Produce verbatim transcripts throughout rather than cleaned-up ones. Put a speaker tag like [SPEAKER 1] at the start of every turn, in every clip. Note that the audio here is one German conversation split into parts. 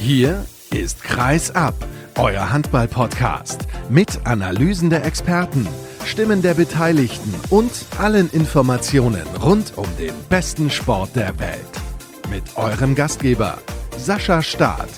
[SPEAKER 1] Hier ist Kreis ab, euer Handball-Podcast mit Analysen der Experten, Stimmen der Beteiligten und allen Informationen rund um den besten Sport der Welt. Mit eurem Gastgeber Sascha Staat.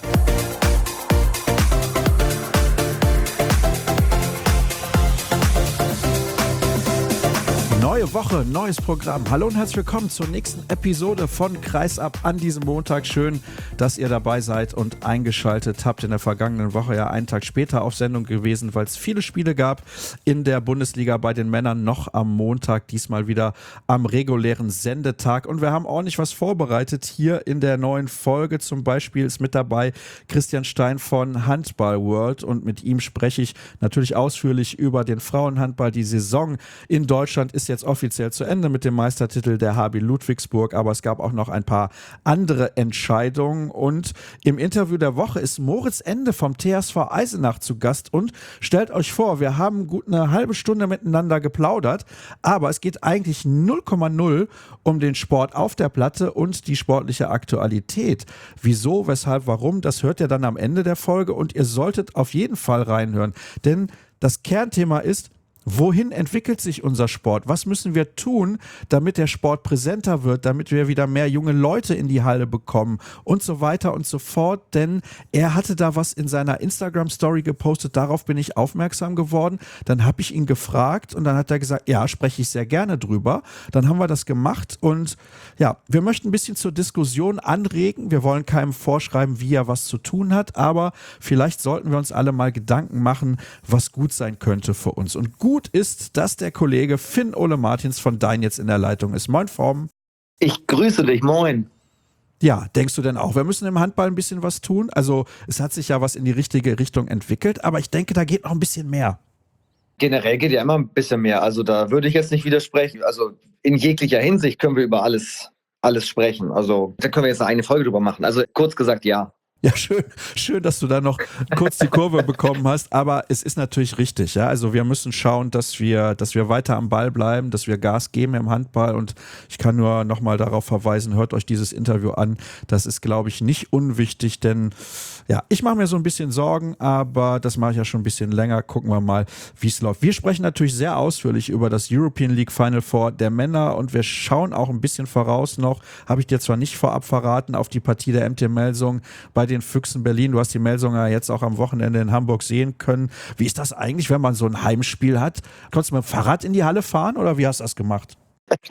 [SPEAKER 2] Neue Woche, neues Programm. Hallo und herzlich willkommen zur nächsten Episode von Kreis ab an diesem Montag. Schön, dass ihr dabei seid und eingeschaltet habt. In der vergangenen Woche ja einen Tag später auf Sendung gewesen, weil es viele Spiele gab in der Bundesliga bei den Männern noch am Montag, diesmal wieder am regulären Sendetag. Und wir haben ordentlich was vorbereitet hier in der neuen Folge. Zum Beispiel ist mit dabei Christian Stein von Handball World und mit ihm spreche ich natürlich ausführlich über den Frauenhandball. Die Saison in Deutschland ist jetzt offiziell zu Ende mit dem Meistertitel der H B Ludwigsburg, aber es gab auch noch ein paar andere Entscheidungen und im Interview der Woche ist Moritz Ende vom T S V Eisenach zu Gast und stellt euch vor, wir haben gut eine halbe Stunde miteinander geplaudert, aber es geht eigentlich null Komma null um den Sport auf der Platte und die sportliche Aktualität. Wieso, weshalb, warum, das hört ihr dann am Ende der Folge und ihr solltet auf jeden Fall reinhören, denn das Kernthema ist: Wohin entwickelt sich unser Sport? Was müssen wir tun, damit der Sport präsenter wird, damit wir wieder mehr junge Leute in die Halle bekommen und so weiter und so fort? Denn er hatte da was in seiner Instagram-Story gepostet, darauf bin ich aufmerksam geworden. Dann habe ich ihn gefragt und dann hat er gesagt, ja, spreche ich sehr gerne drüber. Dann haben wir das gemacht und ja, wir möchten ein bisschen zur Diskussion anregen. Wir wollen keinem vorschreiben, wie er was zu tun hat, aber vielleicht sollten wir uns alle mal Gedanken machen, was gut sein könnte für uns. Und gut ist, dass der Kollege Finn Ole Martins von Dein jetzt in der Leitung ist. Moin, Form.
[SPEAKER 3] Ich grüße dich, moin.
[SPEAKER 2] Ja, denkst du denn auch, wir müssen im Handball ein bisschen was tun? Also es hat sich ja was in die richtige Richtung entwickelt, aber ich denke, da geht noch ein bisschen mehr.
[SPEAKER 3] Generell geht ja immer ein bisschen mehr. Also da würde ich jetzt nicht widersprechen. Also in jeglicher Hinsicht können wir über alles, alles sprechen. Also da können wir jetzt eine Folge drüber machen. Also kurz gesagt, ja.
[SPEAKER 2] Ja, schön, schön, dass du da noch kurz die Kurve bekommen hast, aber es ist natürlich richtig, ja, also wir müssen schauen, dass wir, dass wir weiter am Ball bleiben, dass wir Gas geben im Handball und ich kann nur nochmal darauf verweisen, hört euch dieses Interview an, das ist, glaube ich, nicht unwichtig, denn ja, ich mache mir so ein bisschen Sorgen, aber das mache ich ja schon ein bisschen länger, gucken wir mal, wie es läuft. Wir sprechen natürlich sehr ausführlich über das European League Final Four der Männer und wir schauen auch ein bisschen voraus noch, habe ich dir zwar nicht vorab verraten, auf die Partie der M T Melsung bei den Füchsen Berlin. Du hast die Melsunger jetzt auch am Wochenende in Hamburg sehen können. Wie ist das eigentlich, wenn man so ein Heimspiel hat? Konntest du mit dem Fahrrad in die Halle fahren oder wie hast du das gemacht?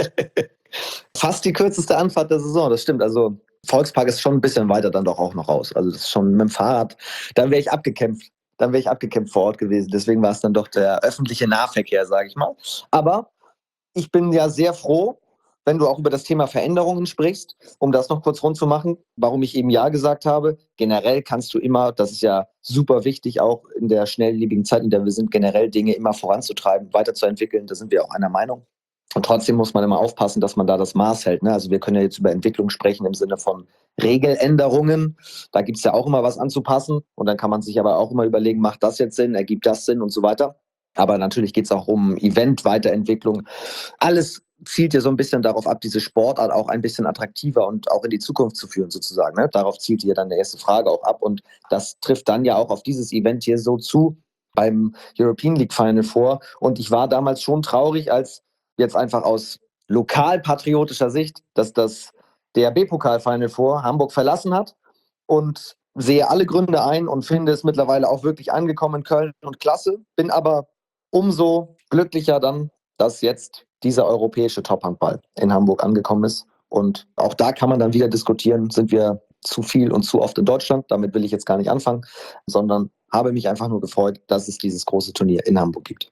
[SPEAKER 3] Fast die kürzeste Anfahrt der Saison, das stimmt. Also Volkspark ist schon ein bisschen weiter dann doch auch noch raus. Also das ist schon mit dem Fahrrad, dann wäre ich abgekämpft. Dann wäre ich abgekämpft vor Ort gewesen. Deswegen war es dann doch der öffentliche Nahverkehr, sage ich mal. Aber ich bin ja sehr froh, wenn du auch über das Thema Veränderungen sprichst, um das noch kurz rund zu machen, warum ich eben Ja gesagt habe. Generell kannst du immer, das ist ja super wichtig, auch in der schnelllebigen Zeit, in der wir sind, generell Dinge immer voranzutreiben, weiterzuentwickeln. Da sind wir auch einer Meinung. Und trotzdem muss man immer aufpassen, dass man da das Maß hält. Ne? Also wir können ja jetzt über Entwicklung sprechen im Sinne von Regeländerungen. Da gibt es ja auch immer was anzupassen. Und dann kann man sich aber auch immer überlegen, macht das jetzt Sinn, ergibt das Sinn und so weiter. Aber natürlich geht es auch um Event-Weiterentwicklung. Alles zielt ja so ein bisschen darauf ab, diese Sportart auch ein bisschen attraktiver und auch in die Zukunft zu führen sozusagen. Ne? Darauf zielt hier dann die erste Frage auch ab und das trifft dann ja auch auf dieses Event hier so zu beim European League Final Four. Und ich war damals schon traurig, als jetzt einfach aus lokalpatriotischer Sicht, dass das D H B-Pokal Final Four Hamburg verlassen hat und sehe alle Gründe ein und finde es mittlerweile auch wirklich angekommen in Köln und klasse. Bin aber umso glücklicher dann, dass jetzt dieser europäische Top-Handball in Hamburg angekommen ist. Und auch da kann man dann wieder diskutieren, sind wir zu viel und zu oft in Deutschland? Damit will ich jetzt gar nicht anfangen, sondern habe mich einfach nur gefreut, dass es dieses große Turnier in Hamburg gibt.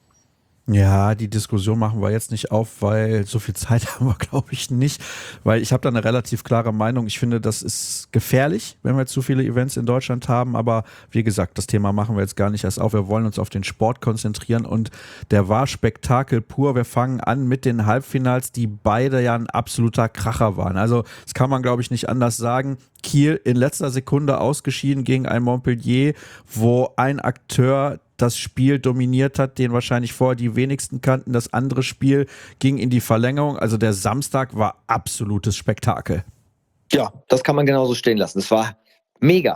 [SPEAKER 2] Ja, die Diskussion machen wir jetzt nicht auf, weil so viel Zeit haben wir, glaube ich, nicht. Weil ich habe da eine relativ klare Meinung. Ich finde, das ist gefährlich, wenn wir zu viele Events in Deutschland haben. Aber wie gesagt, das Thema machen wir jetzt gar nicht erst auf. Wir wollen uns auf den Sport konzentrieren und der war Spektakel pur. Wir fangen an mit den Halbfinals, die beide ja ein absoluter Kracher waren. Also das kann man, glaube ich, nicht anders sagen. Kiel in letzter Sekunde ausgeschieden gegen ein Montpellier, wo ein Akteur das Spiel dominiert hat, den wahrscheinlich vorher die wenigsten kannten. Das andere Spiel ging in die Verlängerung. Also der Samstag war absolutes Spektakel.
[SPEAKER 3] Ja, das kann man genauso stehen lassen. Es war mega.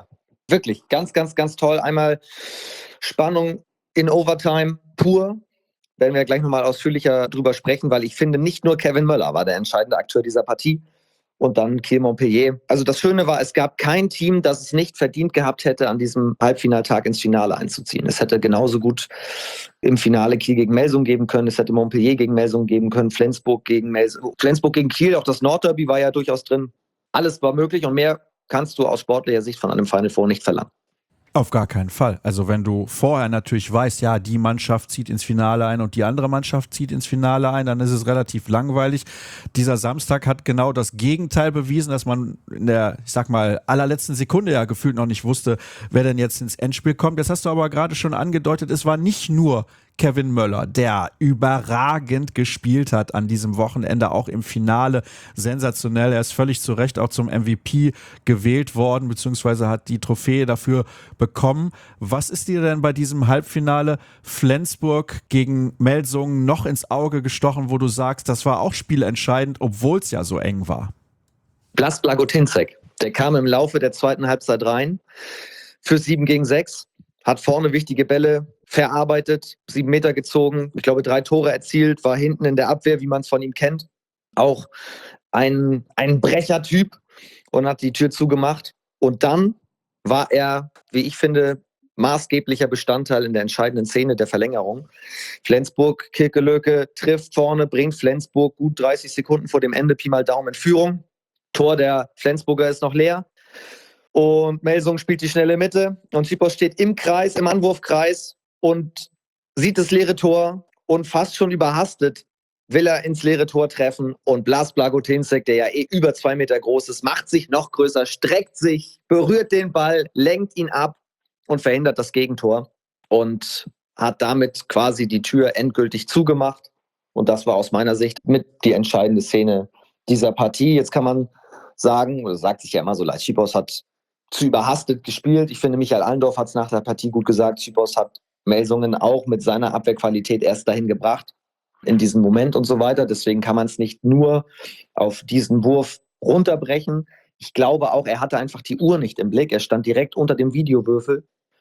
[SPEAKER 3] Wirklich, ganz, ganz, ganz toll. Einmal Spannung in Overtime pur. Werden wir gleich nochmal ausführlicher drüber sprechen, weil ich finde, nicht nur Kevin Möller war der entscheidende Akteur dieser Partie. Und dann Kiel Montpellier. Also das Schöne war, es gab kein Team, das es nicht verdient gehabt hätte, an diesem Halbfinaltag ins Finale einzuziehen. Es hätte genauso gut im Finale Kiel gegen Melsung geben können, es hätte Montpellier gegen Melsung geben können, Flensburg gegen Melsung, Flensburg gegen Kiel, auch das Nordderby war ja durchaus drin. Alles war möglich und mehr kannst du aus sportlicher Sicht von einem Final Four nicht verlangen.
[SPEAKER 2] Auf gar keinen Fall. Also wenn du vorher natürlich weißt, ja, die Mannschaft zieht ins Finale ein und die andere Mannschaft zieht ins Finale ein, dann ist es relativ langweilig. Dieser Samstag hat genau das Gegenteil bewiesen, dass man in der, ich sag mal, allerletzten Sekunde ja gefühlt noch nicht wusste, wer denn jetzt ins Endspiel kommt. Jetzt hast du aber gerade schon angedeutet, es war nicht nur Kevin Möller, der überragend gespielt hat an diesem Wochenende, auch im Finale. Sensationell, er ist völlig zu Recht auch zum M V P gewählt worden, beziehungsweise hat die Trophäe dafür bekommen. Was ist dir denn bei diesem Halbfinale Flensburg gegen Melsungen noch ins Auge gestochen, wo du sagst, das war auch spielentscheidend, obwohl es ja so eng war?
[SPEAKER 3] Blas Blagotinzek, der kam im Laufe der zweiten Halbzeit rein für sieben gegen sechs, hat vorne wichtige Bälle verarbeitet, sieben Meter gezogen, ich glaube drei Tore erzielt, war hinten in der Abwehr, wie man es von ihm kennt. Auch ein, ein Brechertyp und hat die Tür zugemacht. Und dann war er, wie ich finde, maßgeblicher Bestandteil in der entscheidenden Szene der Verlängerung. Flensburg, Kirkelöke trifft vorne, bringt Flensburg gut dreißig Sekunden vor dem Ende Pi mal Daumen in Führung. Tor der Flensburger ist noch leer. Und Melsung spielt die schnelle Mitte und Sipos steht im Kreis, im Anwurfkreis und sieht das leere Tor und fast schon überhastet will er ins leere Tor treffen und Blas Blagotinzek, der ja eh über zwei Meter groß ist, macht sich noch größer, streckt sich, berührt den Ball, lenkt ihn ab und verhindert das Gegentor und hat damit quasi die Tür endgültig zugemacht. Und das war aus meiner Sicht mit die entscheidende Szene dieser Partie. Jetzt kann man sagen, oder sagt sich ja immer so leicht, Sipos hat zu überhastet gespielt. Ich finde, Michael Allendorf hat es nach der Partie gut gesagt. Sipos hat Melsungen auch mit seiner Abwehrqualität erst dahin gebracht, in diesem Moment und so weiter. Deswegen kann man es nicht nur auf diesen Wurf runterbrechen. Ich glaube auch, er hatte einfach die Uhr nicht im Blick. Er stand direkt unter dem Videowürfel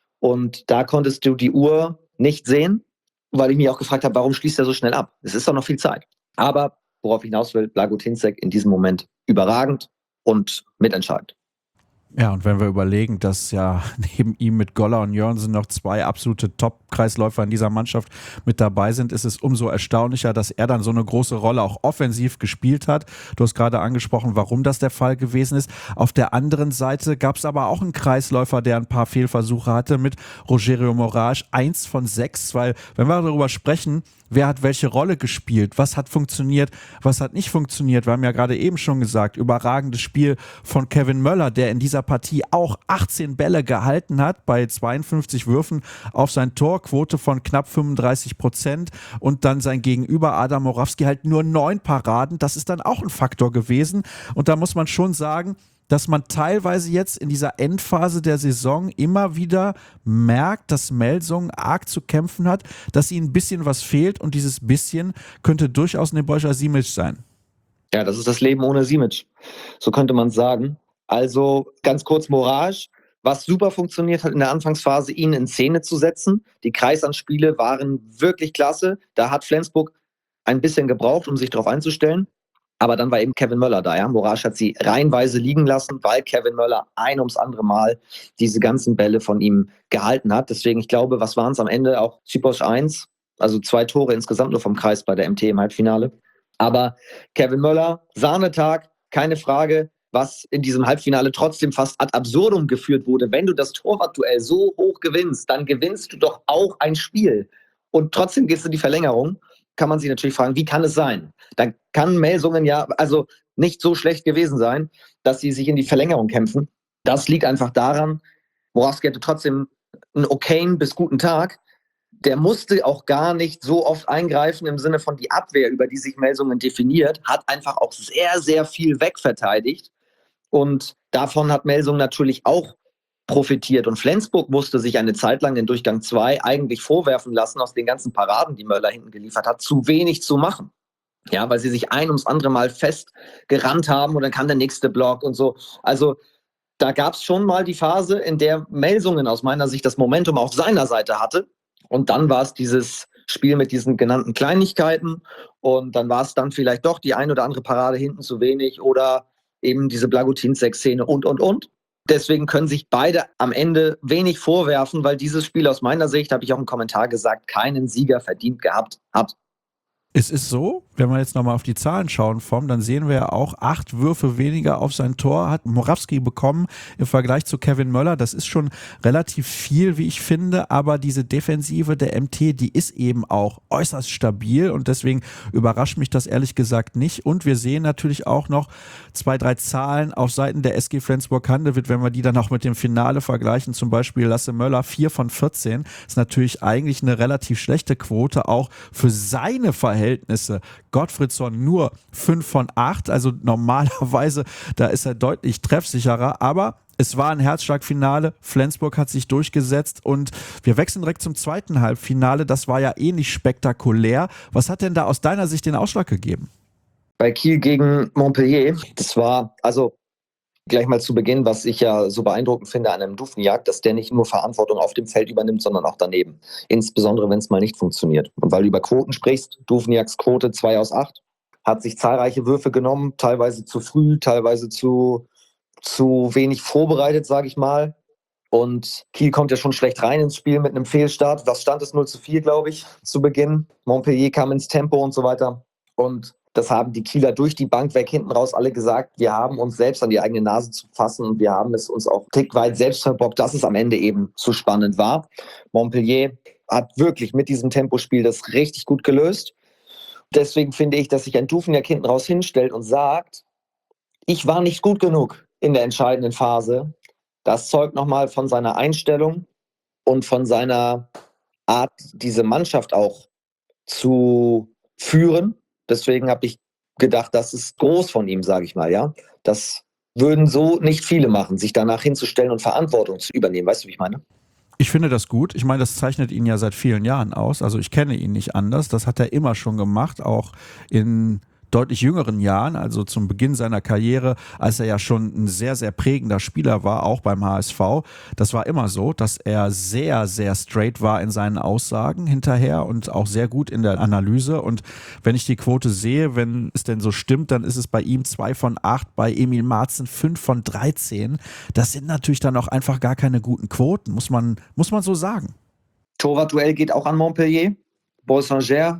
[SPEAKER 3] und da konntest du die Uhr nicht sehen, weil ich mich auch gefragt habe, warum schließt er so schnell ab? Es ist doch noch viel Zeit. Aber worauf ich hinaus will, Blagotinzek in diesem Moment überragend und mitentscheidend.
[SPEAKER 2] Ja, und wenn wir überlegen, dass ja neben ihm mit Goller und Jörnsen noch zwei absolute Top-Kreisläufer in dieser Mannschaft mit dabei sind, ist es umso erstaunlicher, dass er dann so eine große Rolle auch offensiv gespielt hat. Du hast gerade angesprochen, warum das der Fall gewesen ist. Auf der anderen Seite gab es aber auch einen Kreisläufer, der ein paar Fehlversuche hatte mit Rogerio Moraes, eins von sechs, weil wenn wir darüber sprechen, wer hat welche Rolle gespielt, was hat funktioniert, was hat nicht funktioniert. Wir haben ja gerade eben schon gesagt, überragendes Spiel von Kevin Möller, der in dieser Partie auch achtzehn Bälle gehalten hat, bei zweiundfünfzig Würfen auf sein Tor, Quote von knapp fünfunddreißig Prozent und dann sein Gegenüber Adam Morawski halt nur neun Paraden. Das ist dann auch ein Faktor gewesen und da muss man schon sagen, dass man teilweise jetzt in dieser Endphase der Saison immer wieder merkt, dass Melsungen arg zu kämpfen hat, dass ihnen ein bisschen was fehlt und dieses bisschen könnte durchaus Nebojša Simic sein.
[SPEAKER 3] Ja, das ist das Leben ohne Simic. So könnte man es sagen. Also ganz kurz Moraes, was super funktioniert hat in der Anfangsphase, ihn in Szene zu setzen. Die Kreisanspiele waren wirklich klasse. Da hat Flensburg ein bisschen gebraucht, um sich darauf einzustellen. Aber dann war eben Kevin Möller da. Ja? Moraes hat sie reihenweise liegen lassen, weil Kevin Möller ein ums andere Mal diese ganzen Bälle von ihm gehalten hat. Deswegen, ich glaube, was waren es am Ende? Auch Sipos eins, also zwei Tore insgesamt nur vom Kreis bei der M T im Halbfinale. Aber Kevin Möller, Sahnetag, keine Frage, was in diesem Halbfinale trotzdem fast ad absurdum geführt wurde. Wenn du das Torwartduell so hoch gewinnst, dann gewinnst du doch auch ein Spiel. Und trotzdem gehst du in die Verlängerung. Kann man sich natürlich fragen, wie kann es sein? Dann kann Melsungen ja also nicht so schlecht gewesen sein, dass sie sich in die Verlängerung kämpfen. Das liegt einfach daran, Morawski hatte trotzdem einen okayen bis guten Tag. Der musste auch gar nicht so oft eingreifen im Sinne von die Abwehr, über die sich Melsungen definiert, hat einfach auch sehr, sehr viel wegverteidigt. Und davon hat Melsungen natürlich auch profitiert. Und Flensburg musste sich eine Zeit lang in Durchgang zwei eigentlich vorwerfen lassen, aus den ganzen Paraden, die Möller hinten geliefert hat, zu wenig zu machen. Ja, weil sie sich ein ums andere Mal festgerannt haben und dann kam der nächste Block und so. Also da gab es schon mal die Phase, in der Melsungen aus meiner Sicht das Momentum auf seiner Seite hatte. Und dann war es dieses Spiel mit diesen genannten Kleinigkeiten. Und dann war es dann vielleicht doch die ein oder andere Parade hinten zu wenig oder eben diese Blagotinzek-Szene und, und, und. Deswegen können sich beide am Ende wenig vorwerfen, weil dieses Spiel aus meiner Sicht, habe ich auch im Kommentar gesagt, keinen Sieger verdient gehabt hat.
[SPEAKER 2] Es ist so, wenn wir jetzt nochmal auf die Zahlen schauen, Vom, dann sehen wir ja auch, acht Würfe weniger auf sein Tor hat Morawski bekommen im Vergleich zu Kevin Möller. Das ist schon relativ viel, wie ich finde, aber diese Defensive der M T, die ist eben auch äußerst stabil und deswegen überrascht mich das ehrlich gesagt nicht. Und wir sehen natürlich auch noch zwei, drei Zahlen auf Seiten der S G Flensburg-Handewitt, wenn wir die dann auch mit dem Finale vergleichen, zum Beispiel Lasse Möller, vier von vierzehn, ist natürlich eigentlich eine relativ schlechte Quote, auch für seine Verhältnisse. Verhältnisse. Gottfriedson nur fünf von acht, also normalerweise, da ist er deutlich treffsicherer, aber es war ein Herzschlagfinale, Flensburg hat sich durchgesetzt und wir wechseln direkt zum zweiten Halbfinale, das war ja ähnlich spektakulär. Was hat denn da aus deiner Sicht den Ausschlag gegeben?
[SPEAKER 3] Bei Kiel gegen Montpellier, das war, also gleich mal zu Beginn, was ich ja so beeindruckend finde an einem Dufniak, dass der nicht nur Verantwortung auf dem Feld übernimmt, sondern auch daneben. Insbesondere, wenn es mal nicht funktioniert. Und weil du über Quoten sprichst, Dufniaks Quote zwei aus acht, hat sich zahlreiche Würfe genommen, teilweise zu früh, teilweise zu, zu wenig vorbereitet, sage ich mal. Und Kiel kommt ja schon schlecht rein ins Spiel mit einem Fehlstart. Was stand es? null zu vier, glaube ich, zu Beginn. Montpellier kam ins Tempo und so weiter. Und das haben die Kieler durch die Bank weg hinten raus alle gesagt. Wir haben uns selbst an die eigene Nase zu fassen und wir haben es uns auch einen Tick weit selbst verbockt, dass es am Ende eben zu spannend war. Montpellier hat wirklich mit diesem Tempospiel das richtig gut gelöst. Deswegen finde ich, dass sich ein Dufniak hinten raus hinstellt und sagt, ich war nicht gut genug in der entscheidenden Phase. Das zeugt nochmal von seiner Einstellung und von seiner Art, diese Mannschaft auch zu führen. Deswegen habe ich gedacht, das ist groß von ihm, sage ich mal, ja. Das würden so nicht viele machen, sich danach hinzustellen und Verantwortung zu übernehmen. Weißt du, wie ich meine?
[SPEAKER 2] Ich finde das gut. Ich meine, das zeichnet ihn ja seit vielen Jahren aus. Also ich kenne ihn nicht anders. Das hat er immer schon gemacht, auch in deutlich jüngeren Jahren, also zum Beginn seiner Karriere, als er ja schon ein sehr, sehr prägender Spieler war, auch beim H S V. Das war immer so, dass er sehr, sehr straight war in seinen Aussagen hinterher und auch sehr gut in der Analyse. Und wenn ich die Quote sehe, wenn es denn so stimmt, dann ist es bei ihm zwei von acht, bei Emil Marzen fünf von dreizehn. Das sind natürlich dann auch einfach gar keine guten Quoten, muss man, muss man so sagen.
[SPEAKER 3] Torwartduell geht auch an Montpellier. Bolsanger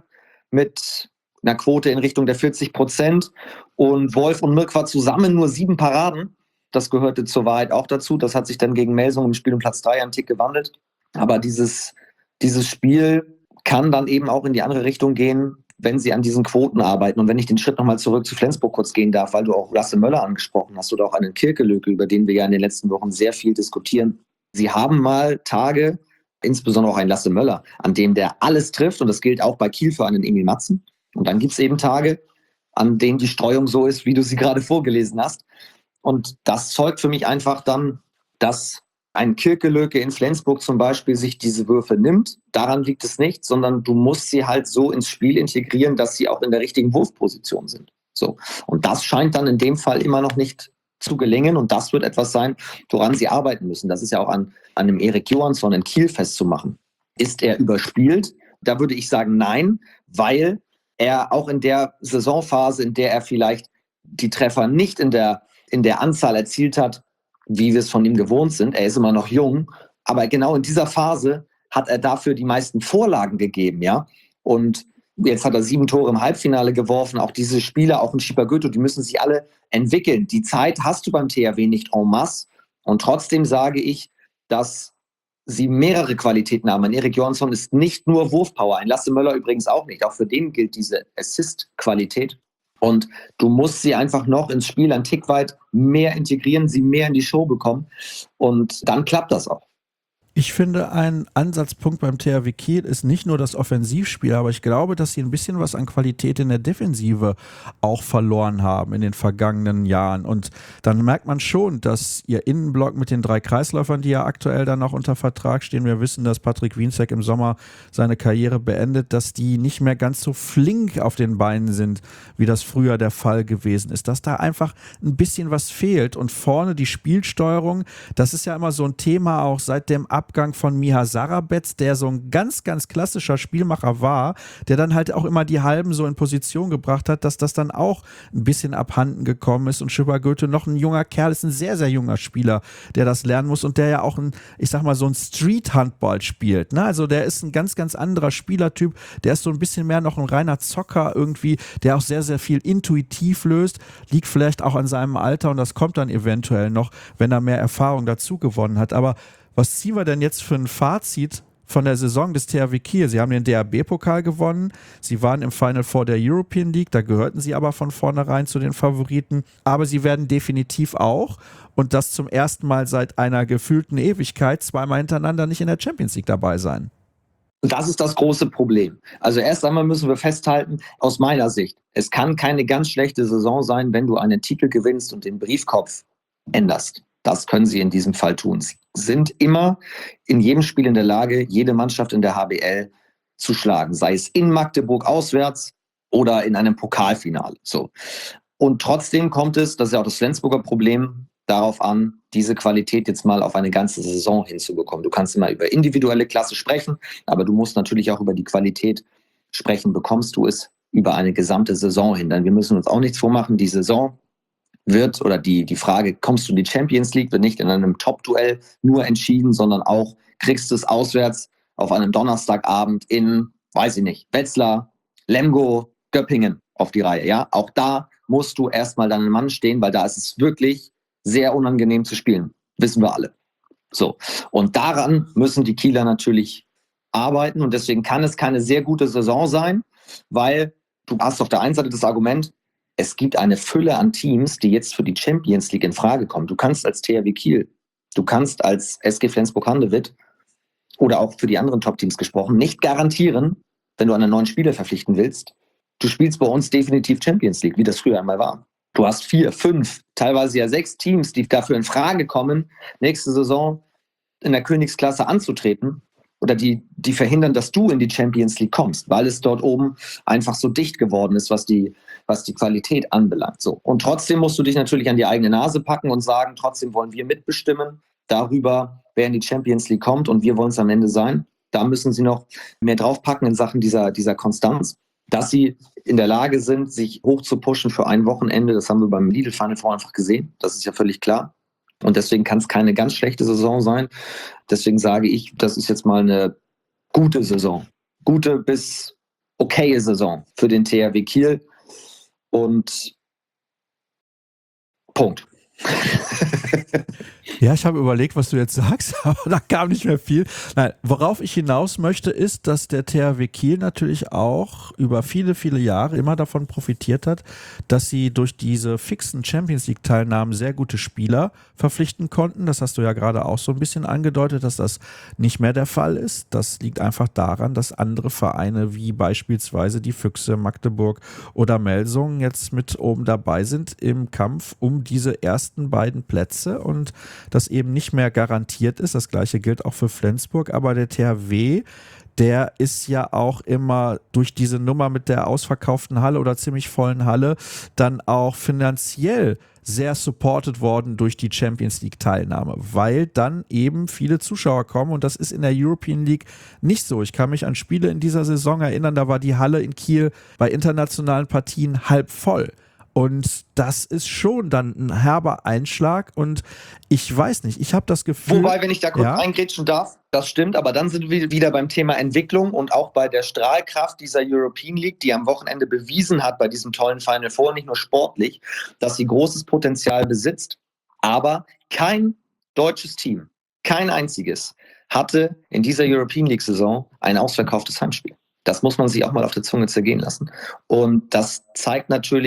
[SPEAKER 3] mit einer Quote in Richtung der vierzig Prozent und Wolf und Mirkwa zusammen nur sieben Paraden. Das gehörte zur Wahrheit auch dazu. Das hat sich dann gegen Melsung im Spiel um Platz drei einen Tick gewandelt. Aber dieses, dieses Spiel kann dann eben auch in die andere Richtung gehen, wenn sie an diesen Quoten arbeiten. Und wenn ich den Schritt nochmal zurück zu Flensburg kurz gehen darf, weil du auch Lasse Möller angesprochen hast oder auch einen Kirkelöke, über den wir ja in den letzten Wochen sehr viel diskutieren. Sie haben mal Tage, insbesondere auch ein Lasse Möller, an dem der alles trifft. Und das gilt auch bei Kiel für einen Emil Matzen. Und dann gibt es eben Tage, an denen die Streuung so ist, wie du sie gerade vorgelesen hast. Und das zeugt für mich einfach dann, dass ein Kirkelöke in Flensburg zum Beispiel sich diese Würfe nimmt. Daran liegt es nicht, sondern du musst sie halt so ins Spiel integrieren, dass sie auch in der richtigen Wurfposition sind. So. Und das scheint dann in dem Fall immer noch nicht zu gelingen. Und das wird etwas sein, woran sie arbeiten müssen. Das ist ja auch an, an dem Erik Johansson in Kiel festzumachen. Ist er überspielt? Da würde ich sagen, nein, weil er auch in der Saisonphase, in der er vielleicht die Treffer nicht in der, in der Anzahl erzielt hat, wie wir es von ihm gewohnt sind, er ist immer noch jung, aber genau in dieser Phase hat er dafür die meisten Vorlagen gegeben, ja. Und jetzt hat er sieben Tore im Halbfinale geworfen, auch diese Spieler, auch ein Schieber-Goethe, die müssen sich alle entwickeln. Die Zeit hast du beim T H W nicht en masse und trotzdem sage ich, dass sie mehrere Qualitäten haben. Ein Erik Johansson ist nicht nur Wurfpower, ein Lasse Möller übrigens auch nicht. Auch für den gilt diese Assist-Qualität. Und du musst sie einfach noch ins Spiel ein Tick weit mehr integrieren, sie mehr in die Show bekommen. Und dann klappt das auch.
[SPEAKER 2] Ich finde, ein Ansatzpunkt beim T H W Kiel ist nicht nur das Offensivspiel, aber ich glaube, dass sie ein bisschen was an Qualität in der Defensive auch verloren haben in den vergangenen Jahren. Und dann merkt man schon, dass ihr Innenblock mit den drei Kreisläufern, die ja aktuell dann noch unter Vertrag stehen, wir wissen, dass Patrick Wienzek im Sommer seine Karriere beendet, dass die nicht mehr ganz so flink auf den Beinen sind, wie das früher der Fall gewesen ist. Dass da einfach ein bisschen was fehlt. Und vorne die Spielsteuerung, das ist ja immer so ein Thema auch seit dem Abgang von Miha Sarabetz, der so ein ganz, ganz klassischer Spielmacher war, der dann halt auch immer die Halben so in Position gebracht hat, dass das dann auch ein bisschen abhanden gekommen ist. Und Schipper Goethe noch ein junger Kerl, ist ein sehr, sehr junger Spieler, der das lernen muss und der ja auch ein, ich sag mal, so ein Street-Handball spielt. Ne? Also der ist ein ganz, ganz anderer Spielertyp, der ist so ein bisschen mehr noch ein reiner Zocker irgendwie, der auch sehr, sehr viel intuitiv löst, liegt vielleicht auch an seinem Alter und das kommt dann eventuell noch, wenn er mehr Erfahrung dazu gewonnen hat. Aber was ziehen wir denn jetzt für ein Fazit von der Saison des T H W Kiel? Sie haben den D A B-Pokal gewonnen, sie waren im Final Four der European League, da gehörten sie aber von vornherein zu den Favoriten, aber sie werden definitiv auch, und das zum ersten Mal seit einer gefühlten Ewigkeit, zweimal hintereinander nicht in der Champions League dabei sein.
[SPEAKER 3] Und das ist das große Problem. Also erst einmal müssen wir festhalten, aus meiner Sicht, es kann keine ganz schlechte Saison sein, wenn du einen Titel gewinnst und den Briefkopf änderst. Das können sie in diesem Fall tun. Sie sind immer in jedem Spiel in der Lage, jede Mannschaft in der H B L zu schlagen. Sei es in Magdeburg auswärts oder in einem Pokalfinale. So. Und trotzdem kommt es, das ist ja auch das Flensburger Problem, darauf an, diese Qualität jetzt mal auf eine ganze Saison hinzubekommen. Du kannst immer über individuelle Klasse sprechen, aber du musst natürlich auch über die Qualität sprechen. Bekommst du es über eine gesamte Saison hin? Denn wir müssen uns auch nichts vormachen. Die Saison wird, oder die, die Frage, kommst du in die Champions League, wird nicht in einem Top-Duell nur entschieden, sondern auch kriegst du es auswärts auf einem Donnerstagabend in, weiß ich nicht, Wetzlar, Lemgo, Göppingen auf die Reihe. Ja, auch da musst du erstmal deinen Mann stehen, weil da ist es wirklich sehr unangenehm zu spielen. Wissen wir alle. So. Und daran müssen die Kieler natürlich arbeiten und deswegen kann es keine sehr gute Saison sein, weil du hast auf der einen Seite das Argument, es gibt eine Fülle an Teams, die jetzt für die Champions League in Frage kommen. Du kannst als T H W Kiel, du kannst als S G Flensburg-Handewitt oder auch für die anderen Top-Teams gesprochen, nicht garantieren, wenn du einen neuen Spieler verpflichten willst, du spielst bei uns definitiv Champions League, wie das früher einmal war. Du hast vier, fünf, teilweise ja sechs Teams, die dafür in Frage kommen, nächste Saison in der Königsklasse anzutreten oder die, die verhindern, dass du in die Champions League kommst, weil es dort oben einfach so dicht geworden ist, was die, was die Qualität anbelangt. So. Und trotzdem musst du dich natürlich an die eigene Nase packen und sagen, trotzdem wollen wir mitbestimmen darüber, wer in die Champions League kommt und wir wollen es am Ende sein. Da müssen sie noch mehr draufpacken in Sachen dieser, dieser Konstanz, dass sie in der Lage sind, sich hoch zu pushen für ein Wochenende. Das haben wir beim Lidl Final Four einfach gesehen. Das ist ja völlig klar. Und deswegen kann es keine ganz schlechte Saison sein. Deswegen sage ich, das ist jetzt mal eine gute Saison. Gute bis okaye Saison für den T H W Kiel. Und Punkt.
[SPEAKER 2] Ja, ich habe überlegt, was du jetzt sagst, aber da kam nicht mehr viel. Nein, worauf ich hinaus möchte, ist, dass der T H W Kiel natürlich auch über viele, viele Jahre immer davon profitiert hat, dass sie durch diese fixen Champions League-Teilnahmen sehr gute Spieler verpflichten konnten. Das hast du ja gerade auch so ein bisschen angedeutet, dass das nicht mehr der Fall ist. Das liegt einfach daran, dass andere Vereine wie beispielsweise die Füchse, Magdeburg oder Melsungen jetzt mit oben dabei sind im Kampf um diese ersten beiden Plätze und das eben nicht mehr garantiert ist. Das gleiche gilt auch für Flensburg, aber der T H W, der ist ja auch immer durch diese Nummer mit der ausverkauften Halle oder ziemlich vollen Halle dann auch finanziell sehr supported worden durch die Champions League Teilnahme, weil dann eben viele Zuschauer kommen und das ist in der European League nicht so. Ich kann mich an Spiele in dieser Saison erinnern, da war die Halle in Kiel bei internationalen Partien halb voll. Und das ist schon dann ein herber Einschlag und ich weiß nicht, ich habe das Gefühl...
[SPEAKER 3] Wobei, wenn ich da kurz
[SPEAKER 2] ja?
[SPEAKER 3] eingrätschen darf, das stimmt, aber dann sind wir wieder beim Thema Entwicklung und auch bei der Strahlkraft dieser European League, die am Wochenende bewiesen hat bei diesem tollen Final Four, nicht nur sportlich, dass sie großes Potenzial besitzt, aber kein deutsches Team, kein einziges, hatte in dieser European League-Saison ein ausverkauftes Heimspiel. Das muss man sich auch mal auf der Zunge zergehen lassen. Und das zeigt natürlich,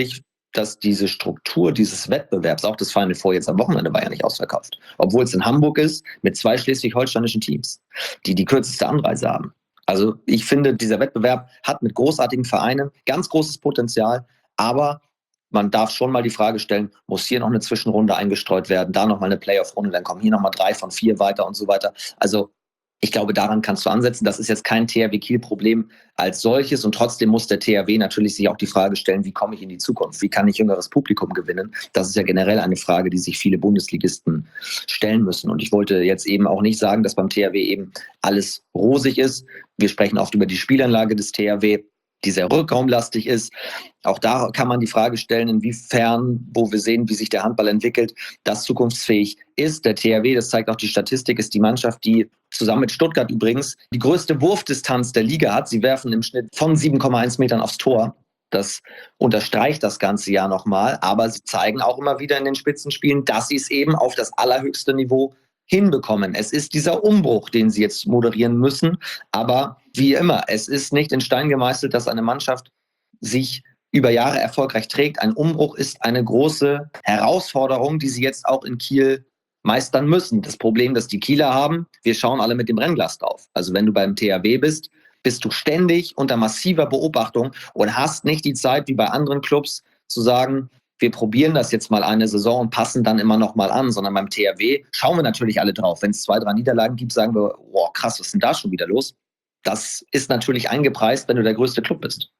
[SPEAKER 3] dass diese Struktur dieses Wettbewerbs, auch das Final Four jetzt am Wochenende war ja nicht ausverkauft, obwohl es in Hamburg ist, mit zwei schleswig-holsteinischen Teams, die die kürzeste Anreise haben. Also ich finde, dieser Wettbewerb hat mit großartigen Vereinen ganz großes Potenzial, aber man darf schon mal die Frage stellen, muss hier noch eine Zwischenrunde eingestreut werden, da nochmal eine Playoff-Runde, dann kommen hier nochmal drei von vier weiter und so weiter. Also ich glaube, daran kannst du ansetzen. Das ist jetzt kein T H W Kiel-Problem als solches und trotzdem muss der T H W natürlich sich auch die Frage stellen, wie komme ich in die Zukunft? Wie kann ich jüngeres Publikum gewinnen? Das ist ja generell eine Frage, die sich viele Bundesligisten stellen müssen. Und ich wollte jetzt eben auch nicht sagen, dass beim T H W eben alles rosig ist. Wir sprechen oft über die Spielanlage des T H W, die sehr rückraumlastig ist. Auch da kann man die Frage stellen, inwiefern, wo wir sehen, wie sich der Handball entwickelt, das zukunftsfähig ist. Der T H W, das zeigt auch die Statistik, ist die Mannschaft, die zusammen mit Stuttgart übrigens die größte Wurfdistanz der Liga hat. Sie werfen im Schnitt von sieben Komma eins Metern aufs Tor. Das unterstreicht das ganze Jahr nochmal. Aber sie zeigen auch immer wieder in den Spitzenspielen, dass sie es eben auf das allerhöchste Niveau hinbekommen. Es ist dieser Umbruch, den sie jetzt moderieren müssen. Aber wie immer, es ist nicht in Stein gemeißelt, dass eine Mannschaft sich über Jahre erfolgreich trägt. Ein Umbruch ist eine große Herausforderung, die sie jetzt auch in Kiel meistern müssen. Das Problem, das die Kieler haben, wir schauen alle mit dem Brennglas drauf. Also wenn du beim T H W bist, bist du ständig unter massiver Beobachtung und hast nicht die Zeit, wie bei anderen Clubs, zu sagen, wir probieren das jetzt mal eine Saison und passen dann immer noch mal an, sondern beim T H W schauen wir natürlich alle drauf. Wenn es zwei, drei Niederlagen gibt, sagen wir, wow, krass, was ist denn da schon wieder los? Das ist natürlich eingepreist, wenn du der größte Club bist.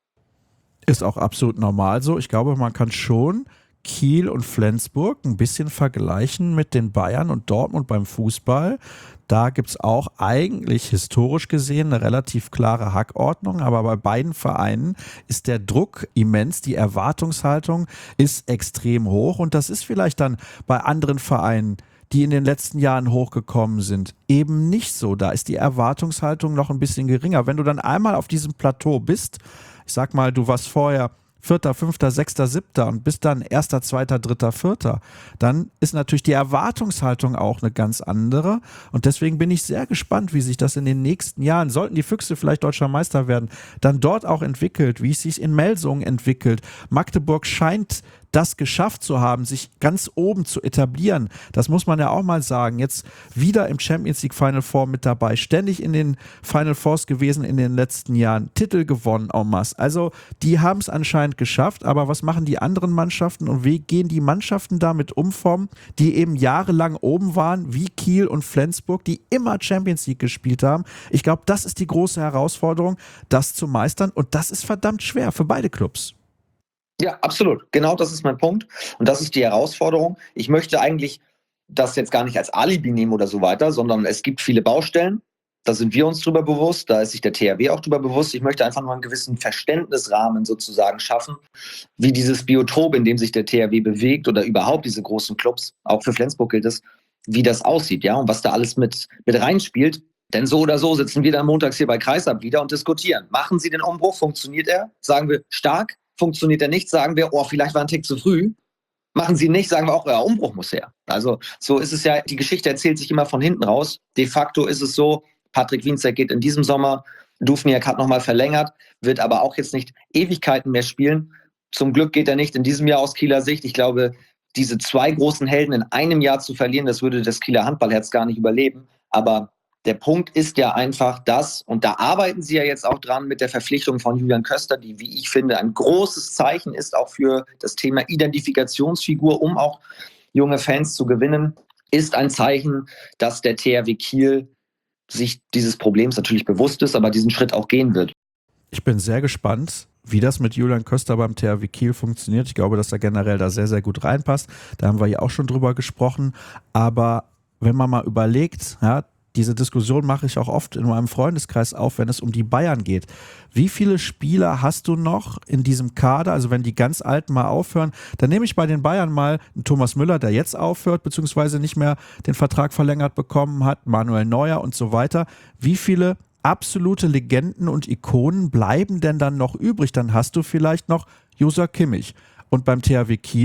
[SPEAKER 2] Ist auch absolut normal so. Ich glaube, man kann schon Kiel und Flensburg ein bisschen vergleichen mit den Bayern und Dortmund beim Fußball. Da gibt es auch eigentlich historisch gesehen eine relativ klare Hackordnung, aber bei beiden Vereinen ist der Druck immens, die Erwartungshaltung ist extrem hoch und das ist vielleicht dann bei anderen Vereinen, die in den letzten Jahren hochgekommen sind, eben nicht so. Da ist die Erwartungshaltung noch ein bisschen geringer. Wenn du dann einmal auf diesem Plateau bist, ich sag mal, du warst vorher Vierter, Fünfter, Sechster, Siebter und bist dann Erster, Zweiter, Dritter, Vierter, dann ist natürlich die Erwartungshaltung auch eine ganz andere und deswegen bin ich sehr gespannt, wie sich das in den nächsten Jahren, sollten die Füchse vielleicht Deutscher Meister werden, dann dort auch entwickelt, wie es sich in Melsungen entwickelt. Magdeburg scheint das geschafft zu haben, sich ganz oben zu etablieren. Das muss man ja auch mal sagen. Jetzt wieder im Champions League Final Four mit dabei, ständig in den Final Fours gewesen in den letzten Jahren, Titel gewonnen en masse. Also die haben es anscheinend geschafft, aber was machen die anderen Mannschaften und wie gehen die Mannschaften damit um, vom, die eben jahrelang oben waren, wie Kiel und Flensburg, die immer Champions League gespielt haben. Ich glaube, das ist die große Herausforderung, das zu meistern und das ist verdammt schwer für beide Clubs.
[SPEAKER 3] Ja, absolut. Genau das ist mein Punkt. Und das ist die Herausforderung. Ich möchte eigentlich das jetzt gar nicht als Alibi nehmen oder so weiter, sondern es gibt viele Baustellen. Da sind wir uns drüber bewusst. Da ist sich der T H W auch drüber bewusst. Ich möchte einfach nur einen gewissen Verständnisrahmen sozusagen schaffen, wie dieses Biotop, in dem sich der T H W bewegt oder überhaupt diese großen Clubs, auch für Flensburg gilt es, wie das aussieht, ja, und was da alles mit, mit reinspielt. Denn so oder so sitzen wir dann montags hier bei Kreisab wieder und diskutieren. Machen Sie den Umbruch? Funktioniert er? Sagen wir stark? Funktioniert er nicht, sagen wir, oh, vielleicht war ein Tick zu früh. Machen sie nicht, sagen wir auch, ja, Umbruch muss her. Also so ist es ja, die Geschichte erzählt sich immer von hinten raus. De facto ist es so, Patrick Wienzek geht in diesem Sommer, Dufniak hat nochmal verlängert, wird aber auch jetzt nicht Ewigkeiten mehr spielen. Zum Glück geht er nicht in diesem Jahr aus Kieler Sicht. Ich glaube, diese zwei großen Helden in einem Jahr zu verlieren, das würde das Kieler Handballherz gar nicht überleben. Aber der Punkt ist ja einfach das, und da arbeiten sie ja jetzt auch dran mit der Verpflichtung von Julian Köster, die, wie ich finde, ein großes Zeichen ist auch für das Thema Identifikationsfigur, um auch junge Fans zu gewinnen, ist ein Zeichen, dass der T H W Kiel sich dieses Problems natürlich bewusst ist, aber diesen Schritt auch gehen wird.
[SPEAKER 2] Ich bin sehr gespannt, wie das mit Julian Köster beim T H W Kiel funktioniert. Ich glaube, dass er generell da sehr, sehr gut reinpasst. Da haben wir ja auch schon drüber gesprochen. Aber wenn man mal überlegt, ja, diese Diskussion mache ich auch oft in meinem Freundeskreis auf, wenn es um die Bayern geht. Wie viele Spieler hast du noch in diesem Kader? Also wenn die ganz Alten mal aufhören, dann nehme ich bei den Bayern mal einen Thomas Müller, der jetzt aufhört, beziehungsweise nicht mehr den Vertrag verlängert bekommen hat, Manuel Neuer und so weiter. Wie viele absolute Legenden und Ikonen bleiben denn dann noch übrig? Dann hast du vielleicht noch Joshua Kimmich. Und beim T H W Kiel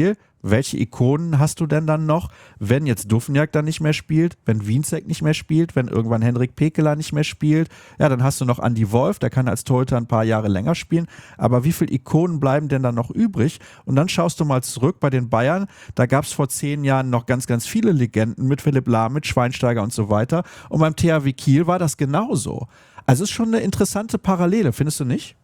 [SPEAKER 2] welche Ikonen hast du denn dann noch, wenn jetzt Dufniak dann nicht mehr spielt, wenn Wienzek nicht mehr spielt, wenn irgendwann Henrik Pekeler nicht mehr spielt, ja, dann hast du noch Andi Wolf, der kann als Torhüter ein paar Jahre länger spielen, aber wie viele Ikonen bleiben denn dann noch übrig? Und dann schaust du mal zurück bei den Bayern, da gab es vor zehn Jahren noch ganz, ganz viele Legenden mit Philipp Lahm, mit Schweinsteiger und so weiter, und beim T H W Kiel war das genauso. Also es ist schon eine interessante Parallele, findest du nicht?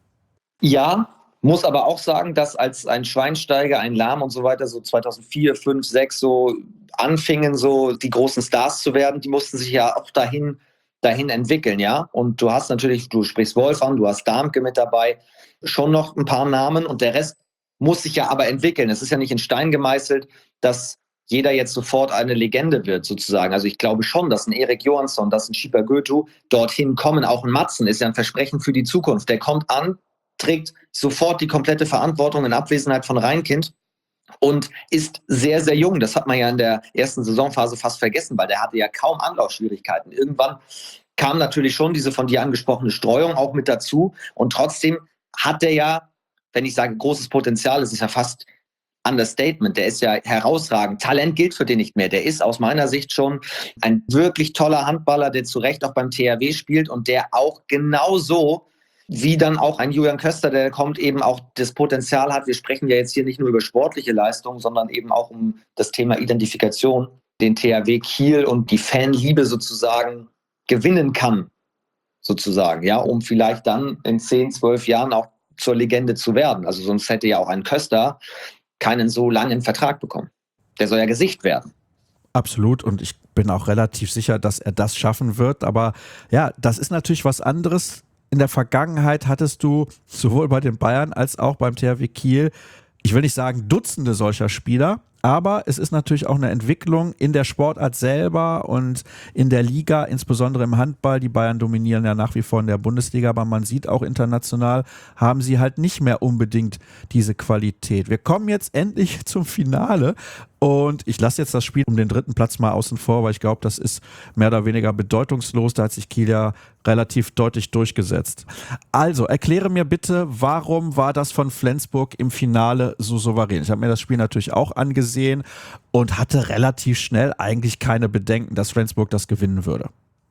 [SPEAKER 3] Ja, muss aber auch sagen, dass als ein Schweinsteiger, ein Lahm und so weiter so zweitausendvier, fünf, sechs so anfingen, so die großen Stars zu werden, die mussten sich ja auch dahin, dahin entwickeln, ja. Und du hast natürlich, du sprichst Wolf an, du hast Darmke mit dabei, schon noch ein paar Namen und der Rest muss sich ja aber entwickeln. Es ist ja nicht in Stein gemeißelt, dass jeder jetzt sofort eine Legende wird, sozusagen. Also ich glaube schon, dass ein Erik Johansson, dass ein Schieber Goethe dorthin kommen. Auch ein Matzen ist ja ein Versprechen für die Zukunft. Der kommt an, trägt sofort die komplette Verantwortung in Abwesenheit von Reinkind und ist sehr, sehr jung. Das hat man ja in der ersten Saisonphase fast vergessen, weil der hatte ja kaum Anlaufschwierigkeiten. Irgendwann kam natürlich schon diese von dir angesprochene Streuung auch mit dazu. Und trotzdem hat der ja, wenn ich sage großes Potenzial, es ist ja fast Understatement, der ist ja herausragend. Talent gilt für den nicht mehr. Der ist aus meiner Sicht schon ein wirklich toller Handballer, der zu Recht auch beim T H W spielt und der auch genauso wie dann auch ein Julian Köster, der kommt, eben auch das Potenzial hat. Wir sprechen ja jetzt hier nicht nur über sportliche Leistungen, sondern eben auch um das Thema Identifikation, den T H W Kiel und die Fanliebe sozusagen gewinnen kann, sozusagen, ja, um vielleicht dann in zehn, zwölf Jahren auch zur Legende zu werden. Also sonst hätte ja auch ein Köster keinen so langen Vertrag bekommen. Der soll ja Gesicht werden.
[SPEAKER 2] Absolut, und ich bin auch relativ sicher, dass er das schaffen wird. Aber ja, das ist natürlich was anderes. In der Vergangenheit hattest du sowohl bei den Bayern als auch beim T H W Kiel, ich will nicht sagen Dutzende solcher Spieler, aber es ist natürlich auch eine Entwicklung in der Sportart selber und in der Liga, insbesondere im Handball. Die Bayern dominieren ja nach wie vor in der Bundesliga, aber man sieht auch international, haben sie halt nicht mehr unbedingt diese Qualität. Wir kommen jetzt endlich zum Finale. Und ich lasse jetzt das Spiel um den dritten Platz mal außen vor, weil ich glaube, das ist mehr oder weniger bedeutungslos. Da hat sich Kiel ja relativ deutlich durchgesetzt. Also, erkläre mir bitte, warum war das von Flensburg im Finale so souverän? Ich habe mir das Spiel natürlich auch angesehen und hatte relativ schnell eigentlich keine Bedenken, dass Flensburg das gewinnen würde.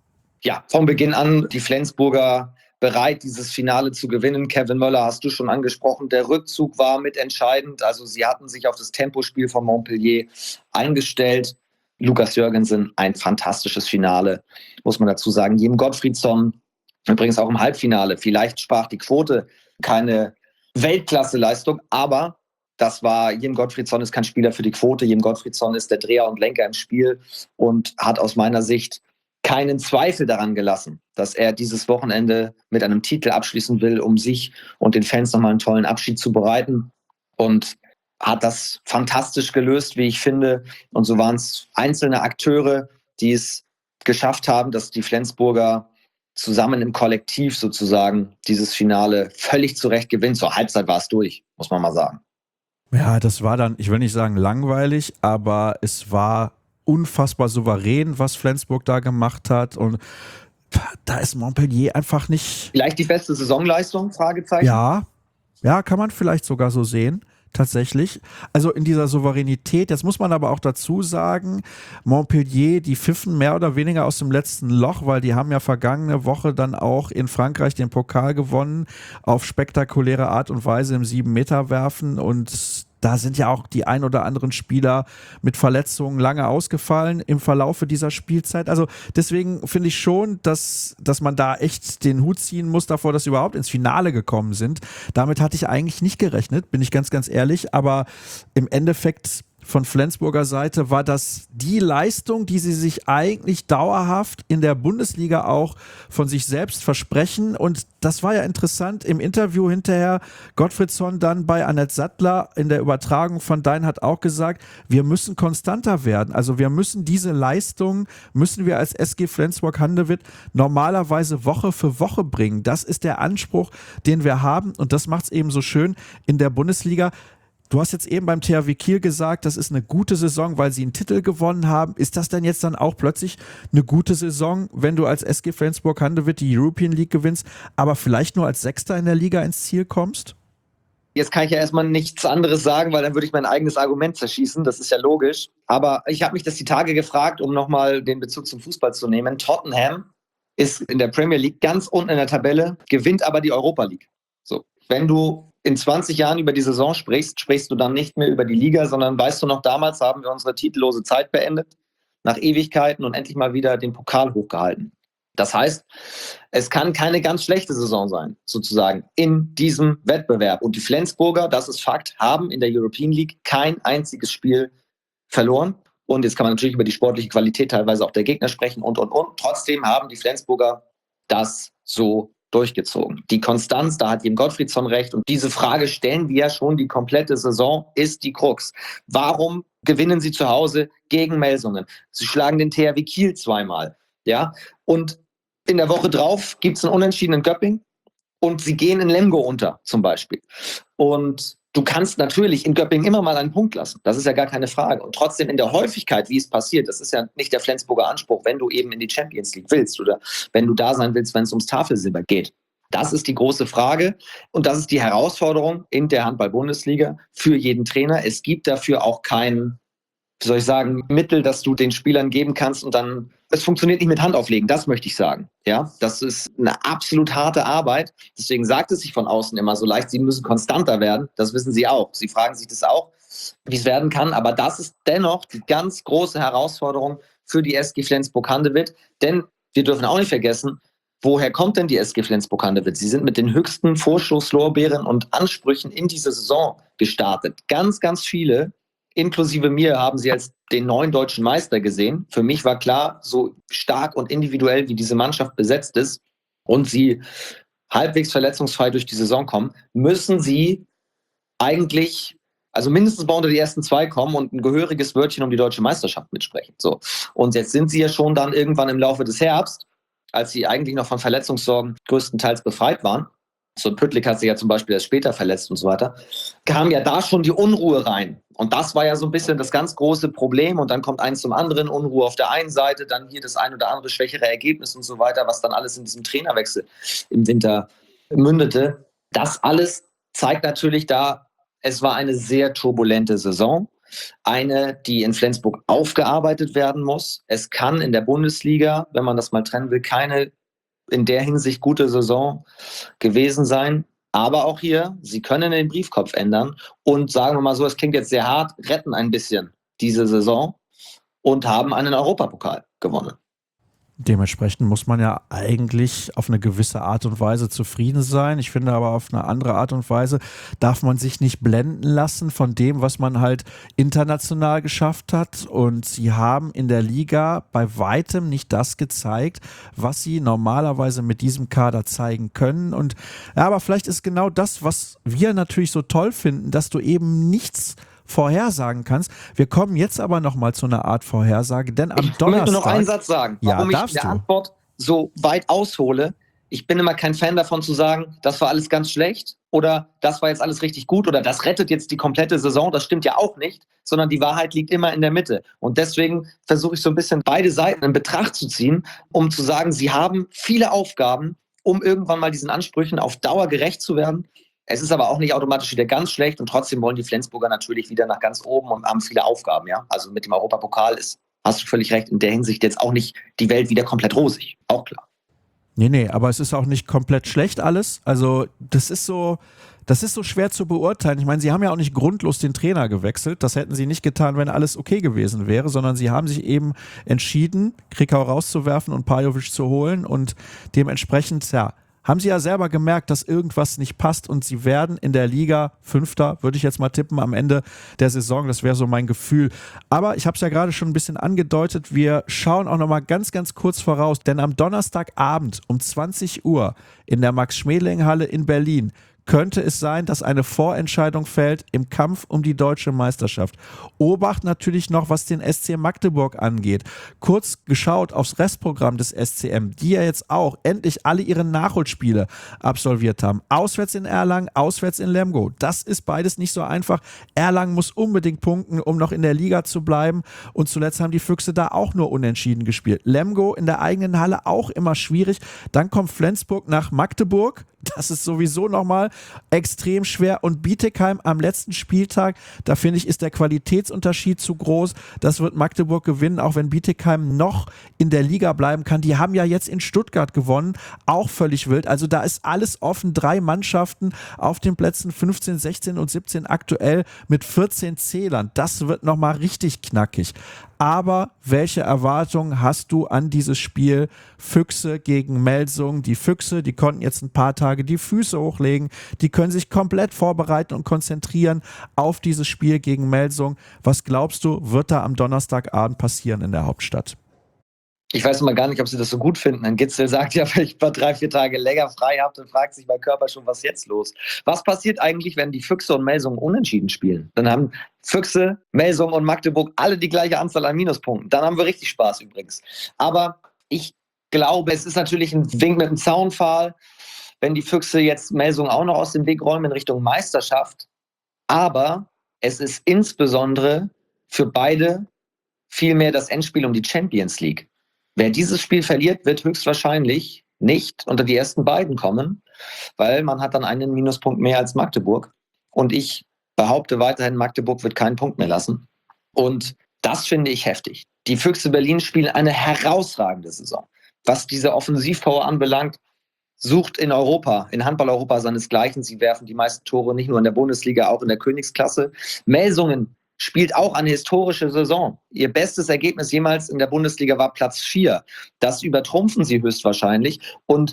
[SPEAKER 3] Ja, von Beginn an die Flensburger bereit, dieses Finale zu gewinnen. Kevin Möller hast du schon angesprochen. Der Rückzug war mitentscheidend. Also sie hatten sich auf das Tempospiel von Montpellier eingestellt. Lukas Jürgensen, ein fantastisches Finale, muss man dazu sagen. Jim Gottfriedson, übrigens auch im Halbfinale. Vielleicht sprach die Quote keine Weltklasse-Leistung, aber das war, Jim Gottfriedson ist kein Spieler für die Quote. Jim Gottfriedson ist der Dreher und Lenker im Spiel und hat aus meiner Sicht keinen Zweifel daran gelassen, dass er dieses Wochenende mit einem Titel abschließen will, um sich und den Fans nochmal einen tollen Abschied zu bereiten. Und hat das fantastisch gelöst, wie ich finde. Und so waren es einzelne Akteure, die es geschafft haben, dass die Flensburger zusammen im Kollektiv sozusagen dieses Finale völlig zu Recht gewinnen. Zur Halbzeit war es durch, muss man mal sagen.
[SPEAKER 2] Ja, das war dann, ich will nicht sagen langweilig, aber es war unfassbar souverän, was Flensburg da gemacht hat, und da ist Montpellier einfach nicht...
[SPEAKER 3] Vielleicht die beste Saisonleistung, Fragezeichen?
[SPEAKER 2] Ja, ja, kann man vielleicht sogar so sehen, tatsächlich. Also in dieser Souveränität, jetzt muss man aber auch dazu sagen, Montpellier, die pfiffen mehr oder weniger aus dem letzten Loch, weil die haben ja vergangene Woche dann auch in Frankreich den Pokal gewonnen, auf spektakuläre Art und Weise im sieben-Meter-Werfen, und da sind ja auch die ein oder anderen Spieler mit Verletzungen lange ausgefallen im Verlaufe dieser Spielzeit. Also deswegen finde ich schon, dass, dass man da echt den Hut ziehen muss davor, dass sie überhaupt ins Finale gekommen sind. Damit hatte ich eigentlich nicht gerechnet, bin ich ganz, ganz ehrlich. Aber im Endeffekt von Flensburger Seite war das die Leistung, die sie sich eigentlich dauerhaft in der Bundesliga auch von sich selbst versprechen. Und das war ja interessant im Interview hinterher. Gottfriedson dann bei Annette Sattler in der Übertragung von Dein hat auch gesagt, wir müssen konstanter werden. Also wir müssen diese Leistung, müssen wir als S G Flensburg-Handewitt normalerweise Woche für Woche bringen. Das ist der Anspruch, den wir haben, und das macht es eben so schön in der Bundesliga. Du hast jetzt eben beim T H W Kiel gesagt, das ist eine gute Saison, weil sie einen Titel gewonnen haben. Ist das denn jetzt dann auch plötzlich eine gute Saison, wenn du als S G Flensburg-Handewitt die European League gewinnst, aber vielleicht nur als Sechster in der Liga ins Ziel kommst?
[SPEAKER 3] Jetzt kann ich ja erstmal nichts anderes sagen, weil dann würde ich mein eigenes Argument zerschießen. Das ist ja logisch. Aber ich habe mich das die Tage gefragt, um nochmal den Bezug zum Fußball zu nehmen. Tottenham ist in der Premier League ganz unten in der Tabelle, gewinnt aber die Europa League. So, wenn du in zwanzig Jahren über die Saison sprichst, sprichst du dann nicht mehr über die Liga, sondern weißt du noch, damals haben wir unsere titellose Zeit beendet, nach Ewigkeiten und endlich mal wieder den Pokal hochgehalten. Das heißt, es kann keine ganz schlechte Saison sein, sozusagen, in diesem Wettbewerb. Und die Flensburger, das ist Fakt, haben in der European League kein einziges Spiel verloren. Und jetzt kann man natürlich über die sportliche Qualität teilweise auch der Gegner sprechen und, und, und. Trotzdem haben die Flensburger das so durchgezogen. Die Konstanz, da hat Jim Gottfriedson recht. Und diese Frage stellen wir ja schon die komplette Saison, ist die Krux. Warum gewinnen sie zu Hause gegen Melsungen? Sie schlagen den T H W Kiel zweimal. Ja, und in der Woche drauf gibt es einen Unentschieden in Göppingen und sie gehen in Lemgo unter zum Beispiel. Und du kannst natürlich in Göppingen immer mal einen Punkt lassen. Das ist ja gar keine Frage. Und trotzdem in der Häufigkeit, wie es passiert, das ist ja nicht der Flensburger Anspruch, wenn du eben in die Champions League willst oder wenn du da sein willst, wenn es ums Tafelsilber geht. Das ist die große Frage und das ist die Herausforderung in der Handball-Bundesliga für jeden Trainer. Es gibt dafür auch kein, wie soll ich sagen, Mittel, das du den Spielern geben kannst und dann, es funktioniert nicht mit Hand auflegen, das möchte ich sagen. Ja, das ist eine absolut harte Arbeit. Deswegen sagt es sich von außen immer so leicht, sie müssen konstanter werden. Das wissen sie auch. Sie fragen sich das auch, wie es werden kann. Aber das ist dennoch die ganz große Herausforderung für die S G Flensburg-Handewitt. Denn wir dürfen auch nicht vergessen, woher kommt denn die S G Flensburg-Handewitt? Sie sind mit den höchsten Vorschusslorbeeren und Ansprüchen in diese Saison gestartet. Ganz, ganz viele, inklusive mir, haben sie als den neuen deutschen Meister gesehen. Für mich war klar, so stark und individuell wie diese Mannschaft besetzt ist und sie halbwegs verletzungsfrei durch die Saison kommen, müssen sie eigentlich, also mindestens mal unter die ersten zwei kommen und ein gehöriges Wörtchen um die deutsche Meisterschaft mitsprechen. So. Und jetzt sind sie ja schon dann irgendwann im Laufe des Herbst, als sie eigentlich noch von Verletzungssorgen größtenteils befreit waren. So ein Püttlik hat sich ja zum Beispiel erst später verletzt und so weiter, kam ja da schon die Unruhe rein. Und das war ja so ein bisschen das ganz große Problem. Und dann kommt eins zum anderen, Unruhe auf der einen Seite, dann hier das ein oder andere schwächere Ergebnis und so weiter, was dann alles in diesem Trainerwechsel im Winter mündete. Das alles zeigt natürlich da, es war eine sehr turbulente Saison. Eine, die in Flensburg aufgearbeitet werden muss. Es kann in der Bundesliga, wenn man das mal trennen will, keine in der Hinsicht gute Saison gewesen sein. Aber auch hier, sie können den Briefkopf ändern und sagen wir mal so, es klingt jetzt sehr hart, retten ein bisschen diese Saison und haben einen Europapokal gewonnen.
[SPEAKER 2] Dementsprechend muss man ja eigentlich auf eine gewisse Art und Weise zufrieden sein. Ich finde aber, auf eine andere Art und Weise darf man sich nicht blenden lassen von dem, was man halt international geschafft hat. Und sie haben in der Liga bei weitem nicht das gezeigt, was sie normalerweise mit diesem Kader zeigen können. Und ja, aber vielleicht ist genau das, was wir natürlich so toll finden, dass du eben nichts vorhersagen kannst. Wir kommen jetzt aber nochmal zu einer Art Vorhersage, denn am
[SPEAKER 3] ich
[SPEAKER 2] Donnerstag...
[SPEAKER 3] Ich möchte noch einen Satz sagen, warum
[SPEAKER 2] ja,
[SPEAKER 3] ich in der
[SPEAKER 2] du.
[SPEAKER 3] Antwort so weit aushole. Ich bin immer kein Fan davon zu sagen, das war alles ganz schlecht oder das war jetzt alles richtig gut oder das rettet jetzt die komplette Saison. Das stimmt ja auch nicht, sondern die Wahrheit liegt immer in der Mitte. Und deswegen versuche ich so ein bisschen beide Seiten in Betracht zu ziehen, um zu sagen, sie haben viele Aufgaben, um irgendwann mal diesen Ansprüchen auf Dauer gerecht zu werden. Es ist aber auch nicht automatisch wieder ganz schlecht und trotzdem wollen die Flensburger natürlich wieder nach ganz oben und haben viele Aufgaben. Ja? Also mit dem Europapokal ist, hast du völlig recht, in der Hinsicht jetzt auch nicht die Welt wieder komplett rosig. Auch klar.
[SPEAKER 2] Nee, nee, aber es ist auch nicht komplett schlecht alles. Also das ist so, das ist so schwer zu beurteilen. Ich meine, sie haben ja auch nicht grundlos den Trainer gewechselt. Das hätten sie nicht getan, wenn alles okay gewesen wäre, sondern sie haben sich eben entschieden, Krikau rauszuwerfen und Pajovic zu holen und dementsprechend, ja, haben sie ja selber gemerkt, dass irgendwas nicht passt und sie werden in der Liga Fünfter, würde ich jetzt mal tippen, am Ende der Saison. Das wäre so mein Gefühl. Aber ich habe es ja gerade schon ein bisschen angedeutet, wir schauen auch noch mal ganz, ganz kurz voraus, denn am Donnerstagabend um zwanzig Uhr in der Max-Schmeling-Halle in Berlin könnte es sein, dass eine Vorentscheidung fällt im Kampf um die deutsche Meisterschaft. Obacht natürlich noch, was den S C Magdeburg angeht. Kurz geschaut aufs Restprogramm des S C M, die ja jetzt auch endlich alle ihre Nachholspiele absolviert haben. Auswärts in Erlangen, auswärts in Lemgo. Das ist beides nicht so einfach. Erlangen muss unbedingt punkten, um noch in der Liga zu bleiben. Und zuletzt haben die Füchse da auch nur unentschieden gespielt. Lemgo in der eigenen Halle auch immer schwierig. Dann kommt Flensburg nach Magdeburg, Das ist sowieso nochmal extrem schwer. Und Bietigheim am letzten Spieltag, da finde ich, ist der Qualitätsunterschied zu groß. Das wird Magdeburg gewinnen, auch wenn Bietigheim noch in der Liga bleiben kann. Die haben ja jetzt in Stuttgart gewonnen, auch völlig wild. Also da ist alles offen. Drei Mannschaften auf den Plätzen fünfzehn, sechzehn und siebzehn aktuell mit vierzehn Zählern. Das wird nochmal richtig knackig. Aber welche Erwartungen hast du an dieses Spiel? Füchse gegen Melsung. Die Füchse, die konnten jetzt ein paar Tage die Füße hochlegen. Die können sich komplett vorbereiten und konzentrieren auf dieses Spiel gegen Melsung. Was glaubst du, wird da am Donnerstagabend passieren in der Hauptstadt?
[SPEAKER 3] Ich weiß immer gar nicht, ob sie das so gut finden. Ein Gitzel sagt ja, wenn ich mal drei, vier Tage länger frei habe, dann fragt sich mein Körper schon, was jetzt los? Was passiert eigentlich, wenn die Füchse und Melsung unentschieden spielen? Dann haben Füchse, Melsung und Magdeburg alle die gleiche Anzahl an Minuspunkten. Dann haben wir richtig Spaß übrigens. Aber ich glaube, es ist natürlich ein Wink mit dem Zaunpfahl, wenn die Füchse jetzt Melsung auch noch aus dem Weg räumen in Richtung Meisterschaft. Aber es ist insbesondere für beide vielmehr das Endspiel um die Champions League. Wer dieses Spiel verliert, wird höchstwahrscheinlich nicht unter die ersten beiden kommen, weil man hat dann einen Minuspunkt mehr als Magdeburg. Und ich behaupte weiterhin, Magdeburg wird keinen Punkt mehr lassen. Und das finde ich heftig. Die Füchse Berlin spielen eine herausragende Saison. Was diese Offensivpower anbelangt, sucht in Europa, in Handball-Europa seinesgleichen. Sie werfen die meisten Tore nicht nur in der Bundesliga, auch in der Königsklasse. Melsungen spielt auch eine historische Saison. Ihr bestes Ergebnis jemals in der Bundesliga war Platz vier. Das übertrumpfen sie höchstwahrscheinlich und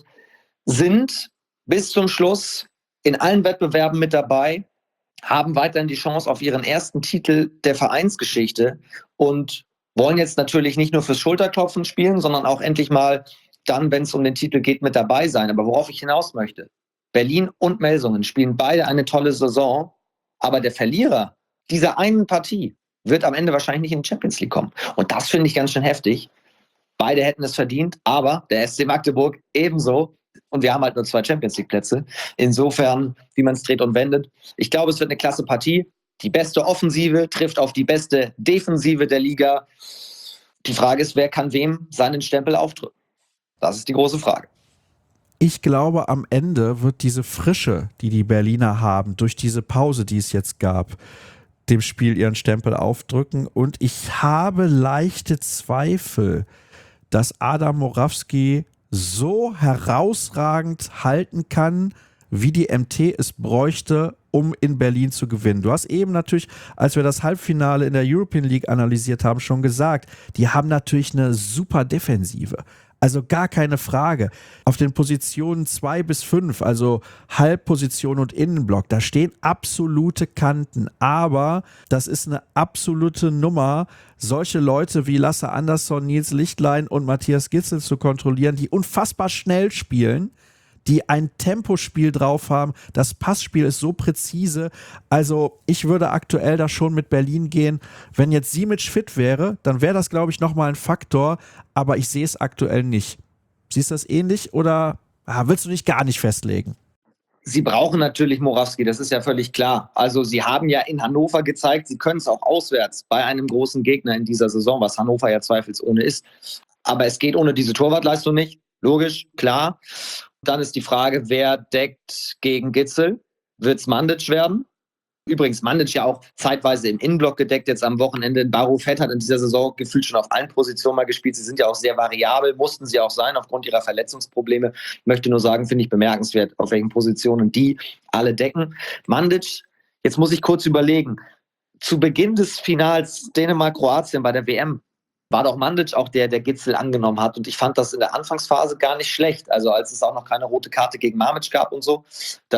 [SPEAKER 3] sind bis zum Schluss in allen Wettbewerben mit dabei, haben weiterhin die Chance auf ihren ersten Titel der Vereinsgeschichte und wollen jetzt natürlich nicht nur fürs Schulterklopfen spielen, sondern auch endlich mal dann, wenn es um den Titel geht, mit dabei sein. Aber worauf ich hinaus möchte, Berlin und Melsungen spielen beide eine tolle Saison, aber der Verlierer dieser einen Partie wird am Ende wahrscheinlich nicht in die Champions League kommen. Und das finde ich ganz schön heftig. Beide hätten es verdient, aber der S C Magdeburg ebenso. Und wir haben halt nur zwei Champions League Plätze. Insofern, wie man es dreht und wendet. Ich glaube, es wird eine klasse Partie. Die beste Offensive trifft auf die beste Defensive der Liga. Die Frage ist, wer kann wem seinen Stempel aufdrücken? Das ist die große Frage.
[SPEAKER 2] Ich glaube, am Ende wird diese Frische, die die Berliner haben, durch diese Pause, die es jetzt gab, dem Spiel ihren Stempel aufdrücken. Und ich habe leichte Zweifel, dass Adam Morawski so herausragend halten kann, wie die M T es bräuchte, um in Berlin zu gewinnen. Du hast eben natürlich, als wir das Halbfinale in der European League analysiert haben, schon gesagt, die haben natürlich eine super Defensive. Also gar keine Frage. Auf den Positionen zwei bis fünf, also Halbposition und Innenblock, da stehen absolute Kanten. Aber das ist eine absolute Nummer, solche Leute wie Lasse Andersson, Nils Lichtlein und Matthias Gitzel zu kontrollieren, die unfassbar schnell spielen, die ein Tempospiel drauf haben. Das Passspiel ist so präzise. Also ich würde aktuell da schon mit Berlin gehen. Wenn jetzt Simic fit wäre, dann wäre das, glaube ich, nochmal ein Faktor. Aber ich sehe es aktuell nicht. Siehst du das ähnlich oder ah, willst du dich gar nicht festlegen?
[SPEAKER 3] Sie brauchen natürlich Morawski, das ist ja völlig klar. Also sie haben ja in Hannover gezeigt, sie können es auch auswärts bei einem großen Gegner in dieser Saison, was Hannover ja zweifelsohne ist. Aber es geht ohne diese Torwartleistung nicht. Logisch, klar. Dann ist die Frage, wer deckt gegen Gitzel? Wird es Mandic werden? Übrigens, Mandic ja auch zeitweise im Innenblock gedeckt, jetzt am Wochenende. Baro Fett hat in dieser Saison gefühlt schon auf allen Positionen mal gespielt. Sie sind ja auch sehr variabel, mussten sie auch sein aufgrund ihrer Verletzungsprobleme. Ich möchte nur sagen, finde ich bemerkenswert, auf welchen Positionen die alle decken. Mandic, jetzt muss ich kurz überlegen. Zu Beginn des Finals Dänemark-Kroatien bei der W M war doch Mandic auch der, der Gitzel angenommen hat. Und ich fand das in der Anfangsphase gar nicht schlecht. Also als es auch noch keine rote Karte gegen Mamic gab und so.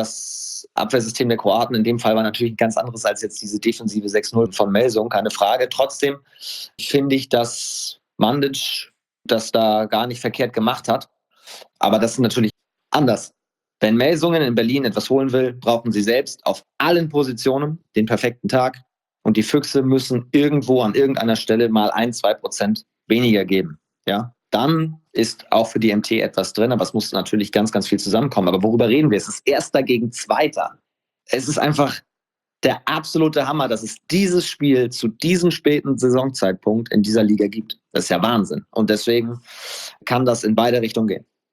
[SPEAKER 3] Das Abwehrsystem der Kroaten in dem Fall war natürlich ein ganz anderes als jetzt diese defensive sechs null von Melsung, keine Frage. Trotzdem finde ich, dass Mandic das da gar nicht verkehrt gemacht hat. Aber das ist natürlich anders. Wenn Melsungen in Berlin etwas holen will, brauchen sie selbst auf allen Positionen den perfekten Tag. Und die Füchse müssen irgendwo an irgendeiner Stelle mal ein, zwei Prozent weniger geben. Ja, dann ist auch für die M T etwas drin, aber es muss natürlich ganz, ganz viel zusammenkommen. Aber worüber reden wir? Es ist Erster gegen Zweiter. Es ist einfach der absolute Hammer, dass es dieses Spiel zu diesem späten Saisonzeitpunkt in dieser Liga gibt. Das ist ja Wahnsinn. Und deswegen kann das in beide Richtungen gehen.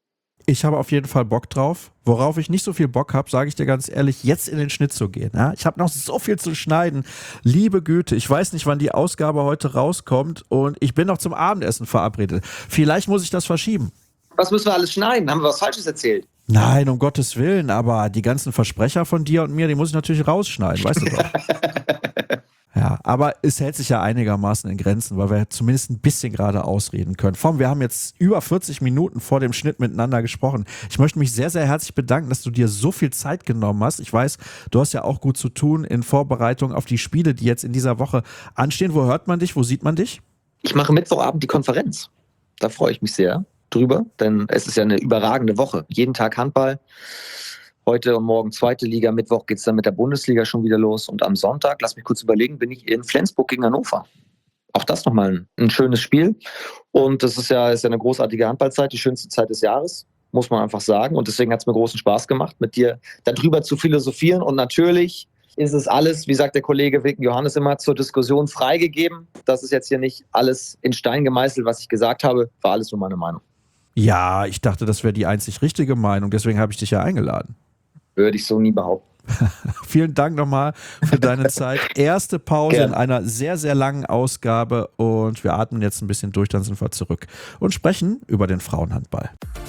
[SPEAKER 2] Ich habe auf jeden Fall Bock drauf. Worauf ich nicht so viel Bock habe, sage ich dir ganz ehrlich, jetzt in den Schnitt zu gehen. Ja? Ich habe noch so viel zu schneiden. Liebe Güte, ich weiß nicht, wann die Ausgabe heute rauskommt und ich bin noch zum Abendessen verabredet. Vielleicht muss ich das verschieben.
[SPEAKER 3] Was müssen wir alles schneiden? Haben wir was Falsches erzählt?
[SPEAKER 2] Nein, um Gottes Willen, aber die ganzen Versprecher von dir und mir, die muss ich natürlich rausschneiden, weißt du doch. Ja, aber es hält sich ja einigermaßen in Grenzen, weil wir zumindest ein bisschen gerade ausreden können. Vom, wir haben jetzt über vierzig Minuten vor dem Schnitt miteinander gesprochen. Ich möchte mich sehr, sehr herzlich bedanken, dass du dir so viel Zeit genommen hast. Ich weiß, du hast ja auch gut zu tun in Vorbereitung auf die Spiele, die jetzt in dieser Woche anstehen. Wo hört man dich? Wo sieht man dich?
[SPEAKER 3] Ich mache Mittwochabend die Konferenz. Da freue ich mich sehr drüber, denn es ist ja eine überragende Woche. Jeden Tag Handball. Heute und morgen zweite Liga, Mittwoch geht es dann mit der Bundesliga schon wieder los und am Sonntag, lass mich kurz überlegen, bin ich in Flensburg gegen Hannover. Auch das nochmal ein, ein schönes Spiel und das ist ja, ist ja eine großartige Handballzeit, die schönste Zeit des Jahres, muss man einfach sagen und deswegen hat es mir großen Spaß gemacht, mit dir darüber zu philosophieren und natürlich ist es alles, wie sagt der Kollege Wilken Johannes immer, zur Diskussion freigegeben. Das ist jetzt hier nicht alles in Stein gemeißelt, was ich gesagt habe, war alles nur meine Meinung.
[SPEAKER 2] Ja, ich dachte, das wäre die einzig richtige Meinung, deswegen habe ich dich ja eingeladen.
[SPEAKER 3] Würde ich so nie behaupten.
[SPEAKER 2] Vielen Dank nochmal für deine Zeit. Erste Pause
[SPEAKER 3] Gerne.
[SPEAKER 2] in einer sehr, sehr langen Ausgabe und wir atmen jetzt ein bisschen durch, dann sind wir zurück und sprechen über den Frauenhandball.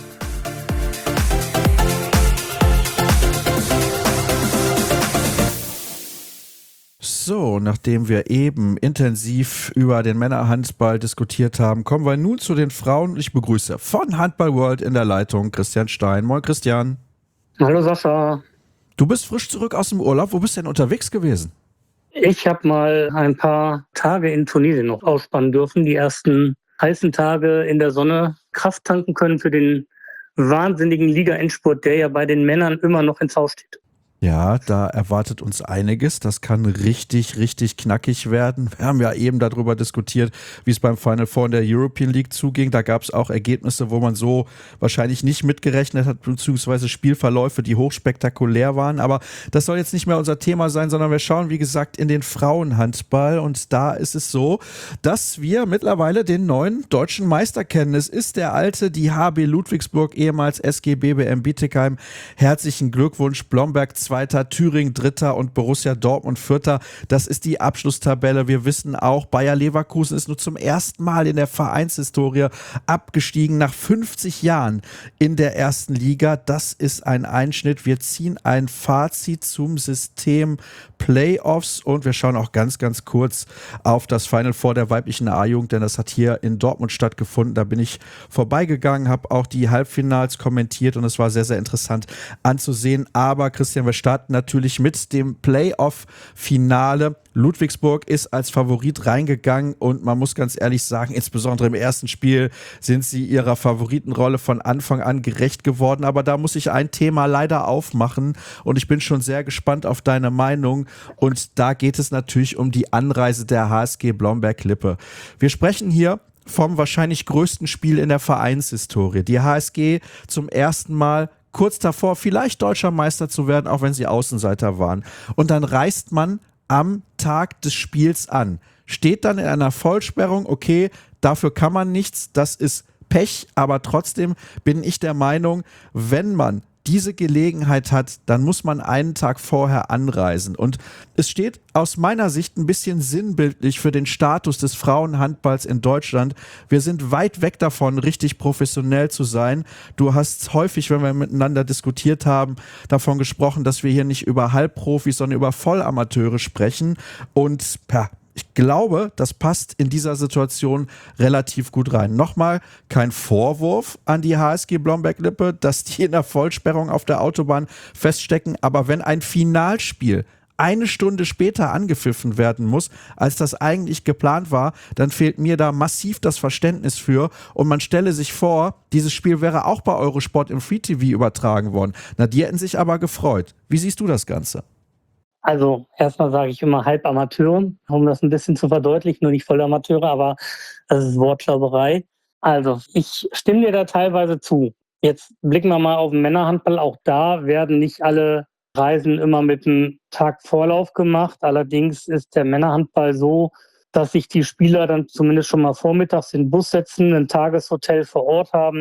[SPEAKER 2] So, nachdem wir eben intensiv über den Männerhandball diskutiert haben, kommen wir nun zu den Frauen. Ich begrüße von Handball World in der Leitung Christian Stein. Moin Christian.
[SPEAKER 4] Hallo Sascha.
[SPEAKER 2] Du bist frisch zurück aus dem Urlaub. Wo bist du denn unterwegs gewesen?
[SPEAKER 4] Ich habe mal ein paar Tage in Tunesien noch ausspannen dürfen. Die ersten heißen Tage in der Sonne Kraft tanken können für den wahnsinnigen Liga-Endspurt, der ja bei den Männern immer noch ins Haus steht.
[SPEAKER 2] Ja, da erwartet uns einiges. Das kann richtig, richtig knackig werden. Wir haben ja eben darüber diskutiert, wie es beim Final Four in der European League zuging. Da gab es auch Ergebnisse, wo man so wahrscheinlich nicht mitgerechnet hat, beziehungsweise Spielverläufe, die hochspektakulär waren. Aber das soll jetzt nicht mehr unser Thema sein, sondern wir schauen, wie gesagt, in den Frauenhandball. Und da ist es so, dass wir mittlerweile den neuen deutschen Meister kennen. Es ist der alte, die H B Ludwigsburg, ehemals S G B B M Bietigheim. Herzlichen Glückwunsch, Blomberg Zweiter, Thüringen Dritter und Borussia Dortmund Vierter. Das ist die Abschlusstabelle. Wir wissen auch, Bayer Leverkusen ist nur zum ersten Mal in der Vereinshistorie abgestiegen nach fünfzig Jahren in der ersten Liga. Das ist ein Einschnitt. Wir ziehen ein Fazit zum System Playoffs und wir schauen auch ganz, ganz kurz auf das Final Four der weiblichen A-Jugend, denn das hat hier in Dortmund stattgefunden. Da bin ich vorbeigegangen, habe auch die Halbfinals kommentiert und es war sehr, sehr interessant anzusehen. Aber Christian, wir starten natürlich mit dem Playoff-Finale. Ludwigsburg ist als Favorit reingegangen und man muss ganz ehrlich sagen, insbesondere im ersten Spiel sind sie ihrer Favoritenrolle von Anfang an gerecht geworden. Aber da muss ich ein Thema leider aufmachen und ich bin schon sehr gespannt auf deine Meinung. Und da geht es natürlich um die Anreise der H S G Blomberg-Lippe. Wir sprechen hier vom wahrscheinlich größten Spiel in der Vereinshistorie. Die H S G zum ersten Mal kurz davor, vielleicht deutscher Meister zu werden, auch wenn sie Außenseiter waren. Und dann reist man am Tag des Spiels an. Steht dann in einer Vollsperrung, okay, dafür kann man nichts, das ist Pech, aber trotzdem bin ich der Meinung, wenn man diese Gelegenheit hat, dann muss man einen Tag vorher anreisen. Und es steht aus meiner Sicht ein bisschen sinnbildlich für den Status des Frauenhandballs in Deutschland. Wir sind weit weg davon, richtig professionell zu sein. Du hast häufig, wenn wir miteinander diskutiert haben, davon gesprochen, dass wir hier nicht über Halbprofis, sondern über Vollamateure sprechen. Und ja, ich glaube, das passt in dieser Situation relativ gut rein. Nochmal, kein Vorwurf an die H S G Blomberg-Lippe, dass die in der Vollsperrung auf der Autobahn feststecken. Aber wenn ein Finalspiel eine Stunde später angepfiffen werden muss, als das eigentlich geplant war, dann fehlt mir da massiv das Verständnis für. Und man stelle sich vor, dieses Spiel wäre auch bei Eurosport im Free T V übertragen worden. Na, die hätten sich aber gefreut. Wie siehst du das Ganze?
[SPEAKER 4] Also erstmal sage ich immer Halbamateur, um das ein bisschen zu verdeutlichen, nur nicht Vollamateure, aber das ist Wortklauberei. Also ich stimme dir da teilweise zu. Jetzt blicken wir mal auf den Männerhandball. Auch da werden nicht alle Reisen immer mit einem Tag Vorlauf gemacht. Allerdings ist der Männerhandball so, dass sich die Spieler dann zumindest schon mal vormittags in den Bus setzen, ein Tageshotel vor Ort haben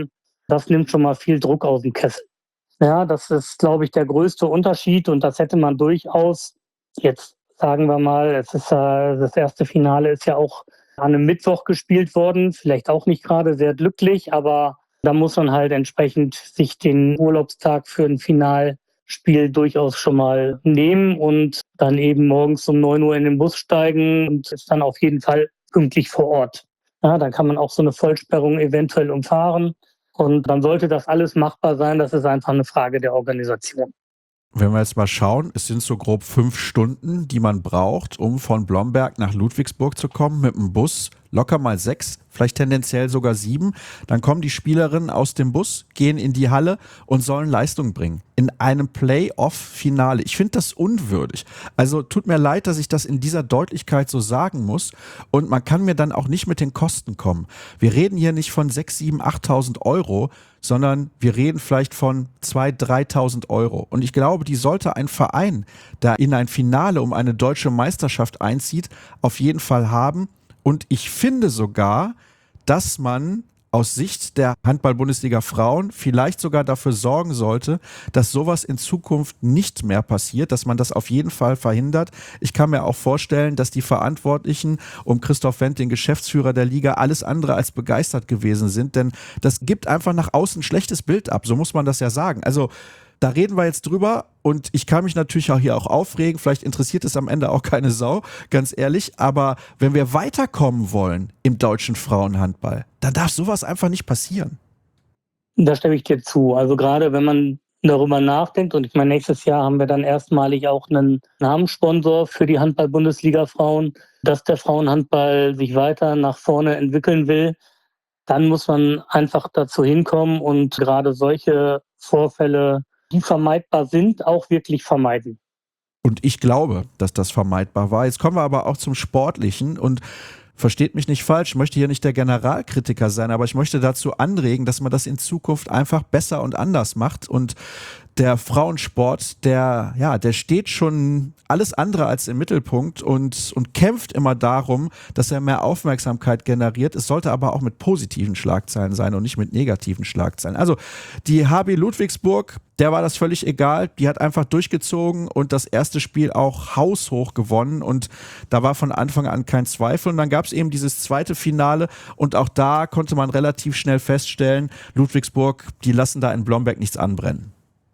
[SPEAKER 4] Das nimmt schon mal viel Druck aus dem Kessel. Ja, das ist, glaube ich, der größte Unterschied und das hätte man durchaus, jetzt sagen wir mal, es ist äh, das erste Finale ist ja auch an einem Mittwoch gespielt worden, vielleicht auch nicht gerade sehr glücklich, aber da muss man halt entsprechend sich den Urlaubstag für ein Finalspiel durchaus schon mal nehmen und dann eben morgens um neun Uhr in den Bus steigen und ist dann auf jeden Fall pünktlich vor Ort. Ja, dann kann man auch so eine Vollsperrung eventuell umfahren. Und dann sollte das alles machbar sein. Das ist einfach eine Frage der Organisation.
[SPEAKER 2] Wenn wir jetzt mal schauen, es sind so grob fünf Stunden, die man braucht, um von Blomberg nach Ludwigsburg zu kommen mit dem Bus. Locker mal sechs, vielleicht tendenziell sogar sieben. Dann kommen die Spielerinnen aus dem Bus, gehen in die Halle und sollen Leistung bringen. In einem Play-Off-Finale. Ich finde das unwürdig. Also tut mir leid, dass ich das in dieser Deutlichkeit so sagen muss. Und man kann mir dann auch nicht mit den Kosten kommen. Wir reden hier nicht von sechstausend, siebentausend, achttausend Euro, sondern wir reden vielleicht von zweitausend, dreitausend Euro. Und ich glaube, die sollte ein Verein, der in ein Finale um eine deutsche Meisterschaft einzieht, auf jeden Fall haben. Und ich finde sogar, dass man aus Sicht der Handball-Bundesliga Frauen vielleicht sogar dafür sorgen sollte, dass sowas in Zukunft nicht mehr passiert, dass man das auf jeden Fall verhindert. Ich kann mir auch vorstellen, dass die Verantwortlichen um Christoph Wendt, den Geschäftsführer der Liga, alles andere als begeistert gewesen sind, denn das gibt einfach nach außen ein schlechtes Bild ab, so muss man das ja sagen. Also da reden wir jetzt drüber und ich kann mich natürlich auch hier auch aufregen, vielleicht interessiert es am Ende auch keine Sau, ganz ehrlich, aber wenn wir weiterkommen wollen im deutschen Frauenhandball, dann darf sowas einfach nicht passieren.
[SPEAKER 4] Da stimme ich dir zu. Also gerade wenn man darüber nachdenkt und ich meine, nächstes Jahr haben wir dann erstmalig auch einen Namenssponsor für die Handball-Bundesliga Frauen, dass der Frauenhandball sich weiter nach vorne entwickeln will, dann muss man einfach dazu hinkommen und gerade solche Vorfälle, die vermeidbar sind, auch wirklich vermeiden.
[SPEAKER 2] Und ich glaube, dass das vermeidbar war. Jetzt kommen wir aber auch zum Sportlichen und versteht mich nicht falsch, ich möchte hier nicht der Generalkritiker sein, aber ich möchte dazu anregen, dass man das in Zukunft einfach besser und anders macht und der Frauensport, der, ja, der steht schon alles andere als im Mittelpunkt und, und kämpft immer darum, dass er mehr Aufmerksamkeit generiert. Es sollte aber auch mit positiven Schlagzeilen sein und nicht mit negativen Schlagzeilen. Also die H B Ludwigsburg, der war das völlig egal. Die hat einfach durchgezogen und das erste Spiel auch haushoch gewonnen und da war von Anfang an kein Zweifel. Und dann gab es eben dieses zweite Finale und auch da konnte man relativ schnell feststellen, Ludwigsburg, die lassen da in Blomberg nichts anbrennen.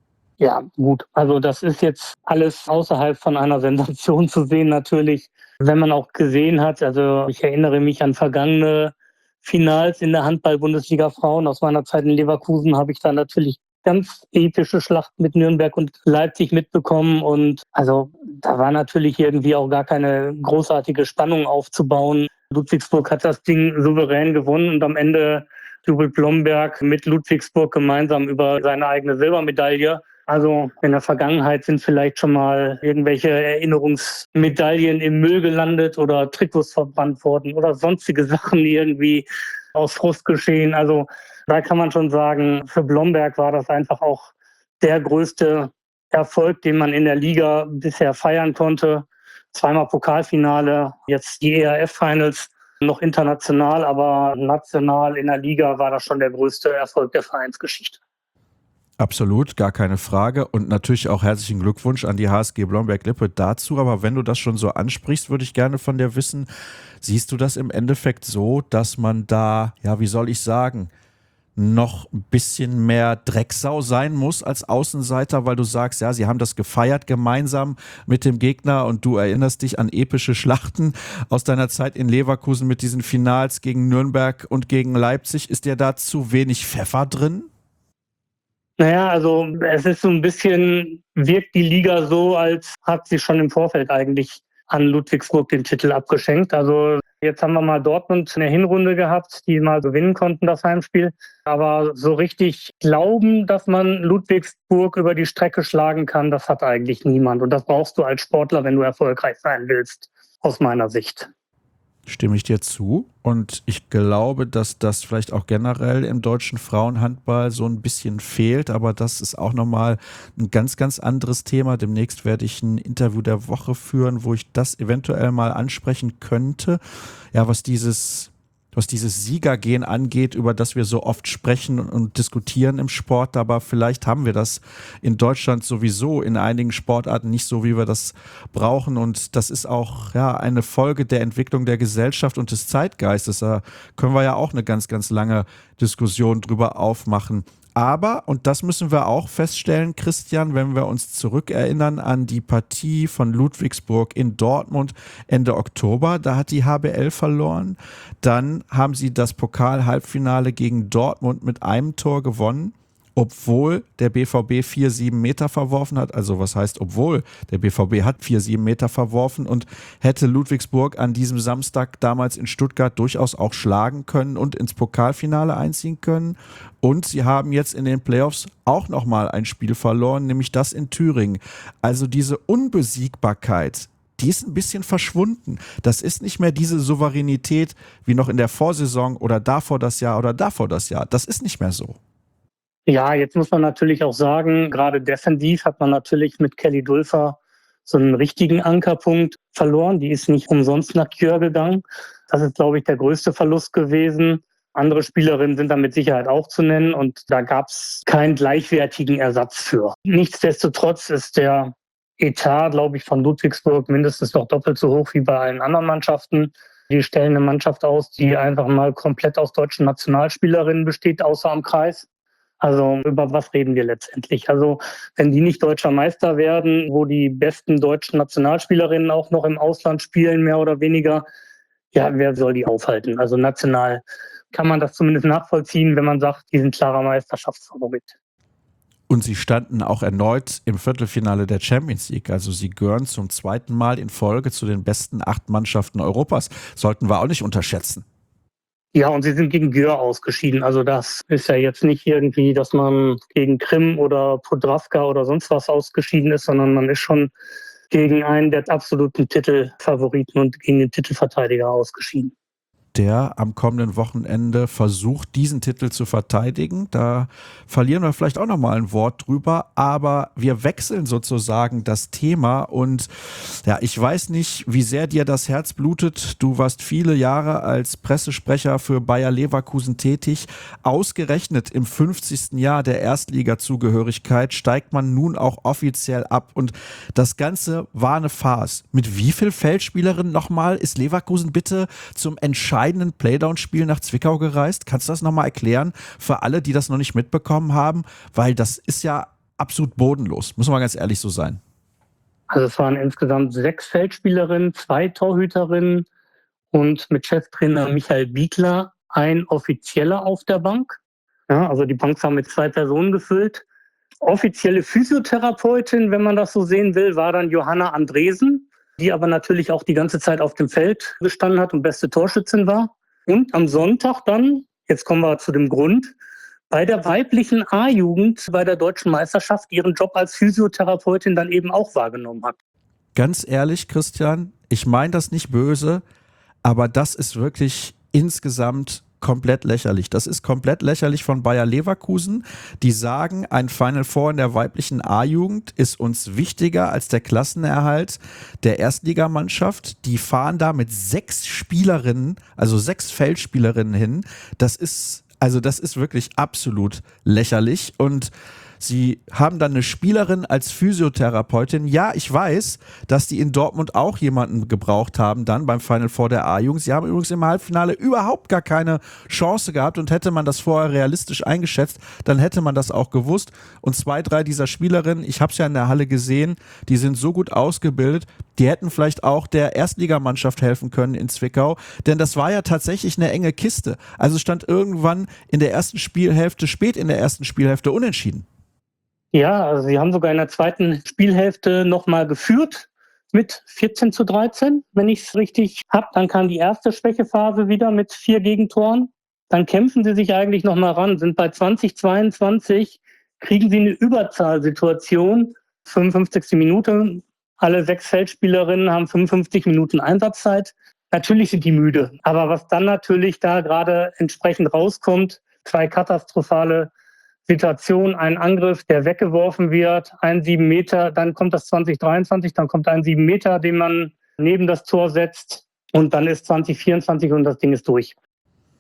[SPEAKER 4] Ja, gut. Also das ist jetzt alles außerhalb von einer Sensation zu sehen natürlich. Wenn man auch gesehen hat, also ich erinnere mich an vergangene Finals in der Handball-Bundesliga Frauen. Aus meiner Zeit in Leverkusen habe ich da natürlich ganz epische Schlachten mit Nürnberg und Leipzig mitbekommen. Und also da war natürlich irgendwie auch gar keine großartige Spannung aufzubauen. Ludwigsburg hat das Ding souverän gewonnen und am Ende jubelt Blomberg mit Ludwigsburg gemeinsam über seine eigene Silbermedaille. Also in der Vergangenheit sind vielleicht schon mal irgendwelche Erinnerungsmedaillen im Müll gelandet oder Trikots verbrannt worden oder sonstige Sachen irgendwie aus Frust geschehen. Also da kann man schon sagen, für Blomberg war das einfach auch der größte Erfolg, den man in der Liga bisher feiern konnte. Zweimal Pokalfinale, jetzt die E R F-Finals, noch international, aber national in der Liga war das schon der größte Erfolg der Vereinsgeschichte.
[SPEAKER 2] Absolut, gar keine Frage und natürlich auch herzlichen Glückwunsch an die H S G Blomberg-Lippe dazu, aber wenn du das schon so ansprichst, würde ich gerne von dir wissen, siehst du das im Endeffekt so, dass man da, ja, wie soll ich sagen, noch ein bisschen mehr Drecksau sein muss als Außenseiter, weil du sagst, ja, sie haben das gefeiert gemeinsam mit dem Gegner und du erinnerst dich an epische Schlachten aus deiner Zeit in Leverkusen mit diesen Finals gegen Nürnberg und gegen Leipzig. Ist dir da zu wenig Pfeffer drin?
[SPEAKER 4] Naja, also es ist so ein bisschen, wirkt die Liga so, als hat sie schon im Vorfeld eigentlich an Ludwigsburg den Titel abgeschenkt. Also jetzt haben wir mal Dortmund in der Hinrunde gehabt, die mal gewinnen konnten, das Heimspiel. Aber so richtig glauben, dass man Ludwigsburg über die Strecke schlagen kann, das hat eigentlich niemand. Und das brauchst du als Sportler, wenn du erfolgreich sein willst, aus meiner Sicht.
[SPEAKER 2] Stimme ich dir zu und ich glaube, dass das vielleicht auch generell im deutschen Frauenhandball so ein bisschen fehlt, aber das ist auch nochmal ein ganz, ganz anderes Thema. Demnächst werde ich ein Interview der Woche führen, wo ich das eventuell mal ansprechen könnte, ja, was dieses was dieses Siegergehen angeht, über das wir so oft sprechen und diskutieren im Sport. Aber vielleicht haben wir das in Deutschland sowieso in einigen Sportarten nicht so, wie wir das brauchen. Und das ist auch ja eine Folge der Entwicklung der Gesellschaft und des Zeitgeistes. Da können wir ja auch eine ganz, ganz lange Diskussion drüber aufmachen. Aber, und das müssen wir auch feststellen, Christian, wenn wir uns zurückerinnern an die Partie von Ludwigsburg in Dortmund Ende Oktober, da hat die H B L verloren. Dann haben sie das Pokal-Halbfinale gegen Dortmund mit einem Tor gewonnen, obwohl der B V B vier sieben Meter verworfen hat. Also was heißt obwohl? Der B V B hat vier sieben Meter verworfen und hätte Ludwigsburg an diesem Samstag damals in Stuttgart durchaus auch schlagen können und ins Pokalfinale einziehen können. Und sie haben jetzt in den Playoffs auch nochmal ein Spiel verloren, nämlich das in Thüringen. Also diese Unbesiegbarkeit, die ist ein bisschen verschwunden. Das ist nicht mehr diese Souveränität wie noch in der Vorsaison oder davor das Jahr oder davor das Jahr. Das ist nicht mehr so.
[SPEAKER 4] Ja, jetzt muss man natürlich auch sagen, gerade defensiv hat man natürlich mit Kelly Dulfer so einen richtigen Ankerpunkt verloren. Die ist nicht umsonst nach Kjör gegangen. Das ist, glaube ich, der größte Verlust gewesen. Andere Spielerinnen sind da mit Sicherheit auch zu nennen und da gab es keinen gleichwertigen Ersatz für. Nichtsdestotrotz ist der Etat, glaube ich, von Ludwigsburg mindestens noch doppelt so hoch wie bei allen anderen Mannschaften. Die stellen eine Mannschaft aus, die einfach mal komplett aus deutschen Nationalspielerinnen besteht, außer am Kreis. Also über was reden wir letztendlich? Also wenn die nicht deutscher Meister werden, wo die besten deutschen Nationalspielerinnen auch noch im Ausland spielen, mehr oder weniger, ja, wer soll die aufhalten? Also national kann man das zumindest nachvollziehen, wenn man sagt, die sind klarer Meisterschaftsfavorit.
[SPEAKER 2] Und sie standen auch erneut im Viertelfinale der Champions League. Also sie gehören zum zweiten Mal in Folge zu den besten acht Mannschaften Europas. Sollten wir auch nicht unterschätzen.
[SPEAKER 4] Ja, und sie sind gegen Győr ausgeschieden. Also das ist ja jetzt nicht irgendwie, dass man gegen Krim oder Podravka oder sonst was ausgeschieden ist, sondern man ist schon gegen einen der absoluten Titelfavoriten und gegen den Titelverteidiger ausgeschieden.
[SPEAKER 2] Der am kommenden Wochenende versucht, diesen Titel zu verteidigen. Da verlieren wir vielleicht auch nochmal ein Wort drüber, aber wir wechseln sozusagen das Thema und ja, ich weiß nicht, wie sehr dir das Herz blutet. Du warst viele Jahre als Pressesprecher für Bayer Leverkusen tätig. Ausgerechnet im fünfzigsten Jahr der Erstliga-Zugehörigkeit steigt man nun auch offiziell ab und das Ganze war eine Farce. Mit wie viel Feldspielerinnen nochmal ist Leverkusen bitte zum Entscheidenden Playdown-Spiel nach Zwickau gereist? Kannst du das nochmal erklären für alle, die das noch nicht mitbekommen haben? Weil das ist ja absolut bodenlos, muss man ganz ehrlich so sein.
[SPEAKER 4] Also es waren insgesamt sechs Feldspielerinnen, zwei Torhüterinnen und mit Cheftrainer Michael Biegler ein Offizieller auf der Bank. Ja, also die Bank war mit zwei Personen gefüllt. Offizielle Physiotherapeutin, wenn man das so sehen will, war dann Johanna Andresen, die aber natürlich auch die ganze Zeit auf dem Feld gestanden hat und beste Torschützin war. Und am Sonntag dann, jetzt kommen wir zu dem Grund, bei der weiblichen A-Jugend bei der Deutschen Meisterschaft ihren Job als Physiotherapeutin dann eben auch wahrgenommen hat.
[SPEAKER 2] Ganz ehrlich, Christian, ich meine das nicht böse, aber das ist wirklich insgesamt komplett lächerlich. Das ist komplett lächerlich von Bayer Leverkusen. Die sagen, ein Final Four in der weiblichen A-Jugend ist uns wichtiger als der Klassenerhalt der Erstligamannschaft. Die fahren da mit sechs Spielerinnen, also sechs Feldspielerinnen hin. Das ist, also das ist wirklich absolut lächerlich und sie haben dann eine Spielerin als Physiotherapeutin. Ja, ich weiß, dass die in Dortmund auch jemanden gebraucht haben dann beim Final Four der A-Jugend. Sie haben übrigens im Halbfinale überhaupt gar keine Chance gehabt und hätte man das vorher realistisch eingeschätzt, dann hätte man das auch gewusst. Und zwei, drei dieser Spielerinnen, ich habe es ja in der Halle gesehen, die sind so gut ausgebildet, die hätten vielleicht auch der Erstligamannschaft helfen können in Zwickau, denn das war ja tatsächlich eine enge Kiste. Also stand irgendwann in der ersten Spielhälfte, spät in der ersten Spielhälfte unentschieden.
[SPEAKER 4] Ja, also sie haben sogar in der zweiten Spielhälfte nochmal geführt mit vierzehn zu dreizehn, wenn ich es richtig habe. Dann kam die erste Schwächephase wieder mit vier Gegentoren. Dann kämpfen sie sich eigentlich nochmal ran, sind bei zwanzig zweiundzwanzig, kriegen sie eine Überzahlsituation, fünfundfünfzigste Minute. Alle sechs Feldspielerinnen haben fünfundfünfzig Minuten Einsatzzeit. Natürlich sind die müde, aber was dann natürlich da gerade entsprechend rauskommt, zwei katastrophale Situation, ein Angriff, der weggeworfen wird, ein sieben Meter, dann kommt das zwanzig dreiundzwanzig, dann kommt ein sieben Meter, den man neben das Tor setzt und dann ist zwanzig vierundzwanzig und das Ding ist durch.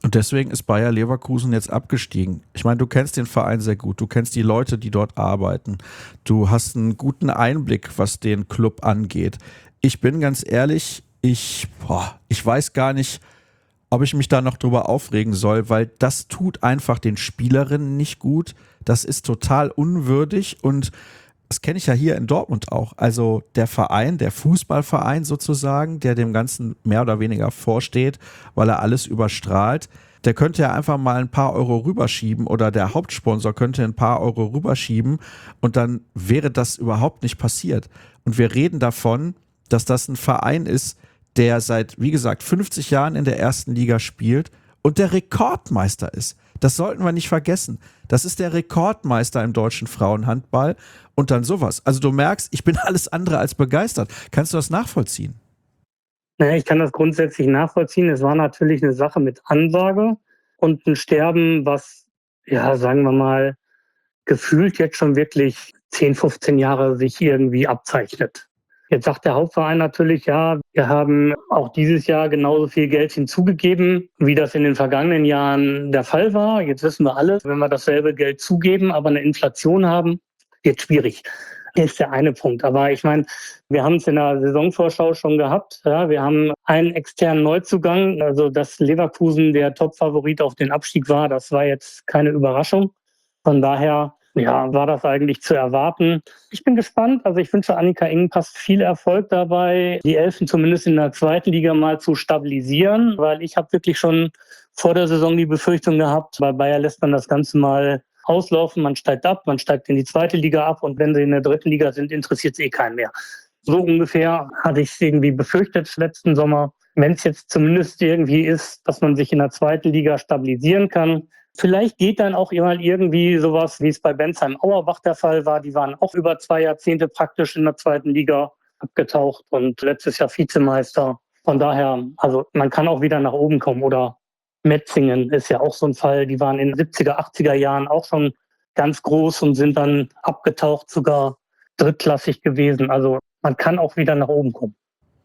[SPEAKER 2] Und deswegen ist Bayer Leverkusen jetzt abgestiegen. Ich meine, du kennst den Verein sehr gut, du kennst die Leute, die dort arbeiten. Du hast einen guten Einblick, was den Club angeht. Ich bin ganz ehrlich, ich, boah, ich weiß gar nicht, ob ich mich da noch drüber aufregen soll, weil das tut einfach den Spielerinnen nicht gut. Das ist total unwürdig und das kenne ich ja hier in Dortmund auch. Also der Verein, der Fußballverein sozusagen, der dem Ganzen mehr oder weniger vorsteht, weil er alles überstrahlt, der könnte ja einfach mal ein paar Euro rüberschieben oder der Hauptsponsor könnte ein paar Euro rüberschieben und dann wäre das überhaupt nicht passiert. Und wir reden davon, dass das ein Verein ist, der seit, wie gesagt, fünfzig Jahren in der ersten Liga spielt und der Rekordmeister ist. Das sollten wir nicht vergessen. Das ist der Rekordmeister im deutschen Frauenhandball und dann sowas. Also du merkst, ich bin alles andere als begeistert. Kannst du das nachvollziehen?
[SPEAKER 4] Naja, ich kann das grundsätzlich nachvollziehen. Es war natürlich eine Sache mit Ansage und ein Sterben, was, ja, sagen wir mal, gefühlt jetzt schon wirklich zehn, fünfzehn Jahre sich irgendwie abzeichnet. Jetzt sagt der Hauptverein natürlich, ja, wir haben auch dieses Jahr genauso viel Geld hinzugegeben, wie das in den vergangenen Jahren der Fall war. Jetzt wissen wir alle, wenn wir dasselbe Geld zugeben, aber eine Inflation haben, wird schwierig. Das ist der eine Punkt. Aber ich meine, wir haben es in der Saisonvorschau schon gehabt. Ja, wir haben einen externen Neuzugang. Also, dass Leverkusen der Top-Favorit auf den Abstieg war, das war jetzt keine Überraschung. Von daher, ja, war das eigentlich zu erwarten. Ich bin gespannt. Also ich wünsche Annika Engenpass viel Erfolg dabei, die Elfen zumindest in der zweiten Liga mal zu stabilisieren, weil ich habe wirklich schon vor der Saison die Befürchtung gehabt, bei Bayer lässt man das Ganze mal auslaufen, man steigt ab, man steigt in die zweite Liga ab und wenn sie in der dritten Liga sind, interessiert es eh keinen mehr. So ungefähr hatte ich es irgendwie befürchtet letzten Sommer. Wenn es jetzt zumindest irgendwie ist, dass man sich in der zweiten Liga stabilisieren kann, vielleicht geht dann auch mal irgendwie sowas, wie es bei Bensheim-Auerbach der Fall war. Die waren auch über zwei Jahrzehnte praktisch in der zweiten Liga abgetaucht und letztes Jahr Vizemeister. Von daher, also man kann auch wieder nach oben kommen. Oder Metzingen ist ja auch so ein Fall. Die waren in den siebziger, achtziger Jahren auch schon ganz groß und sind dann abgetaucht, sogar drittklassig gewesen. Also man kann auch wieder nach oben kommen.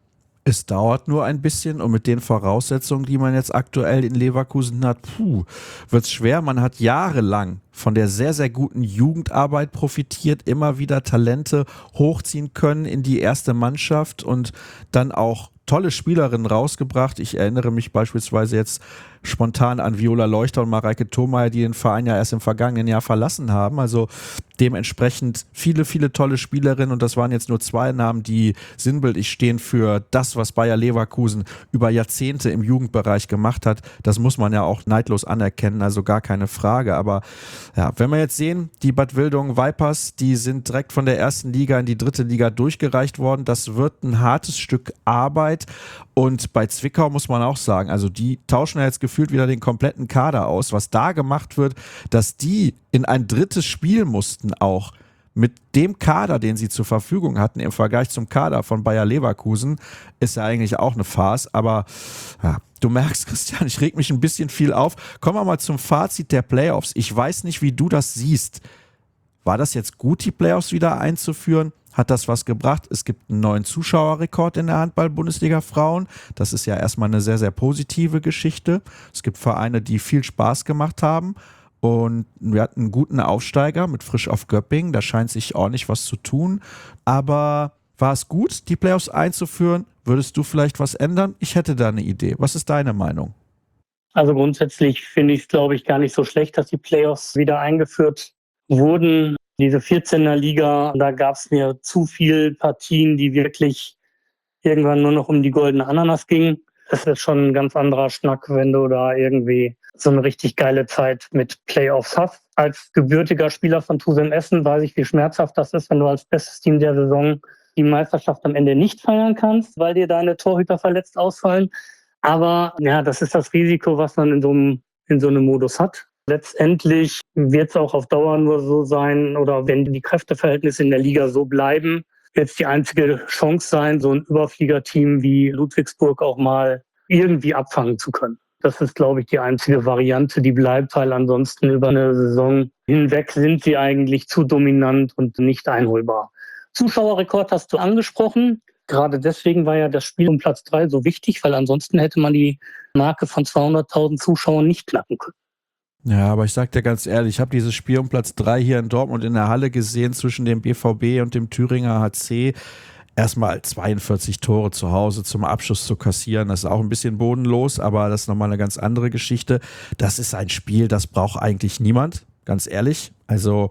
[SPEAKER 2] Es dauert nur ein bisschen und mit den Voraussetzungen, die man jetzt aktuell in Leverkusen hat, puh, wird's schwer. Man hat jahrelang von der sehr, sehr guten Jugendarbeit profitiert, immer wieder Talente hochziehen können in die erste Mannschaft und dann auch tolle Spielerinnen rausgebracht. Ich erinnere mich beispielsweise jetzt spontan an Viola Leuchter und Mareike Thomeier, die den Verein ja erst im vergangenen Jahr verlassen haben. Also dementsprechend viele, viele tolle Spielerinnen und das waren jetzt nur zwei Namen, die sinnbildlich stehen für das, was Bayer Leverkusen über Jahrzehnte im Jugendbereich gemacht hat. Das muss man ja auch neidlos anerkennen, also gar keine Frage. Aber ja, wenn wir jetzt sehen, die Bad Wildungen Vipers, die sind direkt von der ersten Liga in die dritte Liga durchgereicht worden. Das wird ein hartes Stück Arbeit. Und bei Zwickau muss man auch sagen, also die tauschen ja jetzt gefühlt wieder den kompletten Kader aus. Was da gemacht wird, dass die in ein drittes Spiel mussten auch mit dem Kader, den sie zur Verfügung hatten im Vergleich zum Kader von Bayer Leverkusen, ist ja eigentlich auch eine Farce. Aber ja, du merkst, Christian, ich reg mich ein bisschen viel auf. Kommen wir mal zum Fazit der Playoffs. Ich weiß nicht, wie du das siehst. War das jetzt gut, die Playoffs wieder einzuführen? Hat das was gebracht? Es gibt einen neuen Zuschauerrekord in der Handball-Bundesliga Frauen. Das ist ja erstmal eine sehr, sehr positive Geschichte. Es gibt Vereine, die viel Spaß gemacht haben. Und wir hatten einen guten Aufsteiger mit Frisch auf Göppingen. Da scheint sich ordentlich was zu tun. Aber war es gut, die Playoffs einzuführen? Würdest du vielleicht was ändern? Ich hätte da eine Idee. Was ist deine Meinung?
[SPEAKER 4] Also grundsätzlich finde ich es, glaube ich, gar nicht so schlecht, dass die Playoffs wieder eingeführt wurden. Diese vierzehner Liga, da gab es mir zu viele Partien, die wirklich irgendwann nur noch um die goldene Ananas gingen. Das ist schon ein ganz anderer Schnack, wenn du da irgendwie so eine richtig geile Zeit mit Playoffs hast. Als gebürtiger Spieler von Tusem Essen weiß ich, wie schmerzhaft das ist, wenn du als bestes Team der Saison die Meisterschaft am Ende nicht feiern kannst, weil dir deine Torhüter verletzt ausfallen. Aber ja, das ist das Risiko, was man in so einem, in so einem Modus hat. Letztendlich wird es auch auf Dauer nur so sein, oder wenn die Kräfteverhältnisse in der Liga so bleiben, wird es die einzige Chance sein, so ein Überfliegerteam wie Ludwigsburg auch mal irgendwie abfangen zu können. Das ist, glaube ich, die einzige Variante, die bleibt, weil ansonsten über eine Saison hinweg sind sie eigentlich zu dominant und nicht einholbar. Zuschauerrekord hast du angesprochen. gerade deswegen war ja das Spiel um Platz drei so wichtig, weil ansonsten hätte man die Marke von zweihunderttausend Zuschauern nicht knacken können.
[SPEAKER 2] Ja, aber ich sag dir ganz ehrlich, ich habe dieses Spiel um Platz drei hier in Dortmund in der Halle gesehen zwischen dem B V B und dem Thüringer H C. Erstmal zweiundvierzig Tore zu Hause zum Abschluss zu kassieren, das ist auch ein bisschen bodenlos, aber das ist nochmal eine ganz andere Geschichte. Das ist ein Spiel, das braucht eigentlich niemand, ganz ehrlich. Also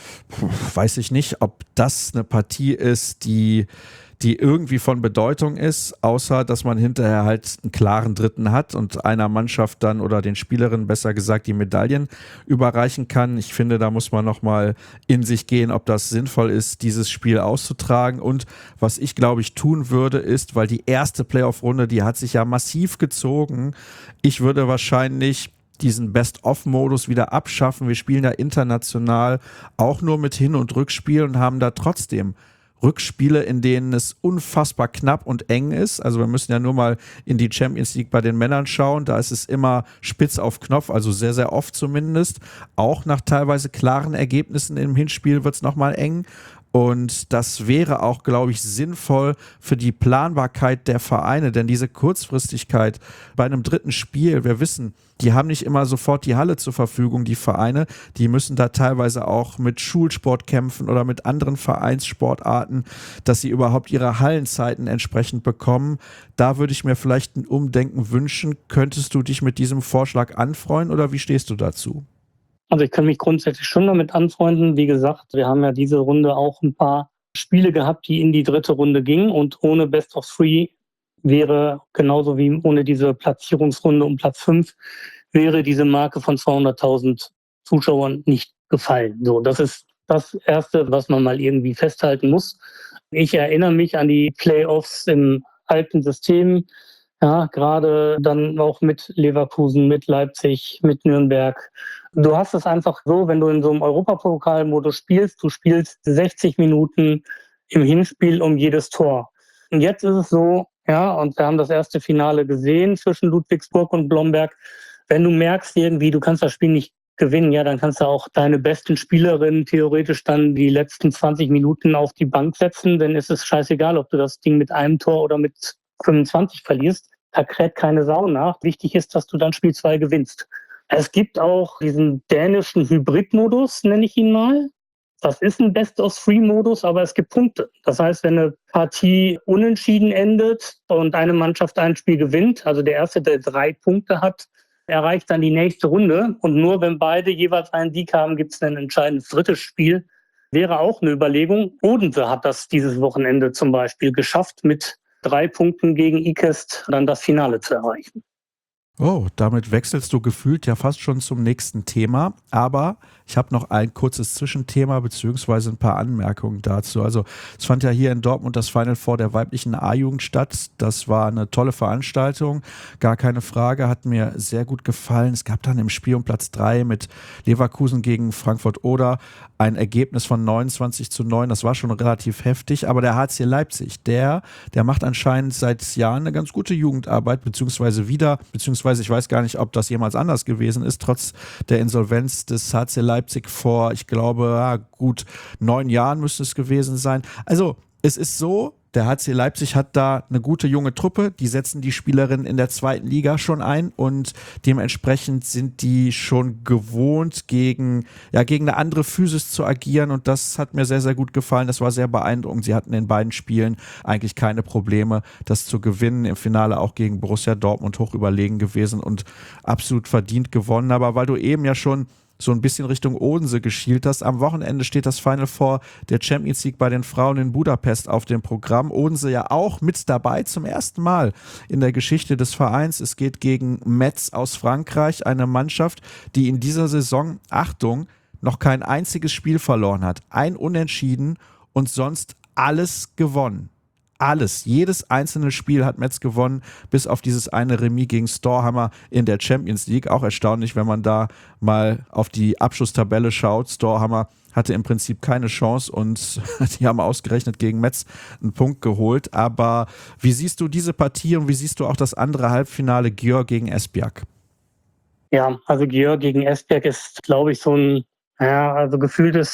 [SPEAKER 2] weiß ich nicht, ob das eine Partie ist, die, die irgendwie von Bedeutung ist, außer dass man hinterher halt einen klaren Dritten hat und einer Mannschaft dann oder den Spielerinnen besser gesagt die Medaillen überreichen kann. Ich finde, da muss man nochmal in sich gehen, ob das sinnvoll ist, dieses Spiel auszutragen. Und was ich, glaube ich, tun würde, ist, weil die erste Playoff-Runde, die hat sich ja massiv gezogen, ich würde wahrscheinlich diesen Best-of-Modus wieder abschaffen. Wir spielen ja international auch nur mit Hin- und Rückspiel und haben da trotzdem Rückspiele, in denen es unfassbar knapp und eng ist. Also wir müssen ja nur mal in die Champions League bei den Männern schauen. Da ist es immer spitz auf Knopf, also sehr, sehr oft zumindest. Auch nach teilweise klaren Ergebnissen im Hinspiel wird es nochmal eng. Und das wäre auch, glaube ich, sinnvoll für die Planbarkeit der Vereine, denn diese Kurzfristigkeit bei einem dritten Spiel, wir wissen, die haben nicht immer sofort die Halle zur Verfügung, die Vereine, die müssen da teilweise auch mit Schulsport kämpfen oder mit anderen Vereinssportarten, dass sie überhaupt ihre Hallenzeiten entsprechend bekommen. Da würde ich mir vielleicht ein Umdenken wünschen. Könntest du dich mit diesem Vorschlag anfreuen oder wie stehst du dazu?
[SPEAKER 4] Also ich kann mich grundsätzlich schon damit anfreunden. Wie gesagt, wir haben ja diese Runde auch ein paar Spiele gehabt, die in die dritte Runde gingen und ohne Best of Three wäre, genauso wie ohne diese Platzierungsrunde um Platz fünf, wäre diese Marke von zweihunderttausend Zuschauern nicht gefallen. So, das ist das Erste, was man mal irgendwie festhalten muss. Ich erinnere mich an die Playoffs im alten System, ja, gerade dann auch mit Leverkusen, mit Leipzig, mit Nürnberg. Du hast es einfach so, wenn du in so einem Europapokalmodus spielst, du spielst sechzig Minuten im Hinspiel um jedes Tor. Und jetzt ist es so, ja, und wir haben das erste Finale gesehen zwischen Ludwigsburg und Blomberg. Wenn du merkst irgendwie, du kannst das Spiel nicht gewinnen, ja, dann kannst du auch deine besten Spielerinnen theoretisch dann die letzten zwanzig Minuten auf die Bank setzen, dann ist es scheißegal, ob du das Ding mit einem Tor oder mit fünfundzwanzig verlierst. Da kräht keine Sau nach. Wichtig ist, dass du dann Spiel zwei gewinnst. Es gibt auch diesen dänischen Hybrid-Modus, nenne ich ihn mal. Das ist ein Best-of-Three-Modus, aber es gibt Punkte. Das heißt, wenn eine Partie unentschieden endet und eine Mannschaft ein Spiel gewinnt, also der Erste, der drei Punkte hat, erreicht dann die nächste Runde. Und nur wenn beide jeweils einen Sieg haben, gibt es ein entscheidendes drittes Spiel. Wäre auch eine Überlegung. Odense hat das dieses Wochenende zum Beispiel geschafft, mit drei Punkten gegen Ikest dann das Finale zu erreichen.
[SPEAKER 2] Oh, damit wechselst du gefühlt ja fast schon zum nächsten Thema, aber ich habe noch ein kurzes Zwischenthema beziehungsweise ein paar Anmerkungen dazu. Also es fand ja hier in Dortmund das Final Four der weiblichen A-Jugend statt. Das war eine tolle Veranstaltung, gar keine Frage, hat mir sehr gut gefallen. Es gab dann im Spiel um Platz drei mit Leverkusen gegen Frankfurt-Oder ein Ergebnis von neunundzwanzig zu neun. Das war schon relativ heftig, aber der H C Leipzig, der, der macht anscheinend seit Jahren eine ganz gute Jugendarbeit, beziehungsweise wieder, beziehungsweise ich weiß gar nicht, ob das jemals anders gewesen ist, trotz der Insolvenz des H C Leipzig vor, ich glaube, ja, gut neun Jahren müsste es gewesen sein. Also es ist so, der H C Leipzig hat da eine gute junge Truppe, die setzen die Spielerinnen in der zweiten Liga schon ein und dementsprechend sind die schon gewohnt, gegen, ja, gegen eine andere Physis zu agieren und das hat mir sehr, sehr gut gefallen. Das war sehr beeindruckend. Sie hatten in beiden Spielen eigentlich keine Probleme, das zu gewinnen. Im Finale auch gegen Borussia Dortmund hoch überlegen gewesen und absolut verdient gewonnen. Aber weil du eben ja schon so ein bisschen Richtung Odense geschielt hast. Am Wochenende steht das Final Four der Champions League bei den Frauen in Budapest auf dem Programm. Odense ja auch mit dabei zum ersten Mal in der Geschichte des Vereins. Es geht gegen Metz aus Frankreich, eine Mannschaft, die in dieser Saison, Achtung, noch kein einziges Spiel verloren hat. Ein Unentschieden und sonst alles gewonnen. Alles, jedes einzelne Spiel hat Metz gewonnen, bis auf dieses eine Remis gegen Storhammer in der Champions League. Auch erstaunlich, wenn man da mal auf die Abschlusstabelle schaut. Storhammer hatte im Prinzip keine Chance und die haben ausgerechnet gegen Metz einen Punkt geholt. Aber wie siehst du diese Partie und wie siehst du auch das andere Halbfinale Győr gegen Esbjerg?
[SPEAKER 4] Ja, also Győr gegen Esbjerg ist, glaube ich, so ein, ja, also gefühltes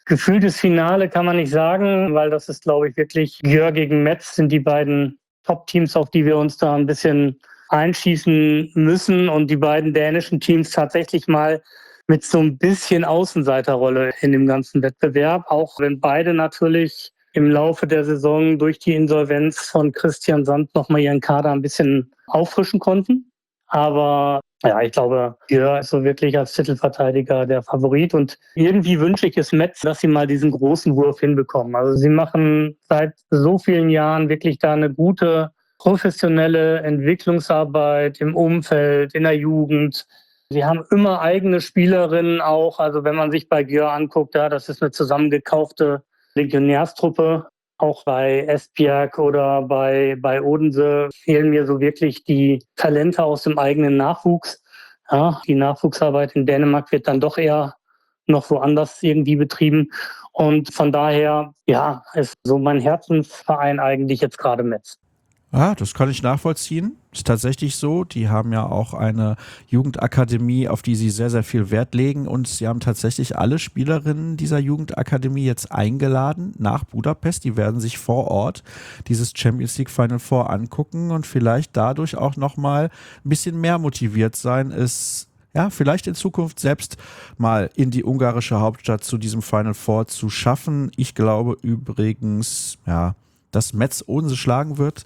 [SPEAKER 4] gefühltes Finale kann man nicht sagen, weil das ist, glaube ich, wirklich Györ gegen Metz sind die beiden Top-Teams, auf die wir uns da ein bisschen einschießen müssen und die beiden dänischen Teams tatsächlich mal mit so ein bisschen Außenseiterrolle in dem ganzen Wettbewerb, auch wenn beide natürlich im Laufe der Saison durch die Insolvenz von Christian Sand nochmal ihren Kader ein bisschen auffrischen konnten. Aber ja, ich glaube, Györ ist so wirklich als Titelverteidiger der Favorit und irgendwie wünsche ich es Metz, dass sie mal diesen großen Wurf hinbekommen. Also sie machen seit so vielen Jahren wirklich da eine gute professionelle Entwicklungsarbeit im Umfeld, in der Jugend. Sie haben immer eigene Spielerinnen auch. Also wenn man sich bei Györ anguckt, ja, das ist eine zusammengekaufte Legionärstruppe. Auch bei Esbjerg oder bei, bei Odense fehlen mir so wirklich die Talente aus dem eigenen Nachwuchs. Ja, die Nachwuchsarbeit in Dänemark wird dann doch eher noch woanders irgendwie betrieben. Und von daher, ja, ist so mein Herzensverein eigentlich jetzt gerade Metz.
[SPEAKER 2] Ah, das kann ich nachvollziehen. Ist tatsächlich so. Die haben ja auch eine Jugendakademie, auf die sie sehr, sehr viel Wert legen. Und sie haben tatsächlich alle Spielerinnen dieser Jugendakademie jetzt eingeladen nach Budapest. Die werden sich vor Ort dieses Champions League Final Four angucken und vielleicht dadurch auch nochmal ein bisschen mehr motiviert sein, es ja, vielleicht in Zukunft selbst mal in die ungarische Hauptstadt zu diesem Final Four zu schaffen. Ich glaube übrigens, ja, dass Metz Odense schlagen wird.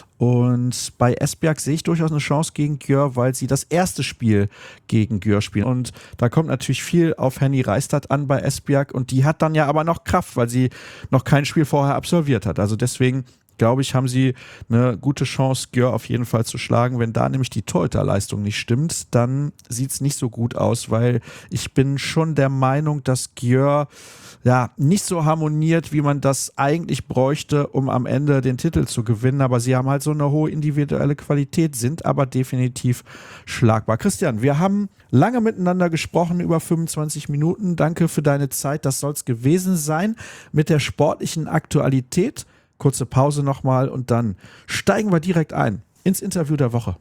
[SPEAKER 2] Und bei Esbjerg sehe ich durchaus eine Chance gegen Györ, weil sie das erste Spiel gegen Györ spielen. Und da kommt natürlich viel auf Henny Reistad an bei Esbjerg. Und die hat dann ja aber noch Kraft, weil sie noch kein Spiel vorher absolviert hat. Also deswegen glaube ich, haben sie eine gute Chance, Györ auf jeden Fall zu schlagen. Wenn da nämlich die Torhüterleistung nicht stimmt, dann sieht es nicht so gut aus, weil ich bin schon der Meinung, dass Györ ja nicht so harmoniert, wie man das eigentlich bräuchte, um am Ende den Titel zu gewinnen. Aber sie haben halt so eine hohe individuelle Qualität, sind aber definitiv schlagbar. Christian, wir haben lange miteinander gesprochen, über fünfundzwanzig Minuten. Danke für deine Zeit. Das soll es gewesen sein mit der sportlichen Aktualität. Kurze Pause nochmal und dann steigen wir direkt ein ins Interview der Woche.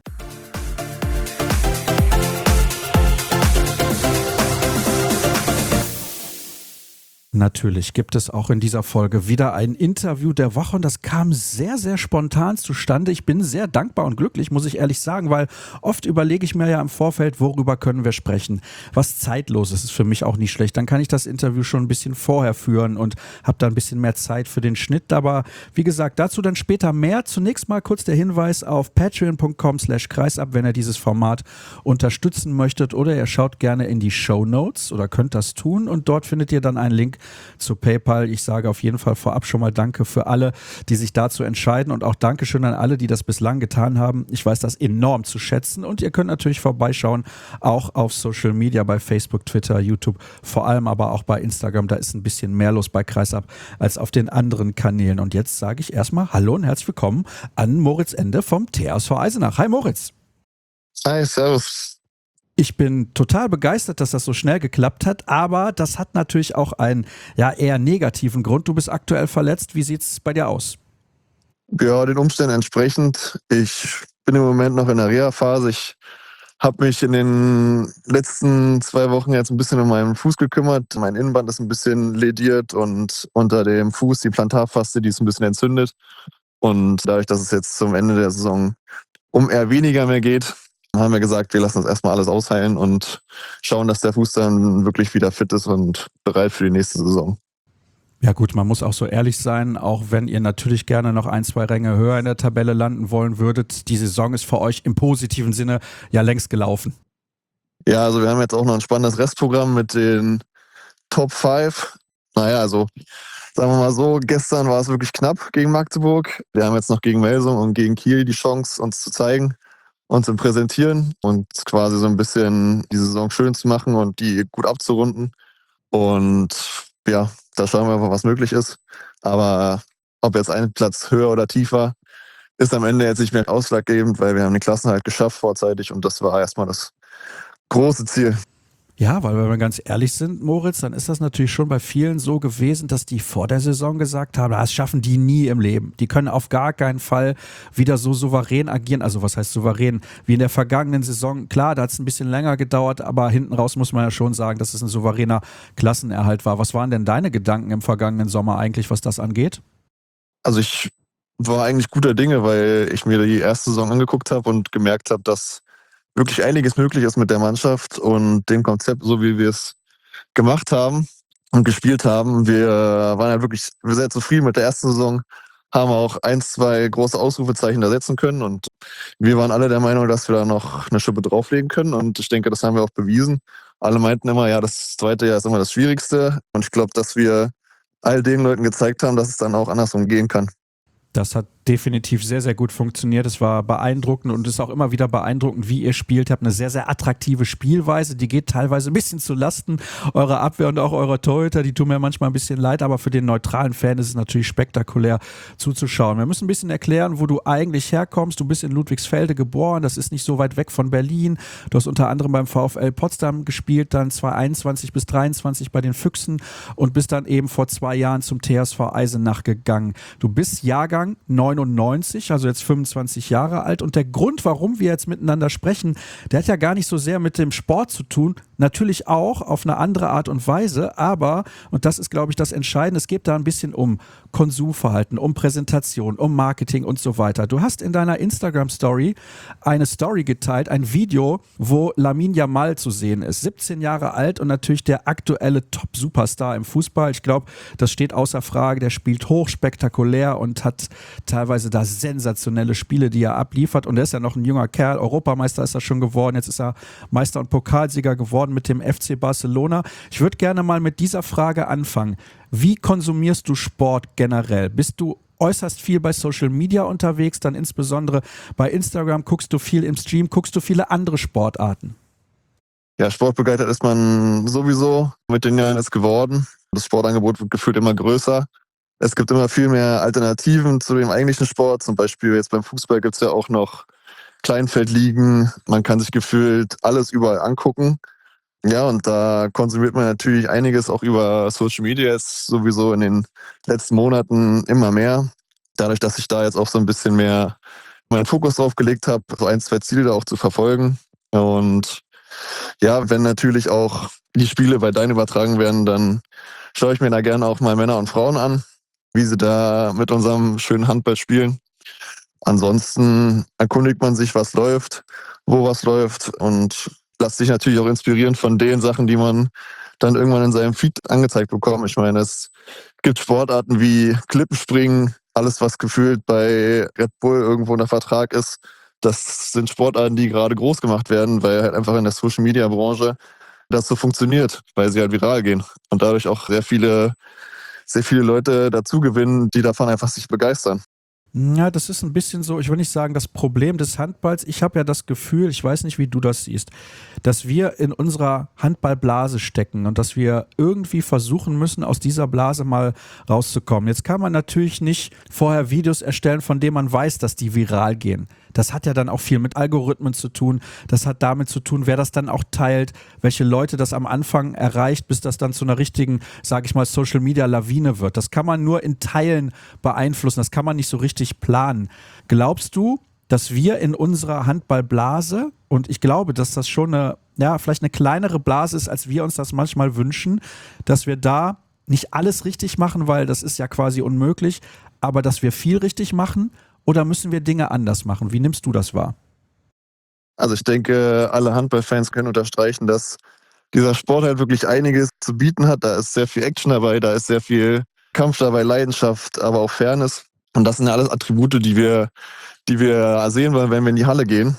[SPEAKER 2] Natürlich gibt es auch in dieser Folge wieder ein Interview der Woche und das kam sehr, sehr spontan zustande. Ich bin sehr dankbar und glücklich, muss ich ehrlich sagen, weil oft überlege ich mir ja im Vorfeld, worüber können wir sprechen. Was Zeitloses ist für mich auch nicht schlecht. Dann kann ich das Interview schon ein bisschen vorher führen und habe da ein bisschen mehr Zeit für den Schnitt. Aber wie gesagt, dazu dann später mehr. Zunächst mal kurz der Hinweis auf patreon.com slash kreisab, wenn ihr dieses Format unterstützen möchtet, oder ihr schaut gerne in die Shownotes oder könnt das tun und dort findet ihr dann einen Link zu PayPal. Ich sage auf jeden Fall vorab schon mal Danke für alle, die sich dazu entscheiden und auch Dankeschön an alle, die das bislang getan haben. Ich weiß das enorm zu schätzen und ihr könnt natürlich vorbeischauen, auch auf Social Media, bei Facebook, Twitter, YouTube, vor allem aber auch bei Instagram. Da ist ein bisschen mehr los bei Kreisab als auf den anderen Kanälen. Und jetzt sage ich erstmal Hallo und herzlich willkommen an Moritz Ende vom T S V Eisenach. Hi Moritz.
[SPEAKER 5] Hi, servus.
[SPEAKER 2] Ich bin total begeistert, dass das so schnell geklappt hat, aber das hat natürlich auch einen ja, eher negativen Grund. Du bist aktuell verletzt. Wie sieht's bei dir aus?
[SPEAKER 5] Ja, den Umständen entsprechend. Ich bin im Moment noch in der Reha-Phase. Ich habe mich in den letzten zwei Wochen jetzt ein bisschen um meinen Fuß gekümmert. Mein Innenband ist ein bisschen lediert und unter dem Fuß die Plantarfaszie, die ist ein bisschen entzündet. Und dadurch, dass es jetzt zum Ende der Saison um eher weniger mehr geht, haben wir gesagt, wir lassen das erstmal alles ausheilen und schauen, dass der Fuß dann wirklich wieder fit ist und bereit für die nächste Saison.
[SPEAKER 2] Ja gut, man muss auch so ehrlich sein, auch wenn ihr natürlich gerne noch ein, zwei Ränge höher in der Tabelle landen wollen würdet. Die Saison ist für euch im positiven Sinne ja längst gelaufen.
[SPEAKER 5] Ja, also wir haben jetzt auch noch ein spannendes Restprogramm mit den Top fünf. Naja, also sagen wir mal so, gestern war es wirklich knapp gegen Magdeburg. Wir haben jetzt noch gegen Melsung und gegen Kiel die Chance, uns zu zeigen, uns zu präsentieren und quasi so ein bisschen die Saison schön zu machen und die gut abzurunden. Und ja, da schauen wir mal, was möglich ist. Aber ob jetzt ein Platz höher oder tiefer, ist am Ende jetzt nicht mehr ausschlaggebend, weil wir haben den Klassenerhalt geschafft vorzeitig und das war erstmal das große Ziel.
[SPEAKER 2] Ja, weil wenn wir ganz ehrlich sind, Moritz, dann ist das natürlich schon bei vielen so gewesen, dass die vor der Saison gesagt haben, das schaffen die nie im Leben. Die können auf gar keinen Fall wieder so souverän agieren. Also was heißt souverän? Wie in der vergangenen Saison. Klar, da hat es ein bisschen länger gedauert, aber hinten raus muss man ja schon sagen, dass es ein souveräner Klassenerhalt war. Was waren denn deine Gedanken im vergangenen Sommer eigentlich, was das angeht?
[SPEAKER 5] Also ich war eigentlich guter Dinge, weil ich mir die erste Saison angeguckt habe und gemerkt habe, dass wirklich einiges möglich ist mit der Mannschaft und dem Konzept, so wie wir es gemacht haben und gespielt haben. Wir waren ja wirklich sehr zufrieden mit der ersten Saison, haben auch ein, zwei große Ausrufezeichen da setzen können und wir waren alle der Meinung, dass wir da noch eine Schippe drauflegen können und ich denke, das haben wir auch bewiesen. Alle meinten immer, ja, das zweite Jahr ist immer das Schwierigste und ich glaube, dass wir all den Leuten gezeigt haben, dass es dann auch andersrum gehen kann.
[SPEAKER 2] Das hat definitiv sehr, sehr gut funktioniert. Es war beeindruckend und es ist auch immer wieder beeindruckend, wie ihr spielt. Ihr habt eine sehr, sehr attraktive Spielweise. Die geht teilweise ein bisschen zu Lasten eurer Abwehr und auch eurer Torhüter. Die tun mir manchmal ein bisschen leid, aber für den neutralen Fan ist es natürlich spektakulär zuzuschauen. Wir müssen ein bisschen erklären, wo du eigentlich herkommst. Du bist in Ludwigsfelde geboren. Das ist nicht so weit weg von Berlin. Du hast unter anderem beim VfL Potsdam gespielt, dann zweitausendeinundzwanzig bis dreiundzwanzig bei den Füchsen und bist dann eben vor zwei Jahren zum T S V Eisenach gegangen. Du bist Jahrgang neunundneunzig, also jetzt fünfundzwanzig Jahre alt. Und der Grund, warum wir jetzt miteinander sprechen, der hat ja gar nicht so sehr mit dem Sport zu tun. Natürlich auch auf eine andere Art und Weise, aber, und das ist, glaube ich, das Entscheidende, es geht da ein bisschen um Konsumverhalten, um Präsentation, um Marketing und so weiter. Du hast in deiner Instagram-Story eine Story geteilt, ein Video, wo Lamine Yamal zu sehen ist. siebzehn Jahre alt und natürlich der aktuelle Top-Superstar im Fußball. Ich glaube, das steht außer Frage. Der spielt hochspektakulär und hat teilweise da sensationelle Spiele, die er abliefert. Und er ist ja noch ein junger Kerl. Europameister ist er schon geworden. Jetzt ist er Meister und Pokalsieger geworden mit dem F C Barcelona. Ich würde gerne mal mit dieser Frage anfangen. Wie konsumierst du Sport generell? Bist du äußerst viel bei Social Media unterwegs, dann insbesondere bei Instagram? Guckst du viel im Stream? Guckst du viele andere Sportarten?
[SPEAKER 5] Ja, sportbegeistert ist man sowieso. Mit den Jahren ist geworden. Das Sportangebot wird gefühlt immer größer. Es gibt immer viel mehr Alternativen zu dem eigentlichen Sport. Zum Beispiel jetzt beim Fußball gibt es ja auch noch Kleinfeldligen. Man kann sich gefühlt alles überall angucken. Ja, und da konsumiert man natürlich einiges auch über Social Media. Jetzt sowieso in den letzten Monaten immer mehr. Dadurch, dass ich da jetzt auch so ein bisschen mehr meinen Fokus drauf gelegt habe, so ein, zwei Ziele da auch zu verfolgen. Und ja, wenn natürlich auch die Spiele bei Dein übertragen werden, dann schaue ich mir da gerne auch mal Männer und Frauen an, wie sie da mit unserem schönen Handball spielen. Ansonsten erkundigt man sich, was läuft, wo was läuft und lässt sich natürlich auch inspirieren von den Sachen, die man dann irgendwann in seinem Feed angezeigt bekommt. Ich meine, es gibt Sportarten wie Klippenspringen, alles was gefühlt bei Red Bull irgendwo unter Vertrag ist. Das sind Sportarten, die gerade groß gemacht werden, weil halt einfach in der Social-Media-Branche das so funktioniert, weil sie halt viral gehen und dadurch auch sehr viele, sehr viele Leute dazu gewinnen, die davon einfach sich begeistern.
[SPEAKER 2] Ja, das ist ein bisschen so, ich will nicht sagen, das Problem des Handballs. Ich habe ja das Gefühl, ich weiß nicht, wie du das siehst, dass wir in unserer Handballblase stecken und dass wir irgendwie versuchen müssen, aus dieser Blase mal rauszukommen. Jetzt kann man natürlich nicht vorher Videos erstellen, von denen man weiß, dass die viral gehen. Das hat ja dann auch viel mit Algorithmen zu tun. Das hat damit zu tun, wer das dann auch teilt, welche Leute das am Anfang erreicht, bis das dann zu einer richtigen, sage ich mal, Social-Media-Lawine wird. Das kann man nur in Teilen beeinflussen. Das kann man nicht so richtig planen. Glaubst du, dass wir in unserer Handballblase, und ich glaube, dass das schon eine, ja, vielleicht eine kleinere Blase ist, als wir uns das manchmal wünschen, dass wir da nicht alles richtig machen, weil das ist ja quasi unmöglich, aber dass wir viel richtig machen? Oder müssen wir Dinge anders machen? Wie nimmst du das wahr?
[SPEAKER 5] Also ich denke, alle Handballfans können unterstreichen, dass dieser Sport halt wirklich einiges zu bieten hat. Da ist sehr viel Action dabei, da ist sehr viel Kampf dabei, Leidenschaft, aber auch Fairness. Und das sind ja alles Attribute, die wir, die wir sehen wollen, wenn wir in die Halle gehen.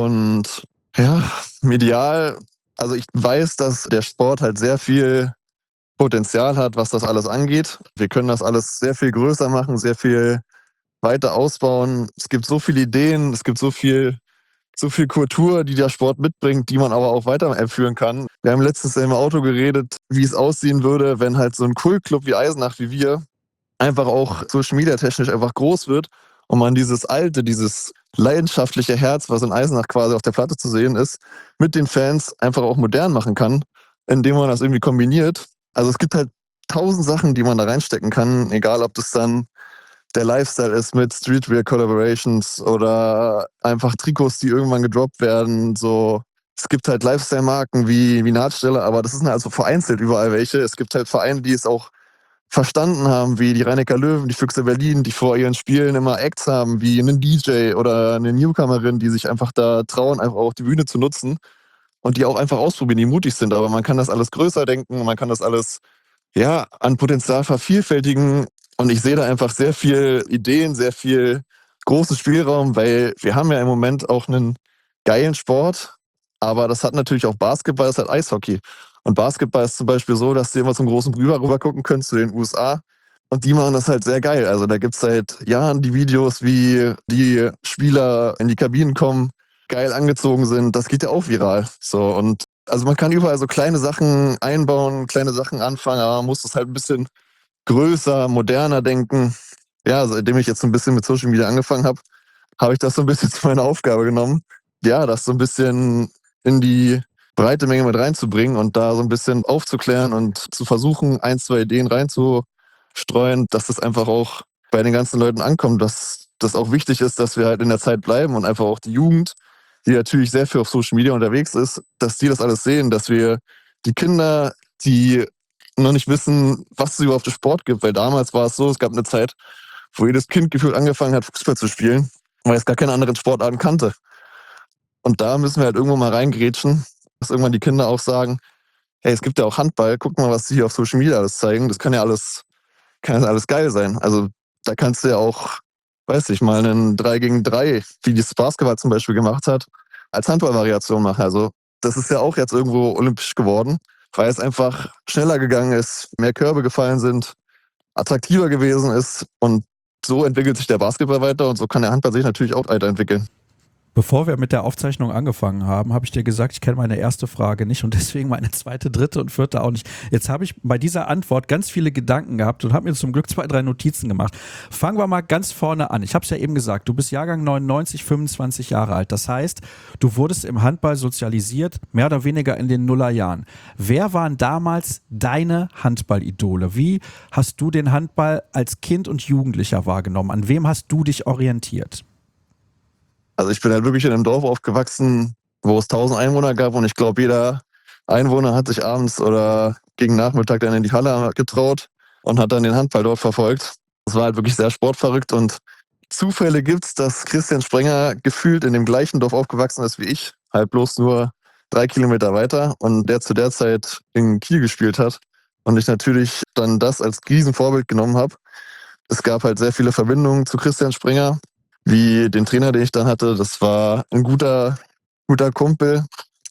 [SPEAKER 5] Und ja, medial, also ich weiß, dass der Sport halt sehr viel Potenzial hat, was das alles angeht. Wir können das alles sehr viel größer machen, sehr viel weiter ausbauen. Es gibt so viele Ideen, es gibt so viel, so viel Kultur, die der Sport mitbringt, die man aber auch weiterführen kann. Wir haben letztens im Auto geredet, wie es aussehen würde, wenn halt so ein Kultclub wie Eisenach, wie wir, einfach auch Social Media technisch einfach groß wird und man dieses alte, dieses leidenschaftliche Herz, was in Eisenach quasi auf der Platte zu sehen ist, mit den Fans einfach auch modern machen kann indem man das irgendwie kombiniert. Also es gibt halt tausend Sachen, die man da reinstecken kann, egal ob das dann der Lifestyle ist mit Streetwear-Collaborations oder einfach Trikots, die irgendwann gedroppt werden. So, es gibt halt Lifestyle-Marken wie, wie Nahtstelle, aber das sind also vereinzelt überall welche. Es gibt halt Vereine, die es auch verstanden haben, wie die Rhein-Neckar Löwen, die Füchse Berlin, die vor ihren Spielen immer Acts haben, wie einen D J oder eine Newcomerin, die sich einfach da trauen, einfach auch die Bühne zu nutzen und die auch einfach ausprobieren, die mutig sind. Aber man kann das alles größer denken, man kann das alles ja an Potenzial vervielfältigen und ich sehe da einfach sehr viel Ideen, sehr viel großen Spielraum, weil wir haben ja im Moment auch einen geilen Sport, aber das hat natürlich auch Basketball, das hat Eishockey. Und Basketball ist zum Beispiel so, dass du immer zum großen Bruder rüber gucken können zu den U S A. Und die machen das halt sehr geil. Also da gibt es seit Jahren die Videos, wie die Spieler in die Kabinen kommen, geil angezogen sind. Das geht ja auch viral. So, und also man kann überall so kleine Sachen einbauen, kleine Sachen anfangen, aber man muss das halt ein bisschen größer, moderner denken. Ja, seitdem ich jetzt so ein bisschen mit Social Media angefangen habe, habe ich das so ein bisschen zu meiner Aufgabe genommen. Ja, das so ein bisschen in die breite Menge mit reinzubringen und da so ein bisschen aufzuklären und zu versuchen, ein, zwei Ideen reinzustreuen, dass das einfach auch bei den ganzen Leuten ankommt, dass das auch wichtig ist, dass wir halt in der Zeit bleiben und einfach auch die Jugend, die natürlich sehr viel auf Social Media unterwegs ist, dass die das alles sehen, dass wir die Kinder, die noch nicht wissen, was es überhaupt für Sport gibt, weil damals war es so, es gab eine Zeit, wo jedes Kind gefühlt angefangen hat, Fußball zu spielen, weil es gar keine anderen Sportarten kannte. Und da müssen wir halt irgendwo mal reingrätschen, dass irgendwann die Kinder auch sagen, hey, es gibt ja auch Handball, guck mal, was die hier auf Social Media alles zeigen. Das kann ja alles, kann ja alles geil sein. Also da kannst du ja auch, weiß ich, mal einen drei gegen drei, wie das Basketball zum Beispiel gemacht hat, als Handballvariation machen. Also das ist ja auch jetzt irgendwo olympisch geworden, weil es einfach schneller gegangen ist, mehr Körbe gefallen sind, attraktiver gewesen ist und so entwickelt sich der Basketball weiter und so kann der Handball sich natürlich auch weiterentwickeln.
[SPEAKER 2] Bevor wir mit der Aufzeichnung angefangen haben, habe ich dir gesagt, ich kenne meine erste Frage nicht und deswegen meine zweite, dritte und vierte auch nicht. Jetzt habe ich bei dieser Antwort ganz viele Gedanken gehabt und habe mir zum Glück zwei, drei Notizen gemacht. Fangen wir mal ganz vorne an. Ich habe es ja eben gesagt, du bist Jahrgang neunundneunzig, fünfundzwanzig Jahre alt. Das heißt, du wurdest im Handball sozialisiert, mehr oder weniger in den Nullerjahren. Wer waren damals deine Handballidole? Wie hast du den Handball als Kind und Jugendlicher wahrgenommen? An wem hast du dich orientiert?
[SPEAKER 5] Also ich bin halt wirklich in einem Dorf aufgewachsen, wo es tausend Einwohner gab und ich glaube, jeder Einwohner hat sich abends oder gegen Nachmittag dann in die Halle getraut und hat dann den Handball dort verfolgt. Das war halt wirklich sehr sportverrückt und Zufälle gibt's, dass Christian Sprenger gefühlt in dem gleichen Dorf aufgewachsen ist wie ich, halt bloß nur drei Kilometer weiter und der zu der Zeit in Kiel gespielt hat und ich natürlich dann das als Riesenvorbild genommen habe. Es gab halt sehr viele Verbindungen zu Christian Sprenger. Wie den Trainer, den ich dann hatte, das war ein guter, guter Kumpel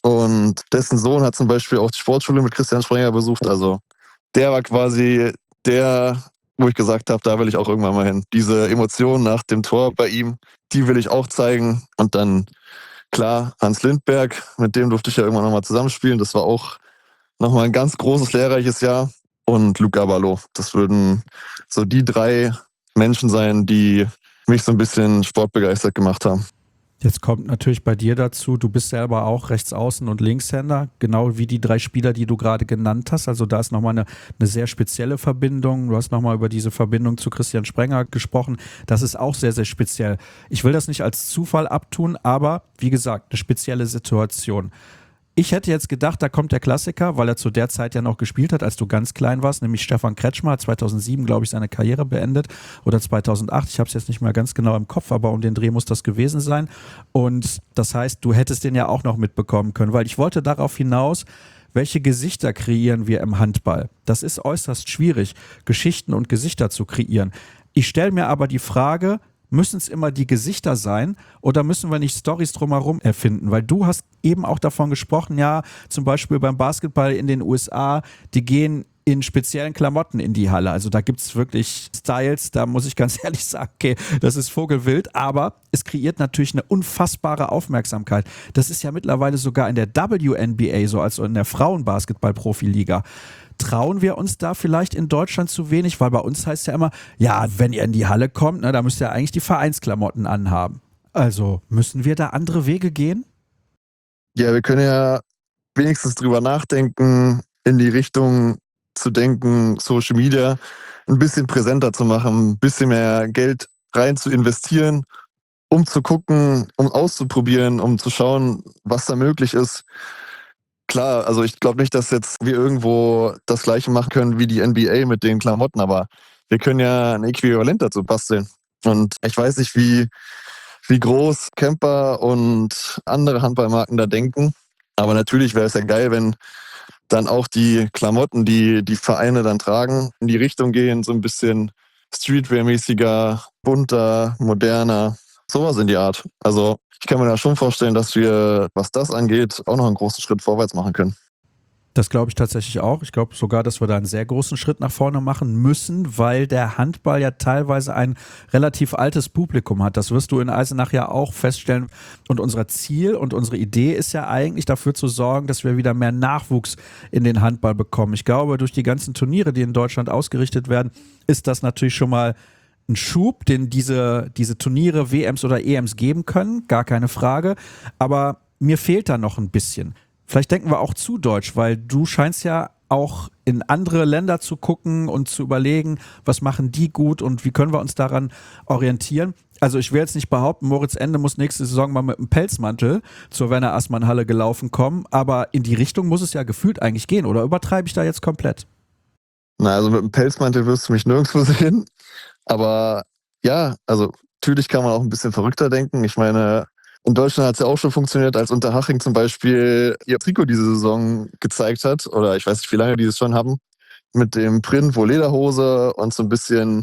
[SPEAKER 5] und dessen Sohn hat zum Beispiel auch die Sportschule mit Christian Sprenger besucht. Also der war quasi der, wo ich gesagt habe, da will ich auch irgendwann mal hin. Diese Emotion nach dem Tor bei ihm, die will ich auch zeigen. Und dann, klar, Hans Lindberg, mit dem durfte ich ja irgendwann nochmal zusammenspielen. Das war auch nochmal ein ganz großes, lehrreiches Jahr. Und Luca Ballot, das würden so die drei Menschen sein, die mich so ein bisschen sportbegeistert gemacht haben.
[SPEAKER 2] Jetzt kommt natürlich bei dir dazu, du bist selber auch Rechtsaußen- und Linkshänder, genau wie die drei Spieler, die du gerade genannt hast. Also da ist nochmal eine, eine sehr spezielle Verbindung. Du hast nochmal über diese Verbindung zu Christian Sprenger gesprochen. Das ist auch sehr, sehr speziell. Ich will das nicht als Zufall abtun, aber wie gesagt, eine spezielle Situation. Ich hätte jetzt gedacht, da kommt der Klassiker, weil er zu der Zeit ja noch gespielt hat, als du ganz klein warst, nämlich Stefan Kretschmer hat zweitausendsieben, glaube ich, seine Karriere beendet oder zweitausendacht, ich habe es jetzt nicht mehr ganz genau im Kopf, aber um den Dreh muss das gewesen sein und das heißt, du hättest den ja auch noch mitbekommen können, weil ich wollte darauf hinaus, welche Gesichter kreieren wir im Handball? Das ist äußerst schwierig, Geschichten und Gesichter zu kreieren. Ich stelle mir aber die Frage, müssen es immer die Gesichter sein oder müssen wir nicht Storys drumherum erfinden? Weil du hast eben auch davon gesprochen, ja, zum Beispiel beim Basketball in den U S A, die gehen in speziellen Klamotten in die Halle. Also da gibt es wirklich Styles, da muss ich ganz ehrlich sagen, okay, das ist vogelwild, aber es kreiert natürlich eine unfassbare Aufmerksamkeit. Das ist ja mittlerweile sogar in der W N B A so, also in der Frauenbasketball-Profiliga. Trauen wir uns da vielleicht in Deutschland zu wenig? Weil bei uns heißt ja immer, ja, wenn ihr in die Halle kommt, ne, da müsst ihr eigentlich die Vereinsklamotten anhaben. Also müssen wir da andere Wege gehen?
[SPEAKER 5] Ja, wir können ja wenigstens drüber nachdenken, in die Richtung zu denken, Social Media ein bisschen präsenter zu machen, ein bisschen mehr Geld rein zu investieren, um zu gucken, um auszuprobieren, um zu schauen, was da möglich ist. Klar, also ich glaube nicht, dass jetzt wir irgendwo das Gleiche machen können wie die N B A mit den Klamotten, aber wir können ja ein Äquivalent dazu basteln. Und ich weiß nicht, wie, wie groß Kemper und andere Handballmarken da denken. Aber natürlich wäre es ja geil, wenn dann auch die Klamotten, die die Vereine dann tragen, in die Richtung gehen, so ein bisschen Streetwear-mäßiger, bunter, moderner, sowas in die Art. Also ich kann mir da schon vorstellen, dass wir, was das angeht, auch noch einen großen Schritt vorwärts machen können.
[SPEAKER 2] Das glaube ich tatsächlich auch. Ich glaube sogar, dass wir da einen sehr großen Schritt nach vorne machen müssen, weil der Handball ja teilweise ein relativ altes Publikum hat. Das wirst du in Eisenach ja auch feststellen. Und unser Ziel und unsere Idee ist ja eigentlich dafür zu sorgen, dass wir wieder mehr Nachwuchs in den Handball bekommen. Ich glaube, durch die ganzen Turniere, die in Deutschland ausgerichtet werden, ist das natürlich schon mal ein Schub, den diese, diese Turniere, W Ms oder E Ms geben können. Gar keine Frage. Aber mir fehlt da noch ein bisschen. Vielleicht denken wir auch zu deutsch, weil du scheinst ja auch in andere Länder zu gucken und zu überlegen, was machen die gut und wie können wir uns daran orientieren. Also ich will jetzt nicht behaupten, Moritz Ende muss nächste Saison mal mit einem Pelzmantel zur Werner-Assmann-Halle gelaufen kommen, aber in die Richtung muss es ja gefühlt eigentlich gehen, oder übertreibe ich da jetzt komplett?
[SPEAKER 5] Na, also mit einem Pelzmantel wirst du mich nirgendwo sehen. Aber ja, also natürlich kann man auch ein bisschen verrückter denken. Ich meine, in Deutschland hat es ja auch schon funktioniert, als Unterhaching zum Beispiel ihr Trikot diese Saison gezeigt hat, oder ich weiß nicht, wie lange die es schon haben, mit dem Print, wo Lederhose und so ein bisschen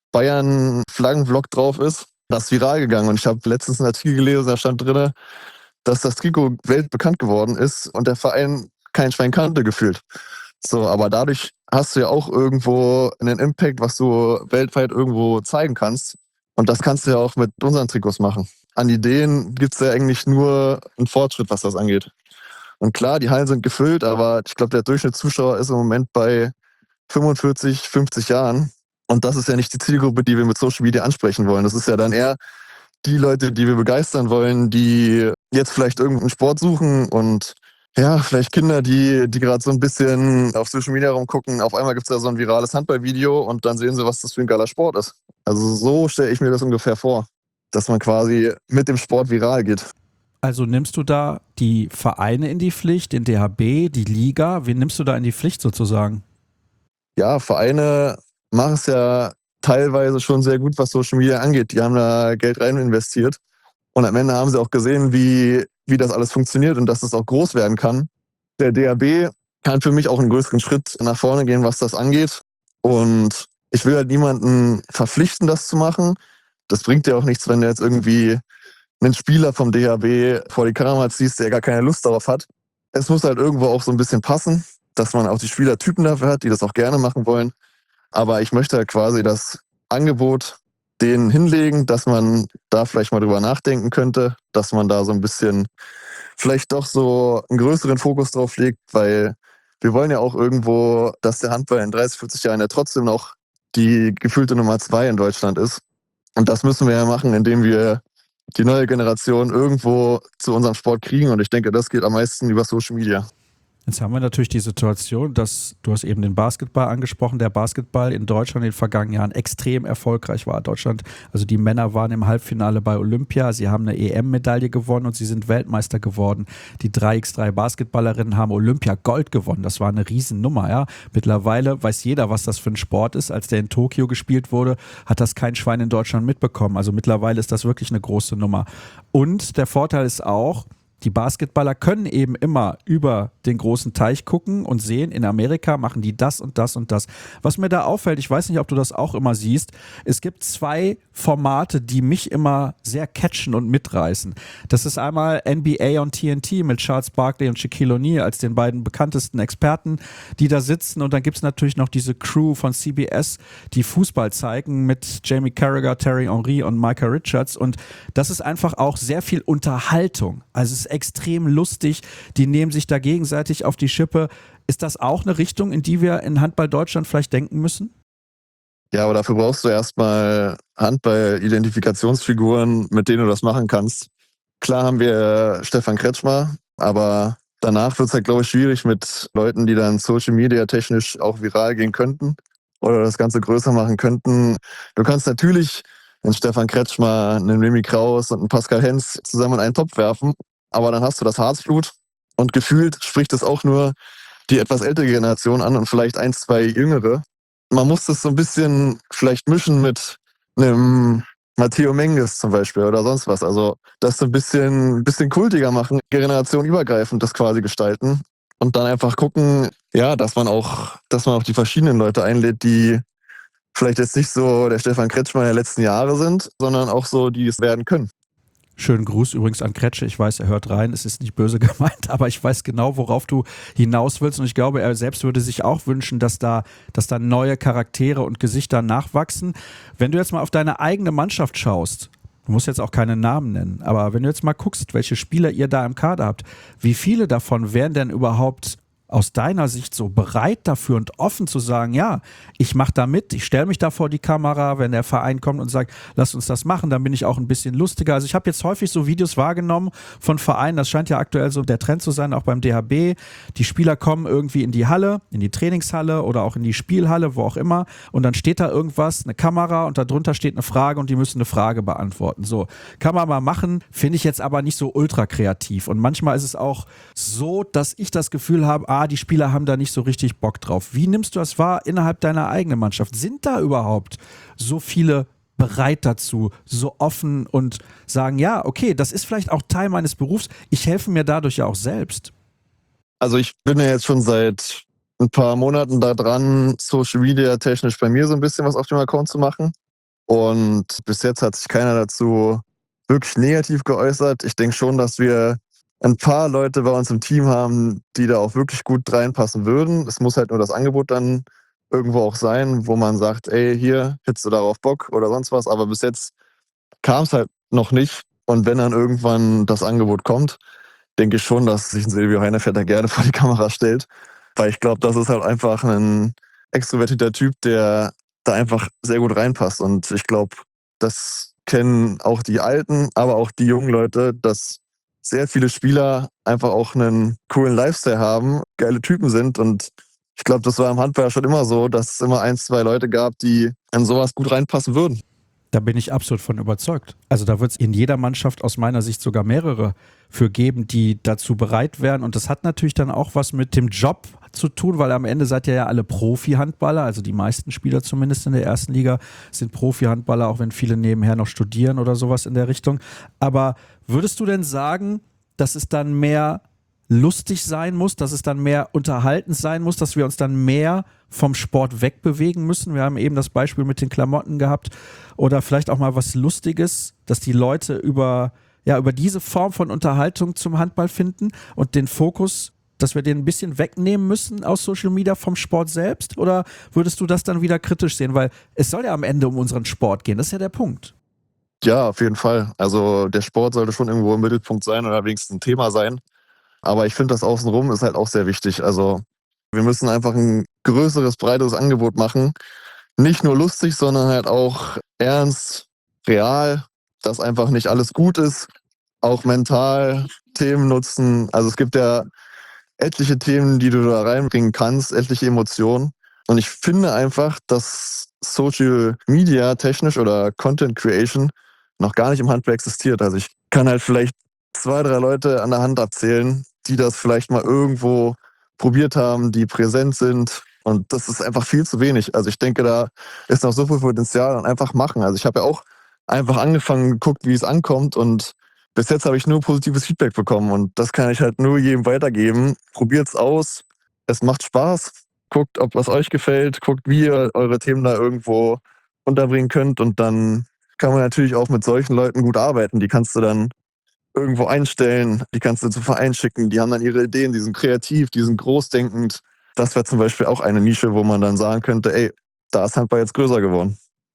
[SPEAKER 5] Bayern-Flaggenblock drauf ist. Das ist viral gegangen und ich habe letztens einen Artikel gelesen, da stand drin, dass das Trikot weltbekannt geworden ist und der Verein kein Schwein kannte gefühlt. So, aber dadurch hast du ja auch irgendwo einen Impact, was du weltweit irgendwo zeigen kannst. Und das kannst du ja auch mit unseren Trikots machen. An Ideen gibt es ja eigentlich nur einen Fortschritt, was das angeht. Und klar, die Hallen sind gefüllt, aber ich glaube, der Durchschnittszuschauer ist im Moment bei fünfundvierzig, fünfzig Jahren. Und das ist ja nicht die Zielgruppe, die wir mit Social Media ansprechen wollen. Das ist ja dann eher die Leute, die wir begeistern wollen, die jetzt vielleicht irgendeinen Sport suchen und ja, vielleicht Kinder, die, die gerade so ein bisschen auf Social Media rumgucken. Auf einmal gibt es da so ein virales Handballvideo und dann sehen sie, was das für ein geiler Sport ist. Also so stelle ich mir das ungefähr vor, dass man quasi mit dem Sport viral geht.
[SPEAKER 2] Also nimmst du da die Vereine in die Pflicht, den D H B, die Liga? Wen nimmst du da in die Pflicht sozusagen?
[SPEAKER 5] Ja, Vereine machen es ja teilweise schon sehr gut, was Social Media angeht. Die haben da Geld rein investiert. Und am Ende haben sie auch gesehen, wie, wie das alles funktioniert und dass es auch groß werden kann. Der D H B kann für mich auch einen größeren Schritt nach vorne gehen, was das angeht. Und ich will halt niemanden verpflichten, das zu machen. Das bringt dir auch nichts, wenn du jetzt irgendwie einen Spieler vom D H B vor die Kamera ziehst, der gar keine Lust darauf hat. Es muss halt irgendwo auch so ein bisschen passen, dass man auch die Spielertypen dafür hat, die das auch gerne machen wollen. Aber ich möchte halt quasi das Angebot denen hinlegen, dass man da vielleicht mal drüber nachdenken könnte, dass man da so ein bisschen vielleicht doch so einen größeren Fokus drauf legt, weil wir wollen ja auch irgendwo, dass der Handball in dreißig, vierzig Jahren ja trotzdem noch die gefühlte Nummer zwei in Deutschland ist. Und das müssen wir ja machen, indem wir die neue Generation irgendwo zu unserem Sport kriegen. Und ich denke, das geht am meisten über Social Media.
[SPEAKER 2] Jetzt haben wir natürlich die Situation, dass, du hast eben den Basketball angesprochen, der Basketball in Deutschland in den vergangenen Jahren extrem erfolgreich war. Deutschland, also die Männer waren im Halbfinale bei Olympia, sie haben eine E M-Medaille gewonnen und sie sind Weltmeister geworden. Die drei gegen drei Basketballerinnen haben Olympia Gold gewonnen, das war eine Riesennummer. Ja. Mittlerweile weiß jeder, was das für ein Sport ist. Als der in Tokio gespielt wurde, hat das kein Schwein in Deutschland mitbekommen. Also mittlerweile ist das wirklich eine große Nummer. Und der Vorteil ist auch, die Basketballer können eben immer über den großen Teich gucken und sehen, in Amerika machen die das und das und das. Was mir da auffällt, ich weiß nicht, ob du das auch immer siehst, es gibt zwei Formate, die mich immer sehr catchen und mitreißen. Das ist einmal N B A on T N T mit Charles Barkley und Shaquille O'Neal als den beiden bekanntesten Experten, die da sitzen. Und dann gibt es natürlich noch diese Crew von C B S, die Fußball zeigen mit Jamie Carragher, Terry Henry und Micah Richards. Und das ist einfach auch sehr viel Unterhaltung. Also es ist extrem lustig, die nehmen sich da gegenseitig auf die Schippe. Ist das auch eine Richtung, in die wir in Handball Deutschland vielleicht denken müssen?
[SPEAKER 5] Ja, aber dafür brauchst du erstmal Handball-Identifikationsfiguren, mit denen du das machen kannst. Klar haben wir Stefan Kretschmer, aber Danach wird es halt, glaube ich, schwierig mit Leuten, die dann Social Media technisch auch viral gehen könnten oder das Ganze größer machen könnten. Du kannst natürlich einen Stefan Kretschmer, einen Remy Kraus und einen Pascal Hens zusammen in einen Topf werfen, aber dann hast du das Harzblut und gefühlt spricht es auch nur die etwas ältere Generation an und vielleicht ein, zwei jüngere. Man muss das so ein bisschen vielleicht mischen mit einem Matteo Menges zum Beispiel oder sonst was. Also das so ein bisschen, bisschen kultiger machen, generationenübergreifend das quasi gestalten und dann einfach gucken, ja, dass man auch, dass man auch die verschiedenen Leute einlädt, die vielleicht jetzt nicht so der Stefan Kretschmann der letzten Jahre sind, sondern auch so, die es werden können.
[SPEAKER 2] Schönen Gruß übrigens an Kretsche. Ich weiß, er hört rein. Es ist nicht böse gemeint, aber ich weiß genau, worauf du hinaus willst. Und ich glaube, er selbst würde sich auch wünschen, dass da, dass da neue Charaktere und Gesichter nachwachsen. Wenn du jetzt mal auf deine eigene Mannschaft schaust, du musst jetzt auch keine Namen nennen, aber wenn du jetzt mal guckst, welche Spieler ihr da im Kader habt, wie viele davon wären denn überhaupt aus deiner Sicht so bereit dafür und offen zu sagen, ja, ich mache da mit, ich stelle mich da vor die Kamera, wenn der Verein kommt und sagt, lass uns das machen, dann bin ich auch ein bisschen lustiger. Also ich habe jetzt häufig so Videos wahrgenommen von Vereinen, das scheint ja aktuell so der Trend zu sein, auch beim D H B. Die Spieler kommen irgendwie in die Halle, in die Trainingshalle oder auch in die Spielhalle, wo auch immer, und dann steht da irgendwas, eine Kamera und darunter steht eine Frage und die müssen eine Frage beantworten. So, kann man mal machen, finde ich jetzt aber nicht so ultra kreativ. Und manchmal ist es auch so, dass ich das Gefühl habe, ah, die Spieler haben da nicht so richtig Bock drauf. Wie nimmst du das wahr innerhalb deiner eigenen Mannschaft? Sind da überhaupt so viele bereit dazu, so offen und sagen, ja, okay, das ist vielleicht auch Teil meines Berufs, ich helfe mir dadurch ja auch selbst?
[SPEAKER 5] Also ich bin ja jetzt schon seit ein paar Monaten da dran, Social Media technisch bei mir so ein bisschen was auf dem Account zu machen. Und bis jetzt hat sich keiner dazu wirklich negativ geäußert. Ich denke schon, dass wir ein paar Leute bei uns im Team haben, die da auch wirklich gut reinpassen würden. Es muss halt nur das Angebot dann irgendwo auch sein, wo man sagt, ey, hier, hättest du darauf Bock oder sonst was. Aber bis jetzt kam es halt noch nicht. Und wenn dann irgendwann das Angebot kommt, denke ich schon, dass sich ein Silvio Heinevetter gerne vor die Kamera stellt. Weil ich glaube, das ist halt einfach ein extrovertierter Typ, der da einfach sehr gut reinpasst. Und ich glaube, das kennen auch die Alten, aber auch die jungen Leute, dass sehr viele Spieler einfach auch einen coolen Lifestyle haben, geile Typen sind. Und ich glaube, das war im Handball schon immer so, dass es immer ein, zwei Leute gab, die an sowas gut reinpassen würden.
[SPEAKER 2] Da bin ich absolut von überzeugt. Also da wird es in jeder Mannschaft aus meiner Sicht sogar mehrere für geben, die dazu bereit wären. Und das hat natürlich dann auch was mit dem Job zu tun, weil am Ende seid ihr ja alle Profi-Handballer, also die meisten Spieler zumindest in der ersten Liga sind Profi-Handballer, auch wenn viele nebenher noch studieren oder sowas in der Richtung. Aber würdest du denn sagen, dass es dann mehr lustig sein muss, dass es dann mehr unterhaltend sein muss, dass wir uns dann mehr vom Sport wegbewegen müssen? Wir haben eben das Beispiel mit den Klamotten gehabt oder vielleicht auch mal was Lustiges, dass die Leute über, ja, über diese Form von Unterhaltung zum Handball finden und den Fokus, dass wir den ein bisschen wegnehmen müssen aus Social Media vom Sport selbst? Oder würdest du das dann wieder kritisch sehen? Weil es soll ja am Ende um unseren Sport gehen, das ist ja der Punkt.
[SPEAKER 5] Ja, auf jeden Fall. Also der Sport sollte schon irgendwo im Mittelpunkt sein oder wenigstens ein Thema sein. Aber ich finde, das Außenrum ist halt auch sehr wichtig. Also wir müssen einfach ein größeres, breiteres Angebot machen. Nicht nur lustig, sondern halt auch ernst, real, dass einfach nicht alles gut ist. Auch mental Themen nutzen. Also es gibt ja etliche Themen, die du da reinbringen kannst, etliche Emotionen. Und ich finde einfach, dass Social Media technisch oder Content Creation noch gar nicht im Handball existiert. Also ich kann halt vielleicht zwei, drei Leute an der Hand abzählen, die das vielleicht mal irgendwo probiert haben, die präsent sind. Und das ist einfach viel zu wenig. Also ich denke, da ist noch so viel Potenzial und einfach machen. Also ich habe ja auch einfach angefangen, geguckt, wie es ankommt und bis jetzt habe ich nur positives Feedback bekommen und das kann ich halt nur jedem weitergeben. Probiert's aus, es macht Spaß, guckt, ob was euch gefällt, guckt, wie ihr eure Themen da irgendwo unterbringen könnt und dann kann man natürlich auch mit solchen Leuten gut arbeiten. Die kannst du dann irgendwo einstellen, die kannst du zu Verein schicken, die haben dann ihre Ideen, die sind kreativ, die sind großdenkend. Das wäre zum Beispiel auch eine Nische, wo man dann sagen könnte, ey, da ist Handball jetzt größer geworden.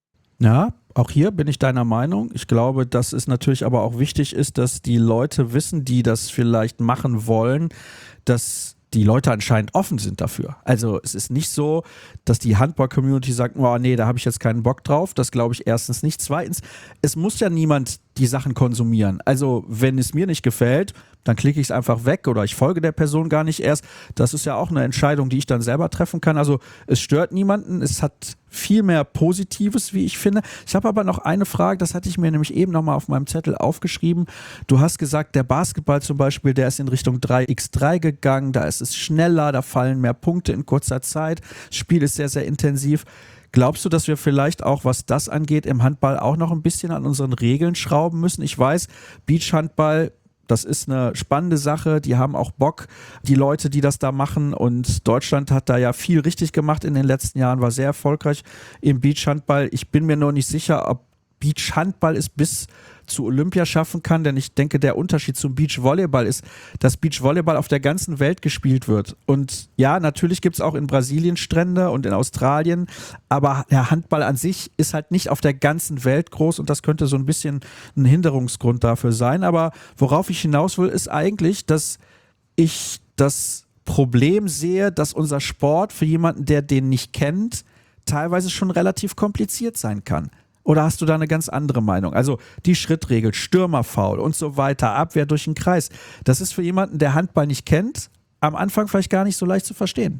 [SPEAKER 2] Ja, auch hier bin ich deiner Meinung. Ich glaube, dass es natürlich aber auch wichtig ist, dass die Leute wissen, die das vielleicht machen wollen, dass die Leute anscheinend offen sind dafür. Also es ist nicht so, dass die Handball-Community sagt, oh nee, da habe ich jetzt keinen Bock drauf. Das glaube ich erstens nicht. Zweitens, es muss ja niemand die Sachen konsumieren. Also wenn es mir nicht gefällt, dann klicke ich es einfach weg oder ich folge der Person gar nicht erst. Das ist ja auch eine Entscheidung, die ich dann selber treffen kann. Also es stört niemanden, es hat viel mehr Positives, wie ich finde. Ich habe aber noch eine Frage, das hatte ich mir nämlich eben nochmal auf meinem Zettel aufgeschrieben. Du hast gesagt, der Basketball zum Beispiel, der ist in Richtung drei gegen drei gegangen, da ist es schneller, da fallen mehr Punkte in kurzer Zeit. Das Spiel ist sehr, sehr intensiv. Glaubst du, dass wir vielleicht auch, was das angeht, im Handball auch noch ein bisschen an unseren Regeln schrauben müssen? Ich weiß, Beachhandball, das ist eine spannende Sache, die haben auch Bock, die Leute, die das da machen, und Deutschland hat da ja viel richtig gemacht in den letzten Jahren, war sehr erfolgreich im Beachhandball. Ich bin mir nur nicht sicher, ob Beachhandball es bis zu Olympia schaffen kann, denn ich denke, der Unterschied zum Beachvolleyball ist, dass Beachvolleyball auf der ganzen Welt gespielt wird. Und ja, natürlich gibt es auch in Brasilien Strände und in Australien, aber der Handball an sich ist halt nicht auf der ganzen Welt groß und das könnte so ein bisschen ein Hinderungsgrund dafür sein. Aber worauf ich hinaus will, ist eigentlich, dass ich das Problem sehe, dass unser Sport für jemanden, der den nicht kennt, teilweise schon relativ kompliziert sein kann. Oder hast du da eine ganz andere Meinung? Also die Schrittregel, Stürmerfoul und so weiter, Abwehr durch den Kreis. Das ist für jemanden, der Handball nicht kennt, am Anfang vielleicht gar nicht so leicht zu verstehen.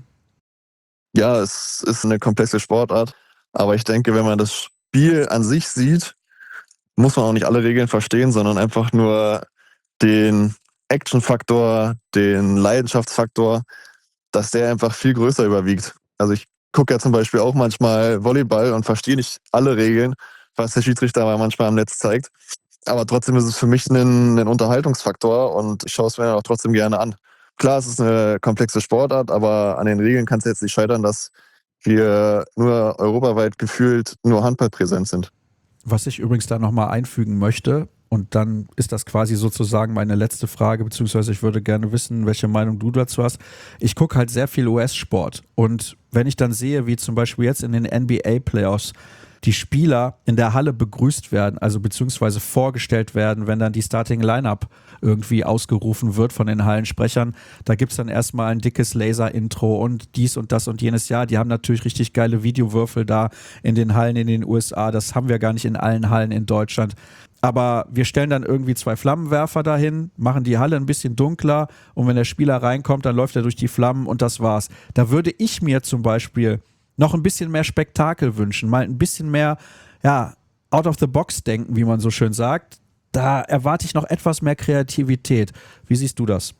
[SPEAKER 5] Ja, es ist eine komplexe Sportart. Aber ich denke, wenn man das Spiel an sich sieht, muss man auch nicht alle Regeln verstehen, sondern einfach nur den Action-Faktor, den Leidenschaftsfaktor, dass der einfach viel größer überwiegt. Also ich gucke ja zum Beispiel auch manchmal Volleyball und verstehe nicht alle Regeln, was der Schiedsrichter aber manchmal am Netz zeigt. Aber trotzdem ist es für mich ein, ein Unterhaltungsfaktor und ich schaue es mir auch trotzdem gerne an. Klar, es ist eine komplexe Sportart, aber an den Regeln kann es jetzt nicht scheitern, dass wir nur europaweit gefühlt nur Handball präsent sind.
[SPEAKER 2] Was ich übrigens da nochmal einfügen möchte, und dann ist das quasi sozusagen meine letzte Frage, beziehungsweise ich würde gerne wissen, welche Meinung du dazu hast. Ich gucke halt sehr viel U S-Sport und wenn ich dann sehe, wie zum Beispiel jetzt in den N B A-Playoffs die Spieler in der Halle begrüßt werden, also beziehungsweise vorgestellt werden, wenn dann die Starting Lineup irgendwie ausgerufen wird von den Hallensprechern. Da gibt es dann erstmal ein dickes Laser-Intro und dies und das und jenes Jahr. Die haben natürlich richtig geile Videowürfel da in den Hallen in den U S A. Das haben wir gar nicht in allen Hallen in Deutschland. Aber wir stellen dann irgendwie zwei Flammenwerfer dahin, machen die Halle ein bisschen dunkler und wenn der Spieler reinkommt, dann läuft er durch die Flammen und das war's. Da würde ich mir zum Beispiel noch ein bisschen mehr Spektakel wünschen, mal ein bisschen mehr, ja, out of the box denken, wie man so schön sagt. Da erwarte ich noch etwas mehr Kreativität. Wie siehst du das?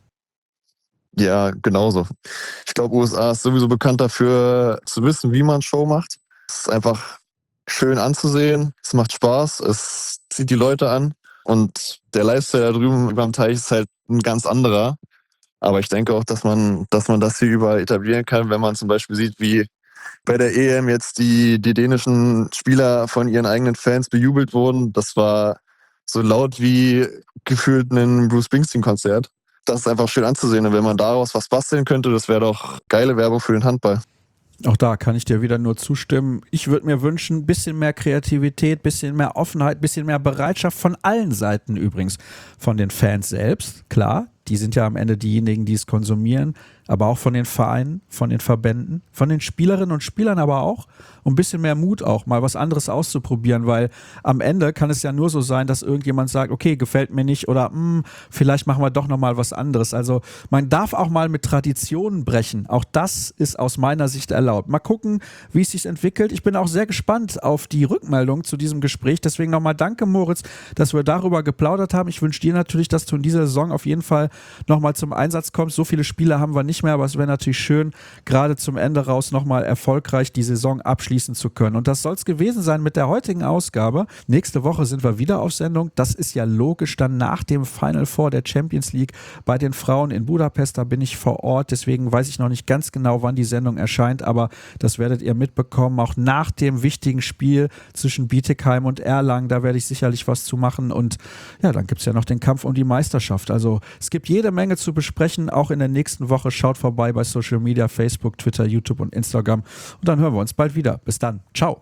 [SPEAKER 5] Ja, genauso. Ich glaube, U S A ist sowieso bekannt dafür, zu wissen, wie man Show macht. Es ist einfach schön anzusehen, es macht Spaß, es zieht die Leute an und der Lifestyle da drüben über dem Teich ist halt ein ganz anderer. Aber ich denke auch, dass man, dass man das hier überall etablieren kann, wenn man zum Beispiel sieht, wie bei der E M jetzt die, die dänischen Spieler von ihren eigenen Fans bejubelt wurden. Das war so laut wie gefühlt ein Bruce Springsteen-Konzert. Das ist einfach schön anzusehen. Und wenn man daraus was basteln könnte, das wäre doch geile Werbung für den Handball.
[SPEAKER 2] Auch da kann ich dir wieder nur zustimmen. Ich würde mir wünschen, ein bisschen mehr Kreativität, ein bisschen mehr Offenheit, ein bisschen mehr Bereitschaft von allen Seiten übrigens. Von den Fans selbst, klar, die sind ja am Ende diejenigen, die es konsumieren, aber auch von den Vereinen, von den Verbänden, von den Spielerinnen und Spielern aber auch. Und ein bisschen mehr Mut auch, mal was anderes auszuprobieren, weil am Ende kann es ja nur so sein, dass irgendjemand sagt, okay, gefällt mir nicht oder mh, vielleicht machen wir doch nochmal was anderes. Also man darf auch mal mit Traditionen brechen. Auch das ist aus meiner Sicht erlaubt. Mal gucken, wie es sich entwickelt. Ich bin auch sehr gespannt auf die Rückmeldung zu diesem Gespräch. Deswegen nochmal danke, Moritz, dass wir darüber geplaudert haben. Ich wünsche dir natürlich, dass du in dieser Saison auf jeden Fall nochmal zum Einsatz kommst. So viele Spiele haben wir nicht mehr, aber es wäre natürlich schön, gerade zum Ende raus nochmal erfolgreich die Saison abschließen zu können. Und das soll es gewesen sein mit der heutigen Ausgabe. Nächste Woche sind wir wieder auf Sendung. Das ist ja logisch dann nach dem Final Four der Champions League bei den Frauen in Budapest. Da bin ich vor Ort, deswegen weiß ich noch nicht ganz genau, wann die Sendung erscheint, aber das werdet ihr mitbekommen. Auch nach dem wichtigen Spiel zwischen Bietigheim und Erlangen, da werde ich sicherlich was zu machen. Und ja, dann gibt es ja noch den Kampf um die Meisterschaft. Also es gibt jede Menge zu besprechen, auch in der nächsten Woche. Schaut vorbei bei Social Media, Facebook, Twitter, YouTube und Instagram. Und dann hören wir uns bald wieder. Bis dann. Ciao.